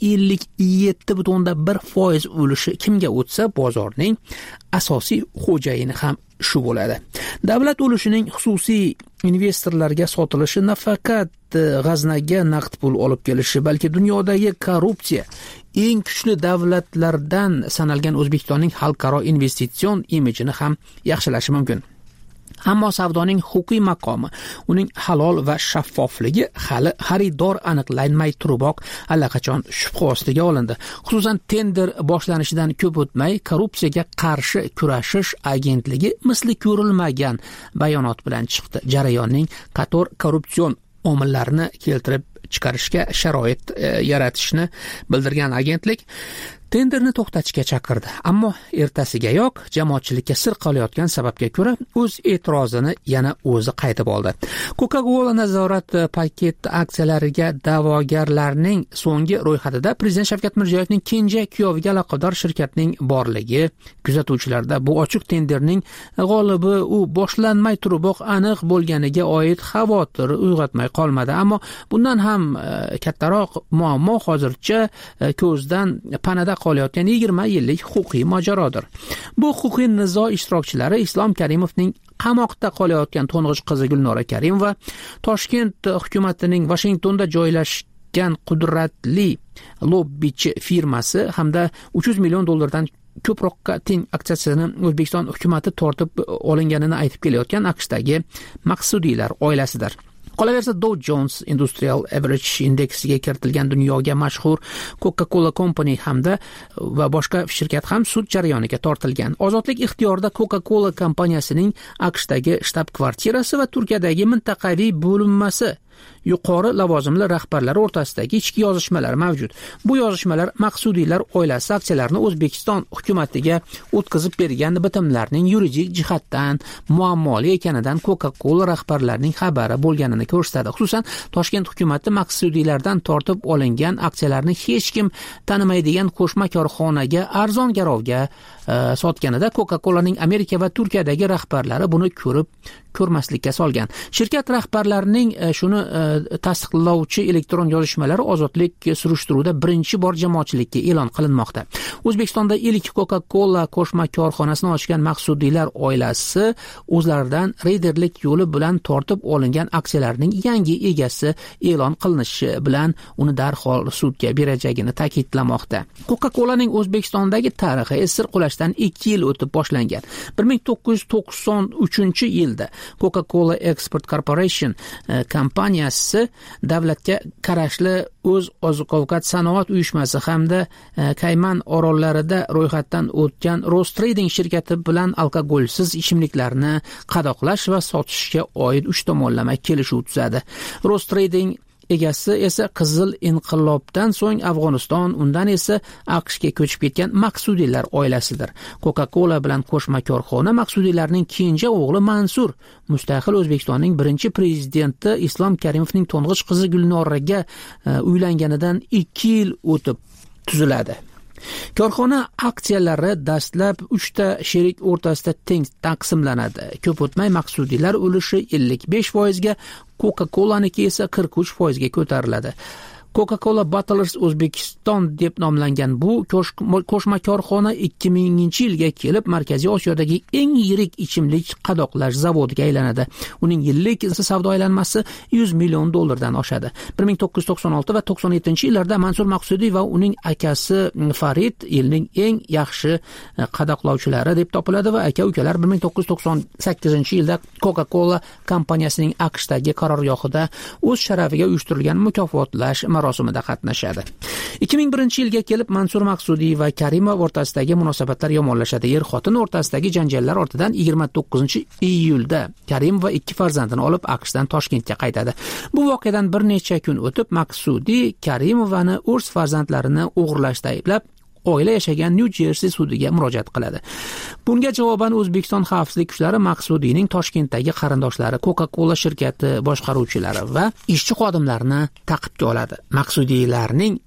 57.1% ulushi kimga o'tsa, bozorning asosiy xo'jayini ham shu bo'ladi. Davlat ulushining xususiy investorlarga sotilishi nafaqat g'aznaga naqd pul olib kelishi, balki dunyodagi korrupsiya eng kuchli davlatlardan sanalgan O'zbekistonning xalqaro investitsion imijini ham yaxshilashi mumkin. Ammo savdoning huquqiy maqomi, uning halol va shaffofligi hali xaridor aniqlanmay turiboq allaqachon shubha ostiga olindi. Xususan, tender boshlanishidan ko'p o'tmay korrupsiyaga qarshi kurashish agentligi misli ko'rilmagan bayonot bilan chiqdi. Jarayonning qator korrupsion omillarni keltirib chiqarishga sharoit yaratishni bildirgan agentlik tenderni to'xtatishga chaqirdi. Ammo ertasigayoq jamoatchilikka sir qolayotgan sababga ko'ra o'z e'tirozini yana o'zi qaytib oldi. Coca-Cola nazorat paket aksiyalariga da'vogarlarning so'nggi ro'yxatida Prezident Shavkat Mirziyoyevning kenja kuyoviga aloqador shirkatning borligi, kuzatuvchilarda bu ochiq tenderning g'olibi u boshlanmay turiboq aniq bo'lganiga oid xavotir uyg'otmay qolmadi. Ammo bundan ham kattaroq muammo hozircha ko'zdan panada qolayotgan 20 yillik huquqiy mojarodir. Bu huquqiy nizo ishtirokchilari Islom Karimovning qamoqda qolayotgan to'ng'ich qizi Gulnora Karimova, Toshkent hukumatining Washingtonda joylashgan qudratli lobbichi firmasi hamda $300 million ko'proqqa teng aksiyasini O'zbekiston hukumati tortib olinganini aytib kelayotgan AQShdagi Maqsudiylar oilasidir. Qolaversa, Dow Jones Industrial Average indeksiga kiritilgan dunyoga mashhur Coca-Cola Company hamda va boshqa shirkat ham sud jarayoniga tortilgan. Ozodlik ixtiyorida Coca-Cola kompaniyasining AQShdagi shtab-kvartirasi va Turkiyadagi mintaqaviy bo'linmasi yuqori lavozimli rahbarlar o'rtasidagi ichki yozishmalar mavjud. Bu yozishmalar Maqsudiylar oilasi aksiyalarini O'zbekiston hukumatiga o'tkazib bergan bitimlarning yuridik jihatdan muammoli ekanidan Coca-Cola rahbarlarining xabari bo'lganini ko'rsatadi. Xususan, Toshkent hukumati Maqsudiylardan tortib olingan aksiyalarni hech kim tanimaydigan qo'shma korxonaga arzon garovga sotganida Coca-Colaning Amerika va Turkiyadagi rahbarlari buni ko'rmaslikka solgan. Shirkat rahbarlarining shuni tasdiqlovchi elektron yozishmalari ozodlik surishtiruvida birinchi bor jamoatchilikka e'lon qilinmoqda. O'zbekistonda ilk Coca-Cola qo'shma korxonasini ochgan Maqsudiylar oilasi o'zlaridan reyderlik yo'li bilan tortib olingan aksiyalarning yangi egasi e'lon qilinishi bilan uni darhol sudga berajagini ta'kidlamoqda. Coca-Colaning O'zbekistondagi tarixi esir qulashdan 2 yil o'tib boshlangan. 1993-yilda Coca-Cola Export Corporation kompaniyasi davlatga qarashli o'z oziq-ovqat sanoat uyushmasi hamda Kayman orollarida ro'yxatdan o'tgan Rostrading shirkati bilan alkogolsiz ichimliklarni qadoqlash va sotishga oid 3 tomonlama kelishuv tuzadi. Rostrading egasi esa Qizil inqilobdan so'ng Afg'oniston, undan esa AQShga ko'chib ketgan Maqsudiylar oilasidir. Coca-Cola bilan qo'shma korxona Maqsudiylarning kenja o'g'li Mansur, mustaqil O'zbekistonning birinchi prezidenti Islom Karimovning to'ng'ich qizi Gulnoraga uylanganidan 2 yil o'tib tuziladi. Korxona aksiyalari dastlab 3 ta sherik o'rtasida teng taqsimlanadi. Ko'p o'tmay Maqsudiylar ulushi 55% ga, Coca-Cola'niki esa 43% ga ko'tariladi. Coca-Cola Bottlers O'zbekiston deb nomlangan bu qo'shma korxona 2000-yilga kelib Markaziy Osiyodagi eng yirik ichimlik qadoqlash zavodiga aylanadi. Uning yillik savdo aylanmasi $100 million dan oshadi. 1996 va 97-yillarda Mansur Maqsudiy va uning akasi Farid yilning eng yaxshi qadoqlovchilari deb topiladi va aka-ukalar 1998-yilda Coca-Cola kompaniyasining AQShdagi qarorgohida o'z sharafiga uyushtirilgan mukofotlash marosimida qatnashadi. 2001-yilga kelib Mansur Maqsudiy va Karimov o'rtasidagi munosabatlar yomonlashadi. Er-xotin o'rtasidagi janjallar ortidan 29-iyulda Karimov 2 farzandini olib AQShdan Toshkentga qaytadi. Bu voqeadan bir necha kun o'tib Maqsudiy Karimovani o'z farzandlarini o'g'irlashda ayblab oila yashagan New Jersey sudiga murojaat qiladi. Bunga javoban O'zbekiston xavfsizlik kuchlari Maqsudiyning Toshkentdagi qarindoshlari, Coca-Cola shirkati boshqaruvchilari va ishchi xodimlarini ta'qibga oladi. Maqsudiylarning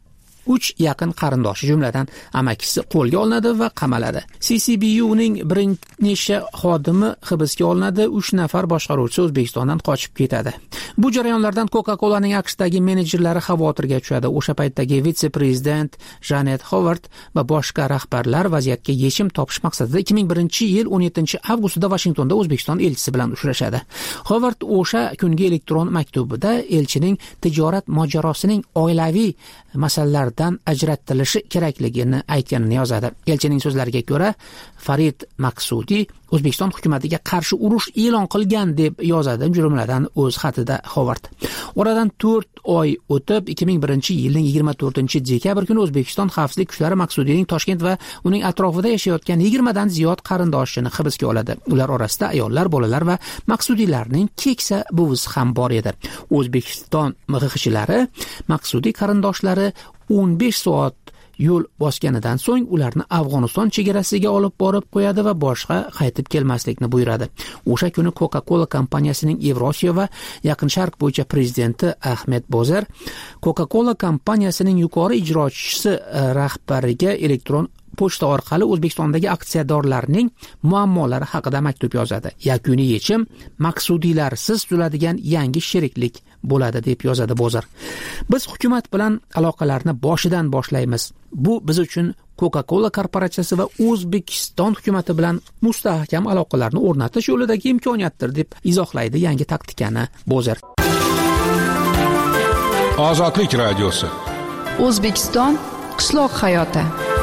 3 yaqin qarindoshi jumladan amakisi qo'lga olinadi va qamaladi. CCBUning bir necha xodimi hibsga olinadi, 3 nafar boshqaruvchi O'zbekistondan qochib ketadi. Bu jarayonlardan Coca-Colaning AQShdagi menejerlari xavotirga tushadi. O'sha paytdagi vitse-prezident Janet Howard va boshqa rahbarlar vaziyatga yechim topish maqsadida 2001-yil 17-avgustda Washingtonda O'zbekiston elchisi bilan uchrashadi. Howard o'sha kungi elektron maktubida elchining tijorat mojarosining oilaviy masalalardan ajratilishi kerakligini aytganini yozadi. Elchining so'zlariga ko'ra, Farid Maqsudiy O'zbekiston hukumatiga qarshi urush e'lon qilgan deb yozadi, jumladan o'z xatida Howard. Oradan 4 oy o'tib 2001-yilning 24-dekabr kuni O'zbekiston xavfsizlik kuchlari Maqsudiyning Toshkent va uning atrofida yashayotgan 20 dan ziyod qarindoshini hibsga oladi. Ular orasida ayollar, bolalar va Maqsudiylarning keksa buvisi ham bor edi. O'zbekiston MXQchilari Maqsudiy qarindoshlari 15 soat yo'l bosganidan so'ng ularni Afg'oniston chegarasiga olib borib qo'yadi va boshqa qaytib kelmaslikni buyuradi. O'sha kuni Coca-Cola kompaniyasining Yevrosiyo va Yaqin Sharq bo'yicha prezidenti Ahmed Bozer Coca-Cola kompaniyasining yuqori ijrochisi rahbariga elektron pochta orqali O'zbekistondagi aksiyadorlarning muammolari haqida maktub yozadi. Yakuniy yechim maqsudiylarsiz tuziladigan yangi sheriklik bo'ladi deb yozadi Bozor. Biz hukumat bilan aloqalarni boshidan boshlaymiz. Bu biz uchun Coca-Cola korporatsiyasi va O'zbekiston hukumati bilan mustahkam aloqalarni o'rnatish yo'lidagi imkoniyatdir deb izohlaydi yangi taktikani Bozor. Ozodlik radiosi. O'zbekiston qishloq hayoti.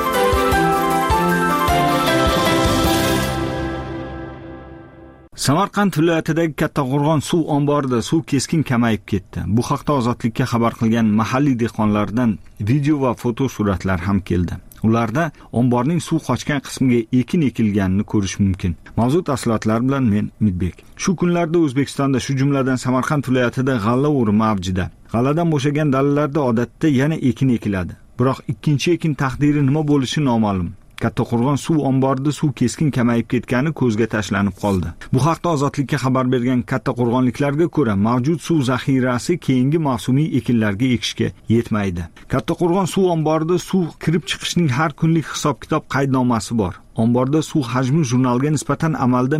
Samarqand viloyatidagi Kattaqo'rg'on suv omborida suv keskin kamayib ketdi. Bu haqda Ozodlikka xabar qilgan mahalliy dehqonlardan video va foto suratlar ham keldi. Ularda omborning suv qochgan qismiga ekin ekilganini ko'rish mumkin. Mavzu tafsilotlar bilan men Midbek. Shu kunlarda O'zbekistonda, shu jumladan Samarqand viloyatida g'alla o'rimi avjida. G'alladan bo'shagan dalalarda odatda yana ekin ekiladi. Biroq ikkinchi ekin taqdiri nima bo'lishi noma'lum. Kattaqo'rg'on suv omborida suv keskin kamayib ketgani ko'zga tashlanib qoldi. Bu haqda Ozodlikka xabar bergan kattaqo'rg'onliklarga ko'ra, mavjud suv zaxirasi keyingi mavsumiy ekinlarga ekishga yetmaydi. Kattaqo'rg'on suv omborida suv kirib chiqishning har kunlik hisob-kitob qaydnomasi bor. Omborda suv hajmi jurnalga nisbatan amalda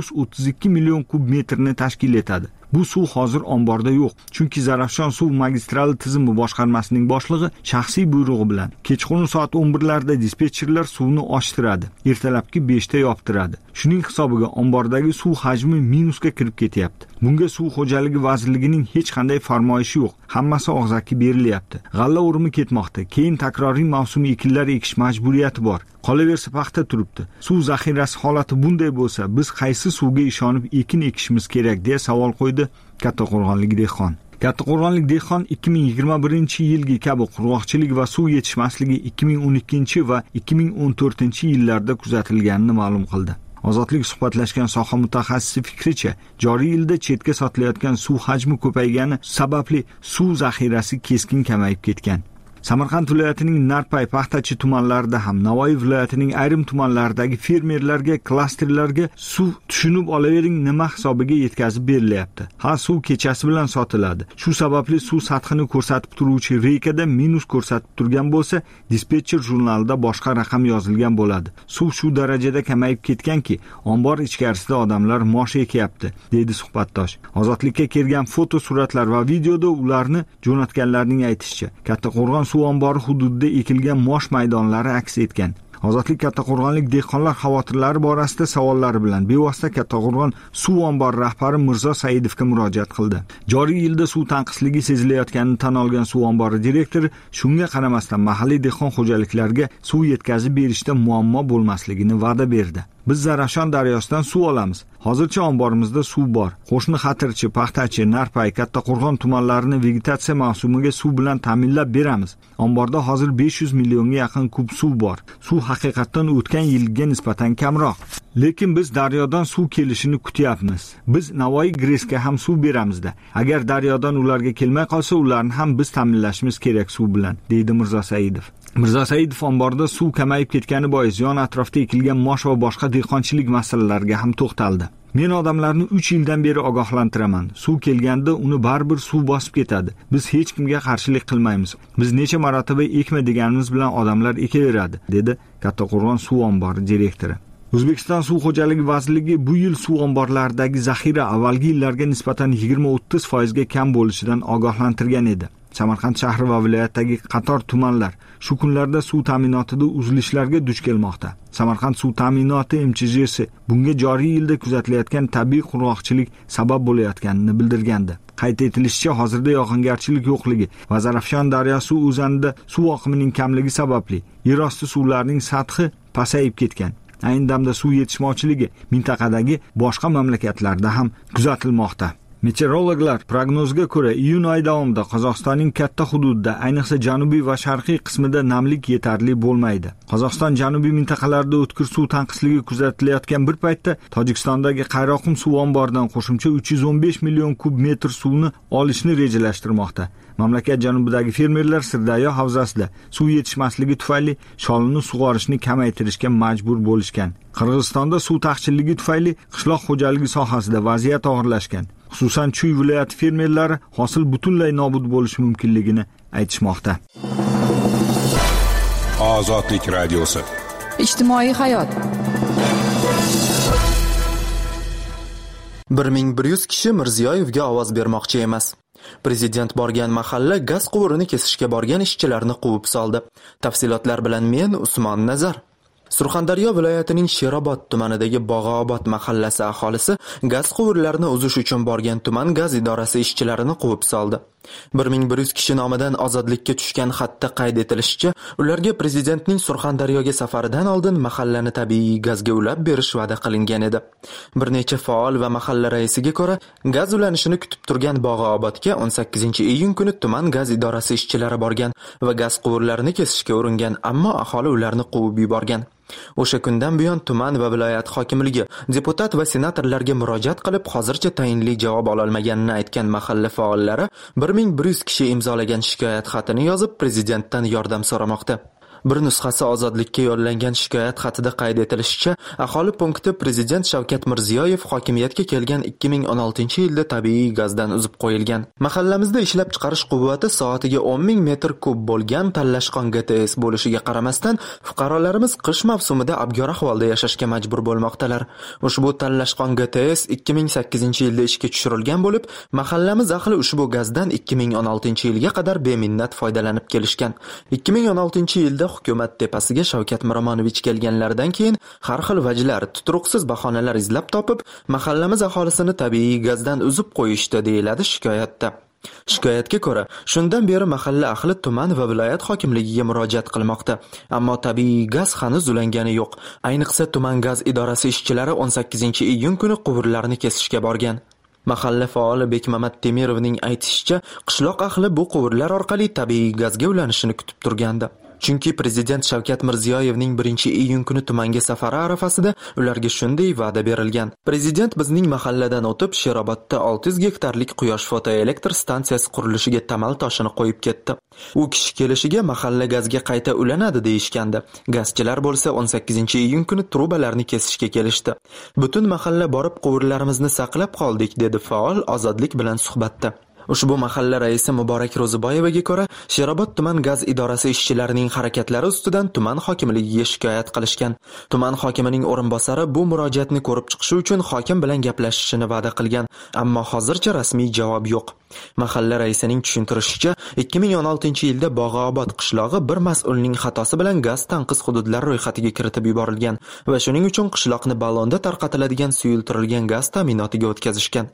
-32 million kub metrni tashkil etadi. Bu suv hozir omborda yo'q, chunki Zarafshon suv magistrali tizimi boshqarmasining boshlig'i shaxsiy buyrug'i bilan kechqurun soat 11larda dispetcherlar suvni ochtiradi, ertalabki 5da yoptiradi. Shuning hisobiga ombordagi suv hajmi minusga kirib ketyapti. Bunga suv xo'jaligi vazirligining hech qanday farmoyishi yo'q. Hammasi og'zaki berilyapti. G'alla o'rimi ketmoqda. Keyin takroriy mavsumiy ekinlar ekish majburiyati bor. Qolaversa paxta turibdi. Suv zaxirasi holati bunday bo'lsa, biz qaysi suvga ishonib ekin ekishimiz kerak deya savol qo'ydi Kattaqo'rg'onlik dehqon. Kattaqo'rg'onlik dehqon 2021-yilgi kabi qurg'oqchilik va suv yetishmasligi 2012 va 2014-yillarda kuzatilganini ma'lum qildi. Ozodlik suhbatlashgan soha mutaxassisi fikricha, joriy yilda chetga sotilayotgan suv hajmi ko'paygani sababli suv zaxirasi keskin kamayib ketgan. Samarqand viloyatining Narpay, Paxtachi tumanlarida ham, Navoiy viloyatining ayrim tumanlaridagi fermerlarga, klasterlarga suv tushunib olavering nima hisobiga yetkazib berilyapti. Ha, suv kechasi bilan sotiladi. Shu sababli suv sathini ko'rsatib turuvchi reykada minus ko'rsatib turgan bo'lsa, dispetcher jurnalida boshqa raqam yozilgan bo'ladi. Suv shu darajada kamayib ketganki, ombor ichkarisida odamlar mosh ekyapti, deydi suhbatdosh. Ozodlikka kelgan foto suratlar va videoda ularni jo'natganlarning aytishicha, Kattaqo'rg'on suv ombori hududida ekilgan mosh maydonlari aks etgan. Ozodlik Kattaqo'rg'onlik dehqonlar xavotirlari borasida savollari bilan bevosita Kattaqo'rg'on suv ombori rahbari Mirzo Saidovga murojaat qildi. Joriy yilda suv tanqisligi sezilayotganini tan olgan suv ombori direktori shunga qaramasdan mahalliy dehqon xo'jaliklariga suv yetkazib berishda muammo bo'lmasligini va'da berdi. Biz Zarafshon daryosidan suv olamiz. Hozircha omborimizda suv bor. Qo'shni Xatirchi, Paxtachi, Narpay, Kattaqo'rg'on tumanlarini vegetatsiya mavsumiga suv bilan ta'minlab beramiz. Omborda hozir 500 millionga yaqin kub suv bor. Suv haqiqatan o'tgan yilga nisbatan kamroq. Lekin biz daryodan suv kelishini kutyapmiz. Biz Navoiy Gresga ham suv beramizda. Agar daryodan ularga kelmay qolsa, ularni ham biz ta'minlashimiz kerak suv bilan, deydi Mirzo Saidov. Mirzo Saidov omborda suv kamayib ketgani bois yon atrofda ekilgan mosh va boshqa dehqonchilik masalalariga ham to'xtaldi. Men odamlarni 3 yildan beri ogohlantiraman. Suv kelganda uni baribir suv bosib ketadi. Biz hech kimga qarshilik qilmaymiz. Biz necha marotaba ekma deganimiz bilan odamlar ekaveradi, dedi Kattaqo'rg'on suv ombori direktori. O'zbekiston suv xo'jaligi vazirligi bu yil suv omborlaridagi zaxira avvalgi yillarga nisbatan 20-30% ga kam bo'lishidan ogohlantirgan edi. Samarqand shahri va viloyatdagi qator tumanlar shu kunlarda suv ta'minotida uzilishlarga duch kelmoqda. Samarqand suv ta'minoti MCH'si bunga joriy yilda kuzatilayotgan tabiiy qurg'oqchilik sabab bo'layotganini bildirgandi. Qayd etilishicha, hozirda yog'ingarchilik yo'qligi va Zarafshon daryosi o'zanida suv oqimining kamligi sababli yer osti suvlarining sathi pasayib ketgan. Ayni damda suv yetishmovchiligi mintaqadagi boshqa mamlakatlarda ham kuzatilmoqda. Meteorologlar prognozga ko'ra iyun oyi davomida Qozog'istonning katta hududida, ayniqsa janubiy va sharqiy qismida namlik yetarli bo'lmaydi. Qozog'iston janubiy mintaqalarida o'tkir suv tanqisligi kuzatilayotgan bir paytda Tojikistondagi Qayroqum suv omboridan qo'shimcha 315 million kub metr suvni olishni rejalashtirmoqda. Mamlakat janubidagi fermerlar Sirdaryo havzasida suv yetishmasligi tufayli sholini sug'orishni kamaytirishga majbur bo'lishgan. Qirg'izistonda suv taqchilligi tufayli qishloq xo'jaligi sohasida vaziyat og'irlashgan. Xususan Chuy viloyati fermerlari hosil butunlay nobud bo'lishi mumkinligini aytishmoqda. Ozodlik radiosi. Ijtimoiy hayot. 1100 kishi Mirziyoyevga ovoz bermoqchi emas. Prezident borgan mahalla gaz quvurini kesishga borgan ishchilarni quvib soldi. Tafsilotlar bilan men Usmon Nazar. Surxondaryo viloyatining Sherobod tumanidagi Bog'obod mahallasi aholisi gaz quvurlarini uzish uchun borgan tuman gaz idorasi ishchilarini quvib soldi. 1100 kishi nomidan ozodlikka tushgan xatda qayd etilishicha, ularga prezidentning Surxondaryoga safaridan oldin mahallani tabiiy gazga ulab berish va'da qilingan edi. Bir necha faol va mahalla raisiga ko'ra, gaz ulanishini kutib turgan Bog'obodga 18-iyun kuni tuman gaz idorasi ishchilari borgan va gaz quvurlarini kesishga uringan, ammo aholi ularni quvib yuborgan. O'sha kundan buyon tuman va viloyat hokimligi deputat va senatorlarga murojaat qilib, hozircha tayinli javob ololmaganini aytgan mahalla faollari 1100 kishi imzolagan shikoyat xatini yozib prezidentdan yordam so'ramoqda. Bir nusxasi ozodlikka yo'llangan shikoyat xatida qayd etilishicha, aholi punkti prezident Shavkat Mirziyoyev hokimiyatga kelgan 2016-yilda tabiiy gazdan uzib qo'yilgan. Mahallamizda ishlab chiqarish quvvati soatiga 10,000 metr kub bo'lgan Tallashqon GTS bo'lishiga qaramasdan, fuqarolarimiz qish mavsumida abgor ahvolda yashashga majbur bo'lmoqdalar. Ushbu Tallashqon GTS 2008-yilda ishga tushirilgan bo'lib, mahallamiz ahli ushbu gazdan 2016-yilga qadar beminnat foydalanib kelishgan. 2016-yilda hukumat tepasiga Shavkat Miromonovich kelganlaridan keyin har xil vajlar, tuturuqsiz bahonalar izlab topib, mahallamiz aholisini tabiiy gazdan uzib qo'yishdi, deyiladi shikoyatda. Shikoyatga ko'ra, shundan beri mahalla ahli tuman va viloyat hokimligiga murojaat qilmoqda, ammo tabiiy gaz hanuz ulangani yo'q. Ayniqsa tuman gaz idorasi ishchilari 18-iyun kuni quvurlarni kesishga borgan. Mahalla faoli Bekmamat Temirovning aytishicha, qishloq ahli bu quvurlar orqali tabiiy gazga ulanishini kutib turgandi. Chunki prezident Shavkat Mirziyoyevning 1-iyun kuni tumanga safari arafasida ularga shunday va'da berilgan. Prezident bizning mahalladan o'tib Sherobodda 600 gektarlik quyosh fotoelektr stansiyasi qurilishiga tamal toshini qo'yib ketdi. U kishi kelishiga mahalla gazga qayta ulanadi deyishgandi. Gazchilar bo'lsa 18-iyun kuni trubalarni kesishga kelishdi. Butun mahalla borib quvurlarimizni saqlab qoldik, dedi faol Ozodlik bilan suhbatda. Ushbu mahalla raisi Muborak Ro'ziboyevaga ko'ra, Sherobod tuman gaz idorasi ishchilarining harakatlari ustidan tuman hokimligiga shikoyat qilishgan. Tuman hokimining o'rinbosari bu murojaatni ko'rib chiqishi uchun hokim bilan gaplashishini va'da qilgan, ammo hozircha rasmiy javob yo'q. Mahalla raisining tushuntirishicha, 2016-yilda Bog'obod qishlog'i bir mas'ulning xatosi bilan gaz tanqis hududlar ro'yxatiga kiritib yuborilgan va shuning uchun qishloqni ballonda tarqatiladigan suyultirilgan gaz ta'minotiga o'tkazishgan.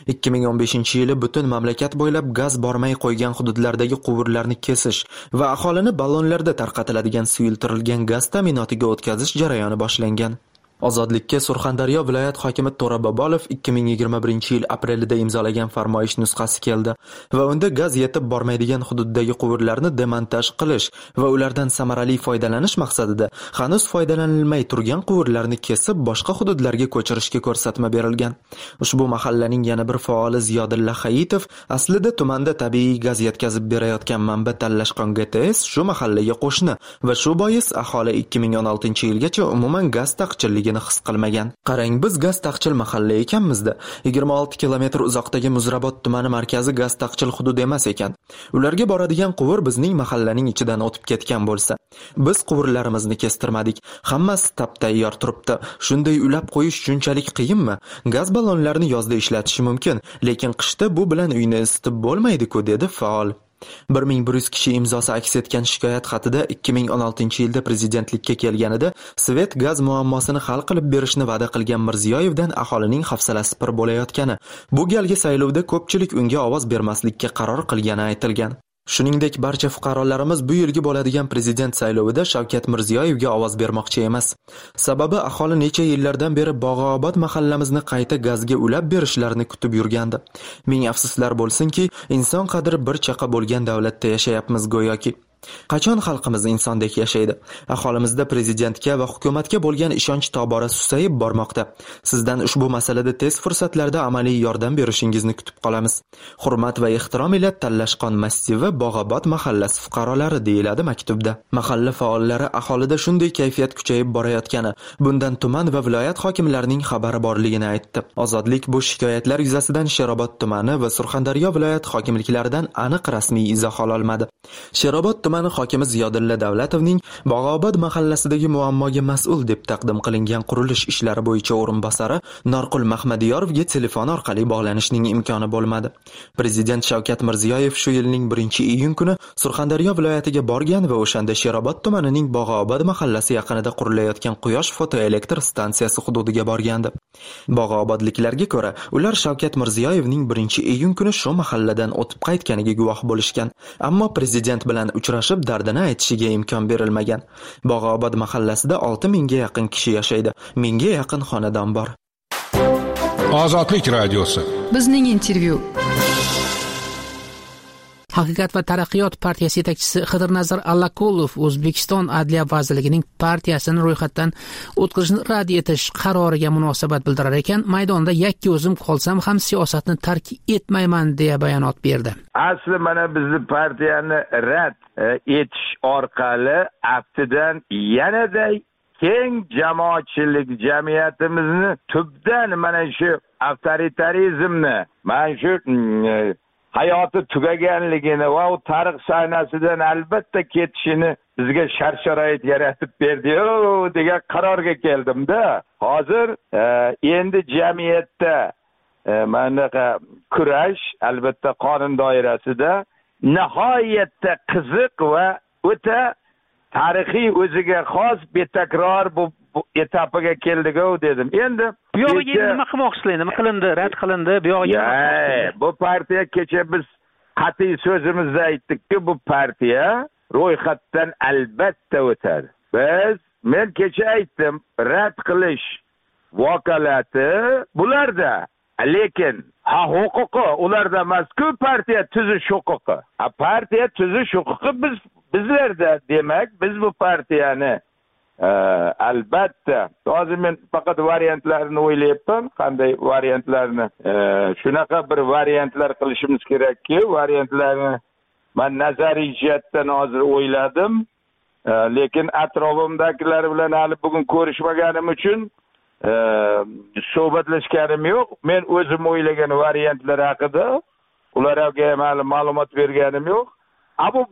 2015-yili butun mamlakat bo'ylab gaz bormay qo'ygan hududlardagi quvurlarni kesish va aholini ballonlarda tarqatiladigan suyultirilgan gaz ta'minotiga o'tkazish jarayoni boshlangan. Ozodlikka Surxondaryo viloyat hokimi To'ra Bobolov 2021-yil aprelida imzolagan farmoyish nusxasi keldi va unda gaz yetib bormaydigan hududdagi quvurlarni demontaj qilish va ulardan samarali foydalanish maqsadida hanuz foydalanilmay turgan quvurlarni kesib boshqa hududlarga ko'chirishga ko'rsatma berilgan. Ushbu mahallaning yana bir faoli Ziyodilla Hayitov aslida tumanda tabiiy gaz yetkazib berayotgan manba Tallashqon GTS shu mahallaga qo'shni va shu bois aholi 2016-yilgacha umuman gaz taqchilligi emasligini his qilmagan. Qarang, biz gaz taqchil mahalla ekanmizda. 26 kilometr uzoqdagi Muzrabot tumani markazi gaz taqchil hudud emas ekan. Ularga boradigan quvur bizning mahallaning ichidan o'tib ketgan bo'lsa, biz quvurlarimizni kestirmadik. Hammasi tap-tayyor turibdi. Shunday ulab qo'yish shunchalik qiyinmi? Gaz ballonlarini yozda ishlatish mumkin, lekin qishda bu bilan uyni isitib bo'lmaydi-ku, dedi faol. 1100 kishi imzosi aks etgan shikoyat xatida 2016-yilda prezidentlikka kelganida Svet gaz muammosini hal qilib berishni va'da qilgan Mirziyoyevdan aholining hafsalasi pir bo'layotgani, bu galgi saylovda ko'pchilik unga ovoz bermaslikka qaror qilgani aytilgan. Shuningdek, barcha fuqarolarimiz bu yilgi bo'ladigan prezident saylovida Shavkat Mirziyoyevga ovoz bermoqchi emas. Sababi aholi necha yillardan beri Bog'obod mahallamizni qayta gazga ulab berishlarini kutib yurgandi. Ming afsuslar bo'lsinki, inson qadri bir chaqa bo'lgan davlatda yashayapmiz go'yoki. Qachon xalqimiz insondek yashaydi? Aholimizda prezidentga va hukumatga bo'lgan ishonch tobora susayib bormoqda. Sizdan ushbu masalada tez fursatlarda amaliy yordam berishingizni kutib qolamiz. Hurmat va ehtirom ila Tallashqon massivi Bog'obod mahallasi fuqarolari, deyiladi maktubda. Mahalla faollari aholida shunday kayfiyat kuchayib borayotgani, bundan tuman va viloyat hokimlarining xabari borligini aytdi. Ozodlik bu shikoyatlar yuzasidan Sherobod tumani va Surxondaryo viloyat hokimliklaridan aniq rasmiy izoh ololmadi. Sherobod tumani hokimi Ziyodulla Davlatovning Bog'obod mahallasidagi muammoga mas'ul deb taqdim qilingan qurilish ishlari bo'yicha o'rinbosari Norqul Mahmadiyorovga telefon orqali bog'lanishning imkoni bo'lmadi. Prezident Shavkat Mirziyoyev shu yilning 1-iyun kuni Surxondaryo viloyatiga borgan va o'shanda Sherobod tumanining Bog'obod mahallasi yaqinida qurilayotgan quyosh fotoelektr stansiyasi hududiga borgandi. Bog'obodliklarga ko'ra, ular Shavkat Mirziyoyevning 1-iyun kuni shu mahalladan o'tib qaytganiga guvoh bo'lishgan, ammo prezident bilan uchrashib dardini aytishiga imkon berilmagan. Bog'obod mahallasida 6000 ga yaqin kishi yashaydi. 1000 ga yaqin xonadon bor. Ozodlik radiosi. Bizning intervyu. Haqiqat va taraqqiyot partiyasi yetakchisi Xidirnazar Allakulov O'zbekiston Adliya vazirligining partiyasini ro'yxatdan o'tkazishni rad etish qaroriga munosabat bildirar ekan, maydonda yakka o'zim qolsam ham siyosatni tark etmayman deya bayonot berdi. Asli mana bizni partiyani rad etish orqali aftidan yanada keng jamoatchilik jamiyatimizni tubdan mana shu avtoritarizmni, mana shu hayoti tugaganligini va u tarix sahnasidan albatta ketishini bizga shart-sharoit yaratib berdi-yu degan qarorga keldim-da. Hozir endi jamiyatda manaqa kurash albatta qonun doirasida nihoyatda qiziq va o'ta tarixiy o'ziga xos betakror bu etapiga keldik-ku dedim. Endi bu yo'g'iga nima qilmoqchisiz? Nima qilindi? Rad qilindi. Bu yo'g'iga bu partiya kecha biz qat'iy so'zimizda aytdik-ki, bu partiya ro'yxatdan albatta o'tadi. Men kecha aytdim, rad qilish vakolati bularda, lekin huquqi ularda emas-ku, partiya tuzish huquqi. Partiya tuzish huquqi bizlarda. Demak, biz bu partiyani albatta, hozir men faqat variantlarini o'ylayapman, qanday variantlarni, shunaqa bir variantlar qilishimiz kerakki, variantlarni men nazariy jihatdan hozir o'yladim, lekin atrofimdagilar bilan hali bugun ko'rishmaganim uchun suhbatlashganim yo'q. Men o'zim o'ylagan variantlar haqida ularga hali ma'lumot berganim yo'q. Bu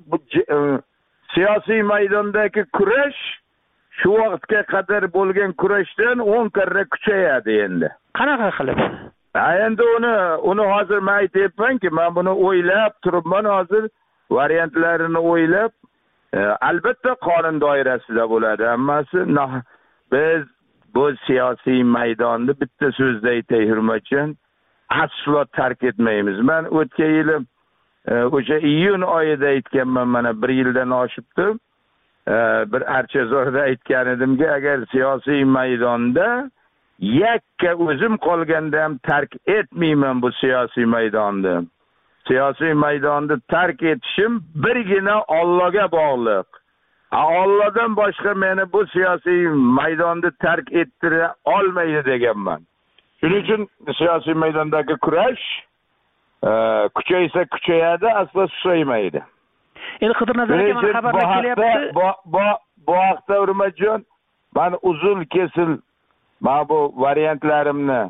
siyosiy maydondagi kurash shu vaqtga qadar bo'lgan kurashdan 10 karra kuchayadi endi. Qanaqa qilib? Endi uni hozir men aytayapmanki, men buni o'ylab turibman, hozir variantlarini o'ylab, albatta qonun doirasida bo'ladi hammasi. Biz bu siyosiy maydonni bitta so'zda aytay hurmatjon, aslo tark etmaymiz. Men o'tgan yili o'sha iyun oyida aytganman, mana 1 yildan oshibdi. Bir Archazorda aytgan edimki, agar siyosiy maydonda yakka o'zim qolganda ham tark etmayman bu siyosiy maydonni. Siyosiy maydonni tark etishim birgina Allohga bog'liq. Allohdan boshqa meni bu siyosiy maydonni tark ettira olmaydi deganman. Shuning uchun siyosiy maydondagi kurash kuchaysa kuchayadi, aslo susaymaydi. Endi Xidirnazar aka mana xabarlar kelyapti. Bu haqda Hurmatjon, men uzun kesil mana bu variantlarimni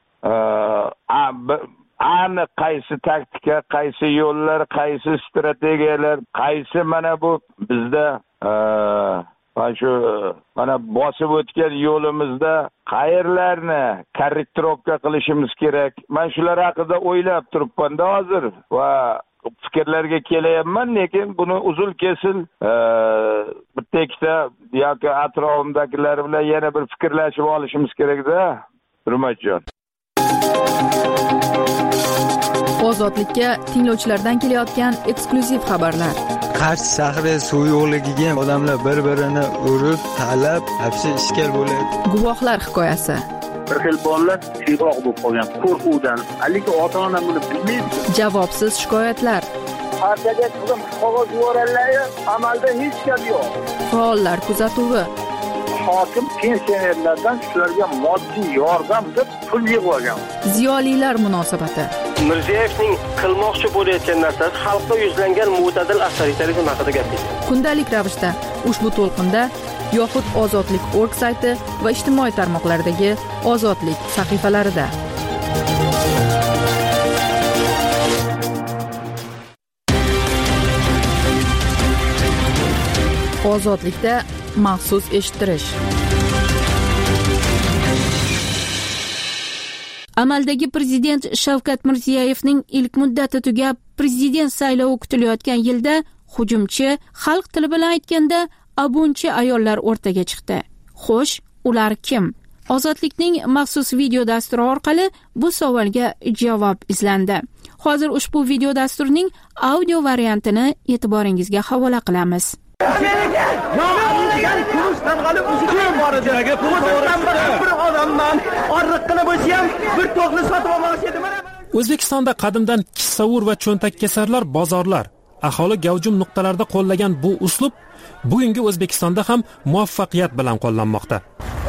aniq qaysi taktika, qaysi yo'llar, qaysi strategiyalar, qaysi mana bu bizda mana bosib o'tgan yo'limizda qayerlarni korrektirovka qilishimiz kerak. Men shular haqida o'ylab turibman-da hozir va fikrlarga kelayapman, lekin buni uzun kesil bitta ikkita yoki atrofimdagilar bilan yana bir fikrlashib olishimiz kerak-da, Hurmatjon. Ozodlikka tinglovchilardan kelayotgan eksklyuziv xabarlar. Qarshi shahri suv yo'qligiga odamlar bir-birini urib, talab, hapsi ishkal bo'lyapti. Guvohlar hikoyasi. Bir xil bolalar siyroq bo'lib qolgan qo'rquvdan, lekin ota-ona buni bilmaydi. Javobsiz shikoyatlar. Partiyaga qizim qog'oz yuborganlar, amalda hech gap yo'q. Faollar kuzatuvi. Hokim pensionerlardan shularga moddiy yordam deb pul yig'ib olgan. Ziyolilar munosabati. Mirziyevning qilmoqchi bo'layotgan narsasi xalqqa yuzlangan mo'tadil avtoritarizm haqida gapirdi. Kundalik ravishda ushbu to'lqinda yoxud Ozodlik.org sayti va ijtimoiy tarmoqlardagi Ozodlik sahifalarida. Ozodlikda maxsus eshittirish. Amaldagi prezident Shavkat Mirziyoyevning ilk muddati tugab, prezident saylovi kutilayotgan yilda hujumchi, xalq tili bilan aytganda abunchi ayollar o'rtaga chiqdi. Xo'sh, ular kim? Ozodlikning maxsus video dasturi orqali bu savolga javob izlandi. Hozir ushbu video dasturning audio variantini e'tiboringizga havola qilamiz. O'zbekistonda qadimdan kissavur va cho'ntakkesarlar bozorlar, aholi gavjum nuqtalarda qo'llagan bu uslub bugungi O'zbekistonda ham muvaffaqiyat bilan qo'llanmoqda.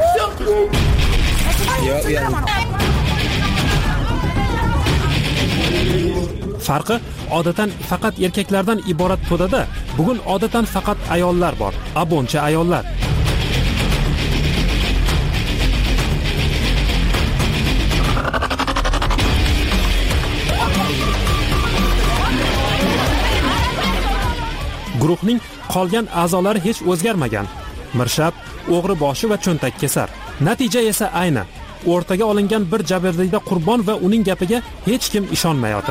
Farqi odatan faqat erkaklardan iborat to'dada bugun odatan faqat ayollar bor, abonchi ayollar. Guruhning qolgan a'zolari hech o'zgarmagan. Mirshab, o'g'ri boshi va cho'ntak kesar. Natija esa ayni. O'rtaga olingan bir jabrdiyda qurbon va uning gapiga hech kim ishonmayotir.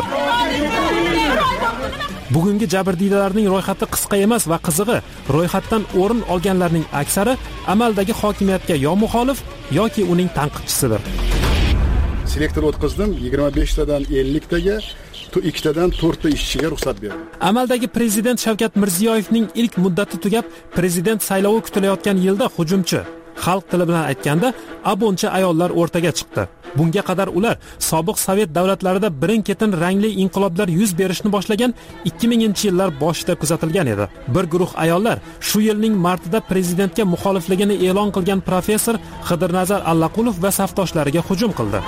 Bugungi jabrdiydalarning ro'yxati qisqa emas va qizig'i, ro'yxatdan o'rin olganlarning aksari amaldagi hokimiyatga yo muxolif yoki uning tanqidchisidir. Selektor o'tkazdim, 25 tadan 50 taga, 2 tadan 4 ta ishchiga ruxsat berdi. Amaldagi prezident Shavkat Mirziyoyevning ilk muddati tugab, prezident saylovi kutilayotgan yilda hujumchi, xalq tili bilan aytganda abonchi ayollar o'rtaga chiqdi. Bunga qadar ular sobiq Sovet davlatlarida birin-ketin rangli inqiloblar yuz berishni boshlagan 2000-yillar boshida kuzatilgan edi. Bir guruh ayollar shu yilning martida prezidentga muxolifligini e'lon qilgan professor Xidirnazar Allaqulov va safdoshlariga hujum qildi.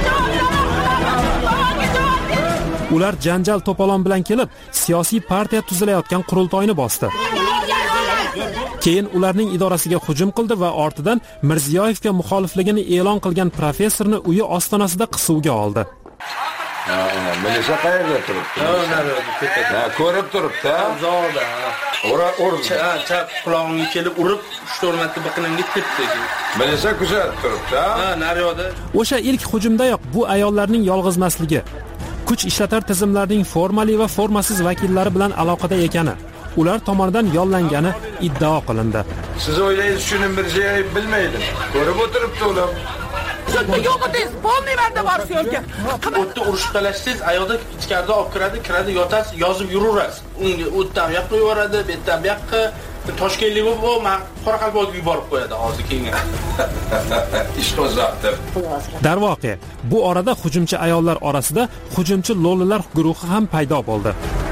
Ular janjal to'polon bilan kelib, siyosiy partiya tuzilayotgan qurultoyni bosdi. Keyin ularning idorasiga hujum qildi va ortidan Mirziyoyevga muxolifligini e'lon qilgan professorni uyi ostonasida qisuvga oldi. Milisa qayerda turibdi? Ko'rib turibdi. Zalda. Chap qulog'imga kelib urib, 3-4 marta biqinimga tepdi. Milisa kuzatib turibdi. Naryoqda. O'sha ilk hujumdayoq bu ayollarning yolg'izmasligi, kuch ishlatar tizimlarning formali va formasiz vakillari bilan aloqada ekani, ular tomonidan yollangani iddao qilindi. Siz o'ylaysiz shuni Mirziyoyev bilmaydi. Ko'rib o'tiribdi ular. Yo'qotingiz, polniy marta bor syomka. O'tda urushib talashsiz, ayolda ichkarida olib kiradi, yotasiz, yozib yuraverasiz. Unga o'tdan yoqqa yuboradi, betdan bu yoqqa Toshkentlik bo'lib, Qoraqalpog'ga yuborib qo'yadi hozir keyin. Ish qo'zg'atdi. Darvoqe, bu orada hujumchi ayollar orasida hujumchi lo'lilar guruhi ham paydo bo'ldi.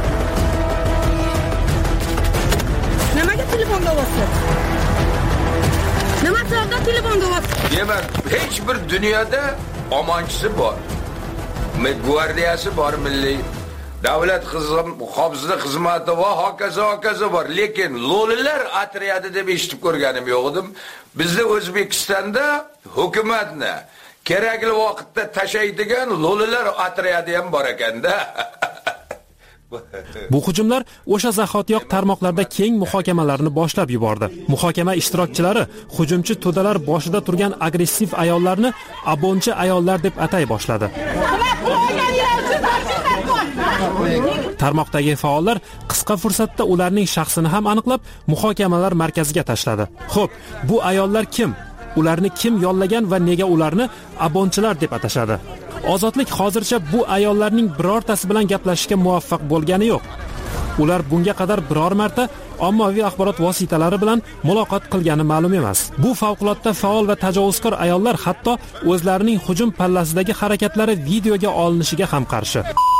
Nimaga telefonga bosdi? Nima sababdan telefonga bosdi? Demak, hech bir dunyoda omonchisi bor. Gvardiyasi bor, milliy davlat xavfsizlik xizmati va hokazo bor. Lekin lo'lilar otryadi deb eshitib ko'rganim yo'q edim. Bizda O'zbekistonda hukumatni kerakli vaqtda tashaydigan lo'lilar otryadi ham bor ekanda. Bu hujumlar o'sha zahotiyoq tarmoqlarda keng muhokamalarni boshlab yubordi. Muhokama ishtirokchilari hujumchi to'dalar boshida turgan agressiv ayollarni abonchi ayollar deb atay boshladi. Tarmoqdagi faollar qisqa fursatda ularning shaxsini ham aniqlab, muhokamalar markaziga tashladi. Xo'p, bu ayollar kim? Ularni kim yollagan va nega ularni abonchilar deb atashadi? Ozodlik hozircha bu ayollarning birortasi bilan gaplashishga muvaffaq bo'lgani yo'q. Ular bunga qadar biror marta ommaviy axborot vositalari bilan muloqot qilgani ma'lum emas. Bu favqulodda faol va tajovuzkor ayollar hatto o'zlarining hujum pallasidagi harakatlari videoga olinishiga ham qarshi.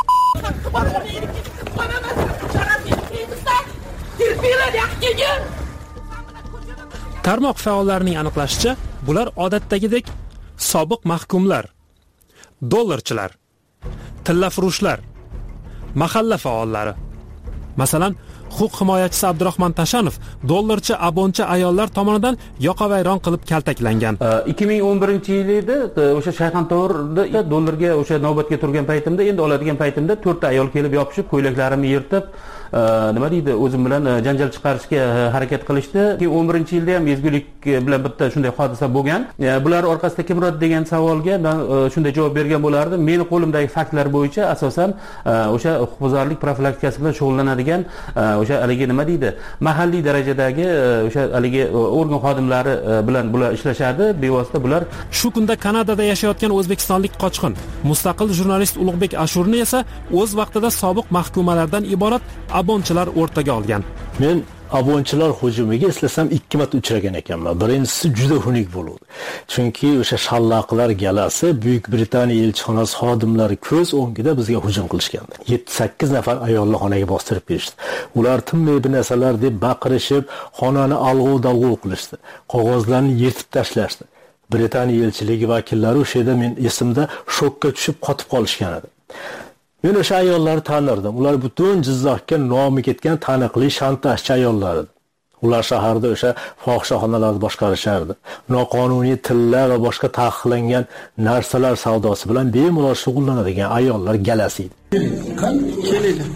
Tarmoq faollarining aniqlashicha, bular odatdagidek sobiq mahkumlar, dollarchilar, tillafurushlar, mahalla faollari. Masalan, huquq himoyachisi Abdurahmon Tashanov dollarchi abonchi ayollar tomonidan yoqavayron qilib kaltaklangan. 2011-yil edi, o'sha Shayxontohurda dollarga o'sha navbatga turgan paytimda, endi oladigan paytimda 4 ta ayol kelib yopishib, ko'ylaklarimni yirtib, nima deydi, o'zim bilan janjal chiqarishga harakat qilishdi. 2011-yilda ham ezgulik bilan bitta shunday hodisa bo'lgan. Bular orqasida kim uradi degan savolga men shunday javob bergan bo'lardim. Meni qo'limdagi faktlar bo'yicha asosan o'sha huquqbuzarlik profilaktikasi bilan shug'ullanadigan o'sha haligi nima deydi, mahalliy darajadagi o'sha haligi organ xodimlari bilan bular ishlashadi. Bevosita bular shu kunda Kanadada yashayotgan o'zbekistonlik qochqin mustaqil jurnalist Ulug'bek Ashurni esa o'z vaqtida sobiq mahkumalardan iborat abonchilar o'rtaga olgan. Men abonchilar hujumiga eslasam 2 marta uchragan ekanman. Birinchisi juda xunuk bo'ldi. Chunki o'sha shallaqlar galasi Buyuk Britaniya elchixonasi xodimlari ko'z o'ngida bizga hujum qilishgandi. 7-8 nafar ayolni xonaga bostirib berishdi. Ular tinmaydi narsalar deb baqirishib, xonani alg'u-dalg'u qilishdi. Qog'ozlarni yirtib tashlashdi. Britaniya elchiligi vakillari o'sha yerda men esimda shokka tushib qotib qolishgan edi. Men o'sha ayollarni tanirdim. Ular butun Jizzaxga nomi ketgan taniqli shantajchi ayollar edi. Ular shaharda o'sha fohishaxonalarni boshqarishardi. Noqonuniy tillar va boshqa taqiqlangan narsalar savdosi bilan bemalol shug'ullanadigan ayollar galasi edi. Keling.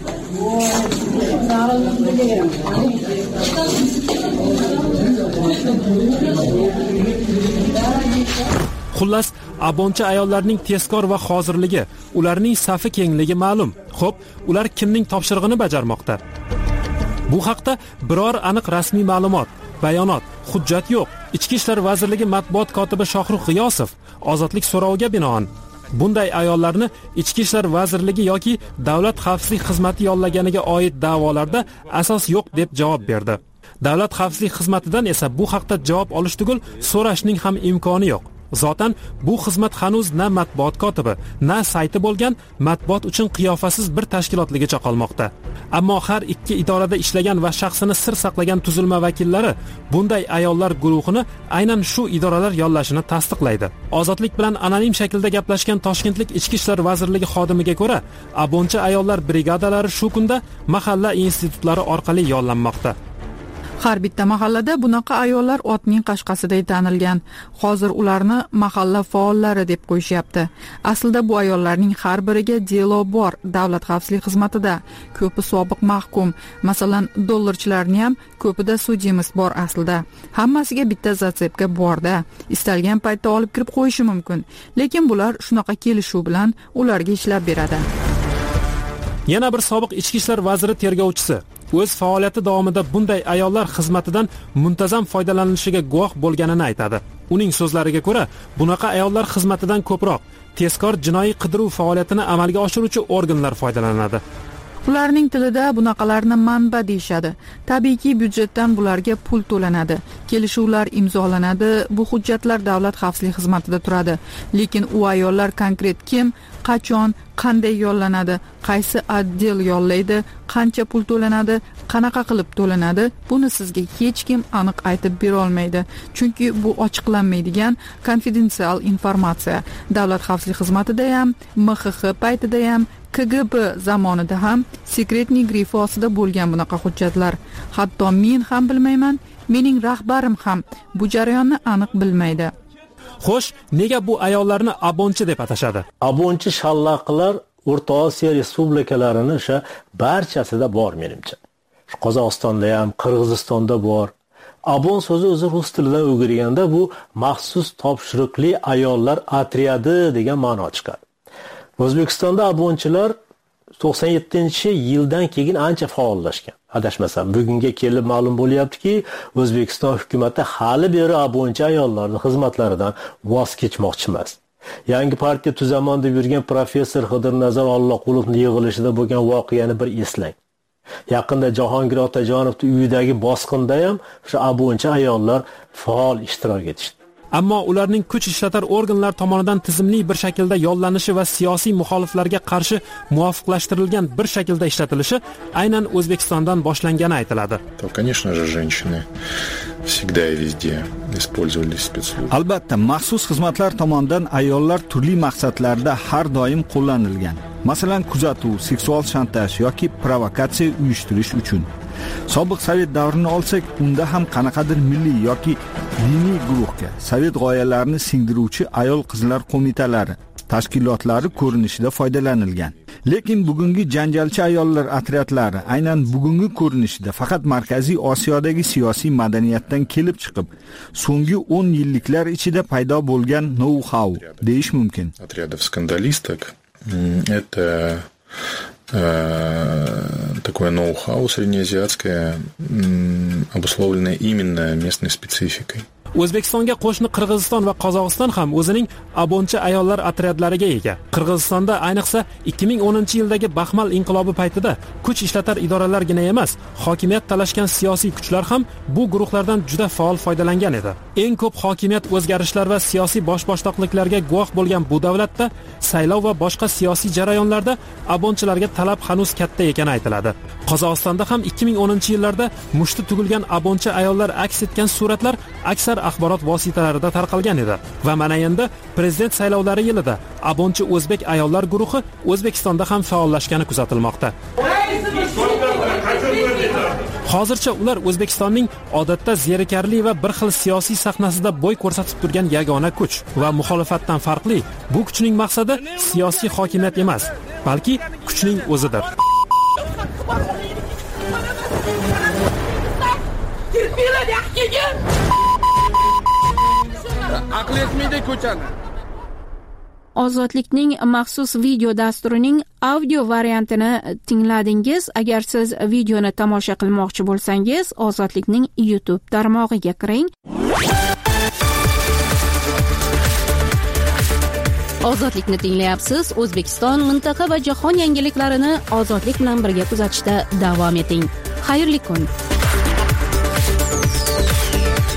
Xullas, abonchi ayollarning tezkor va hozirligi, ularning safi kengligi ma'lum. Xo'p, ular kimning topshirig'ini bajarmoqda? Bu haqda biror aniq rasmiy ma'lumot, bayonot, hujjat yo'q. Ichki ishlar vazirligi matbuot kotibi Shohruh G'iyosov ozodlik so'roviga binoan bunday ayollarni Ichki ishlar vazirligi yoki Davlat xavfsizlik xizmati yollaganiga oid da'volarda asos yo'q deb javob berdi. Davlat xavfsizlik xizmatidan esa bu haqda javob olish tugul so'rashning ham imkoni yo'q. Zotan bu xizmat hanuz na matbuot kotibi, na sayti bo'lgan matbuot uchun qiyofasiz bir tashkilotligicha qolmoqda. Ammo har ikki idorada ishlagan va shaxsini sir saqlagan tuzilma vakillari bunday ayollar guruhini aynan shu idoralar yollashini tasdiqlaydi. Ozodlik bilan anonim shaklda gaplashgan Toshkentlik Ichki ishlar vazirligi xodimiga ko'ra, abonchi ayollar brigadalari shu kunda mahalla institutlari orqali yollanmoqda. Har bitta mahallada bunaqa ayollar otning qashqasiday tanilgan. Hozir ularni mahalla faollari deb qo'yishyapti. Aslida bu ayollarning har biriga delo bor davlat xavfsizlik xizmatida. Ko'pi sobiq mahkum, masalan, dollarchilarning ham ko'pida sudyemiz bor aslida. Hammasiga bitta zatsepka bor-da. Istalgan paytda olib kirib qo'yishi mumkin. Lekin bular shunaqa kelishuv bilan ularga ishlab beradi. Yana bir sobiq ichki ishlar vaziri tergovchisi o'z faoliyati davomida bunday ayollar xizmatidan muntazam foydalanilishiga guvoh bo'lganini aytadi. Uning so'zlariga ko'ra, bunaqa ayollar xizmatidan ko'proq tezkor jinoiy qidiruv faoliyatini amalga oshiruvchi organlar foydalanadi. Ularning tilida bunaqalarni manba deyshadi. Tabiiyki byudjetdan bularga pul to'lanadi. Kelishuvlar imzolanadi. Bu hujjatlar davlat xavfsizlik xizmatida turadi. Lekin u ayollar konkret kim, qachon, qanday yollanadi, qaysi otdel yollaydi, qancha pul to'lanadi, qanaqa qilib to'lanadi, buni sizga hech kim aniq aytib bera olmaydi. Chunki bu ochiqlanmaydigan konfidensial informatsiya. Davlat xavfsizlik xizmatida ham, MXX paytida ham, KGB zamonida ham sekretniy grifi ostida bo'lgan bunaqa hujjatlar. Hatto men ham bilmayman, mening rahbarim ham bu jarayonni aniq bilmaydi. Xo'sh, nega bu ayollarni abonchi deb atashadi? Abonchi shallaqlar O'rta Osiyo respublikalarini o'sha barchasida bor menimcha. Qozog'istonda ham, Qirg'izistonda bor. Abon so'zi o'zi rus tilidan o'girganda bu maxsus topshiriqli ayollar otryadi degan ma'no chiqadi. O'zbekistonda abonchilar 97-yildan keyin ancha faollashgan. Adashmasam, bugunga kelib ma'lum bo'lyaptiki, O'zbekiston hukumatı hali beri abonchi ayollarning xizmatlaridan voz kechmoqchi emas. Yangi partiya tuzaman deb yurgan professor Xidirnazar Alloqulovning yig'ilishida bo'lgan voqeani bir eslang. Yaqinda Jahongir Otajonovning uyidagi bosqinda ham o'sha abonchi ayollar faol ishtirok etishdi. Ammo ularning kuch ishlatar organlar tomonidan tizimli bir shaklda yollanishi va siyosiy muxoliflarga qarshi muvofiqlashtirilgan bir shaklda ishlatilishi aynan O'zbekistondan boshlangani aytiladi. То, конечно же, женщины всегда и везде использовали спецслужбы. Albatta, maxsus xizmatlar tomonidan ayollar turli maqsadlarda har doim qo'llanilgan. Masalan, kuzatuv, seksual shantaj yoki provokatsiya uyushtirish uchun. Sobiq Sovet davrini olsak, unda ham qanaqadir milliy yoki diniy guruhga sovet g'oyalarini singdiruvchi ayol-qizlar qo'mitalari, tashkilotlari ko'rinishida foydalanilgan. Lekin bugungi janjalchi ayollar otryadlari aynan bugungi ko'rinishida faqat Markaziy Osiyodagi siyosiy madaniyatdan kelib chiqib, so'nggi 10 yilliklar ichida paydo bo'lgan know-how deyish mumkin. Отрядов скандалисток это такое ноу-хау среднеазиатское, обусловленное именно местной спецификой. O'zbekistonga qo'shni Qirg'iziston va Qozog'iston ham o'zining abonchi ayollar otryadlariga ega. Qirg'izistonda ayniqsa 2010-yildagi Baxmal inqilobi paytida kuch ishlatar idoralargina emas, hokimiyat talashgan siyosiy kuchlar ham bu guruhlardan juda faol foydalangan edi. Eng ko'p hokimiyat o'zgarishlar va siyosiy boshboshdoqliklarga guvoh bo'lgan bu davlatda saylov va boshqa siyosiy jarayonlarda abonchilarga talab hanuz katta ekani aytiladi. Qozog'istonda ham 2010-yillarda mushti tugilgan abonchi ayollar aks etgan suratlar aksar axborot vositalarida tarqalgan edi va mana endi prezident saylovlari yilida abonchi o'zbek ayollar guruhi O'zbekistonda ham faollashgani kuzatilmoqda. Hozircha ular O'zbekistonning odatda zerikarli va bir xil siyosiy sahnasida bo'y ko'rsatib turgan yagona kuch va muxolifatdan farqli, bu kuchning maqsadi siyosiy hokimiyat emas, balki kuchning o'zidir. Aql etmaydi ko'chani. Ozodlikning maxsus video dasturining audio variantini tingladingiz. Agar siz videoni tomosha qilmoqchi bo'lsangiz, Ozodlikning YouTube tarmog'iga kiring. Ozodlikni tinglayapsiz. O'zbekiston, mintaqa va jahon yangiliklarini Ozodlik bilan birga kuzatishda davom eting. Xayrli kun.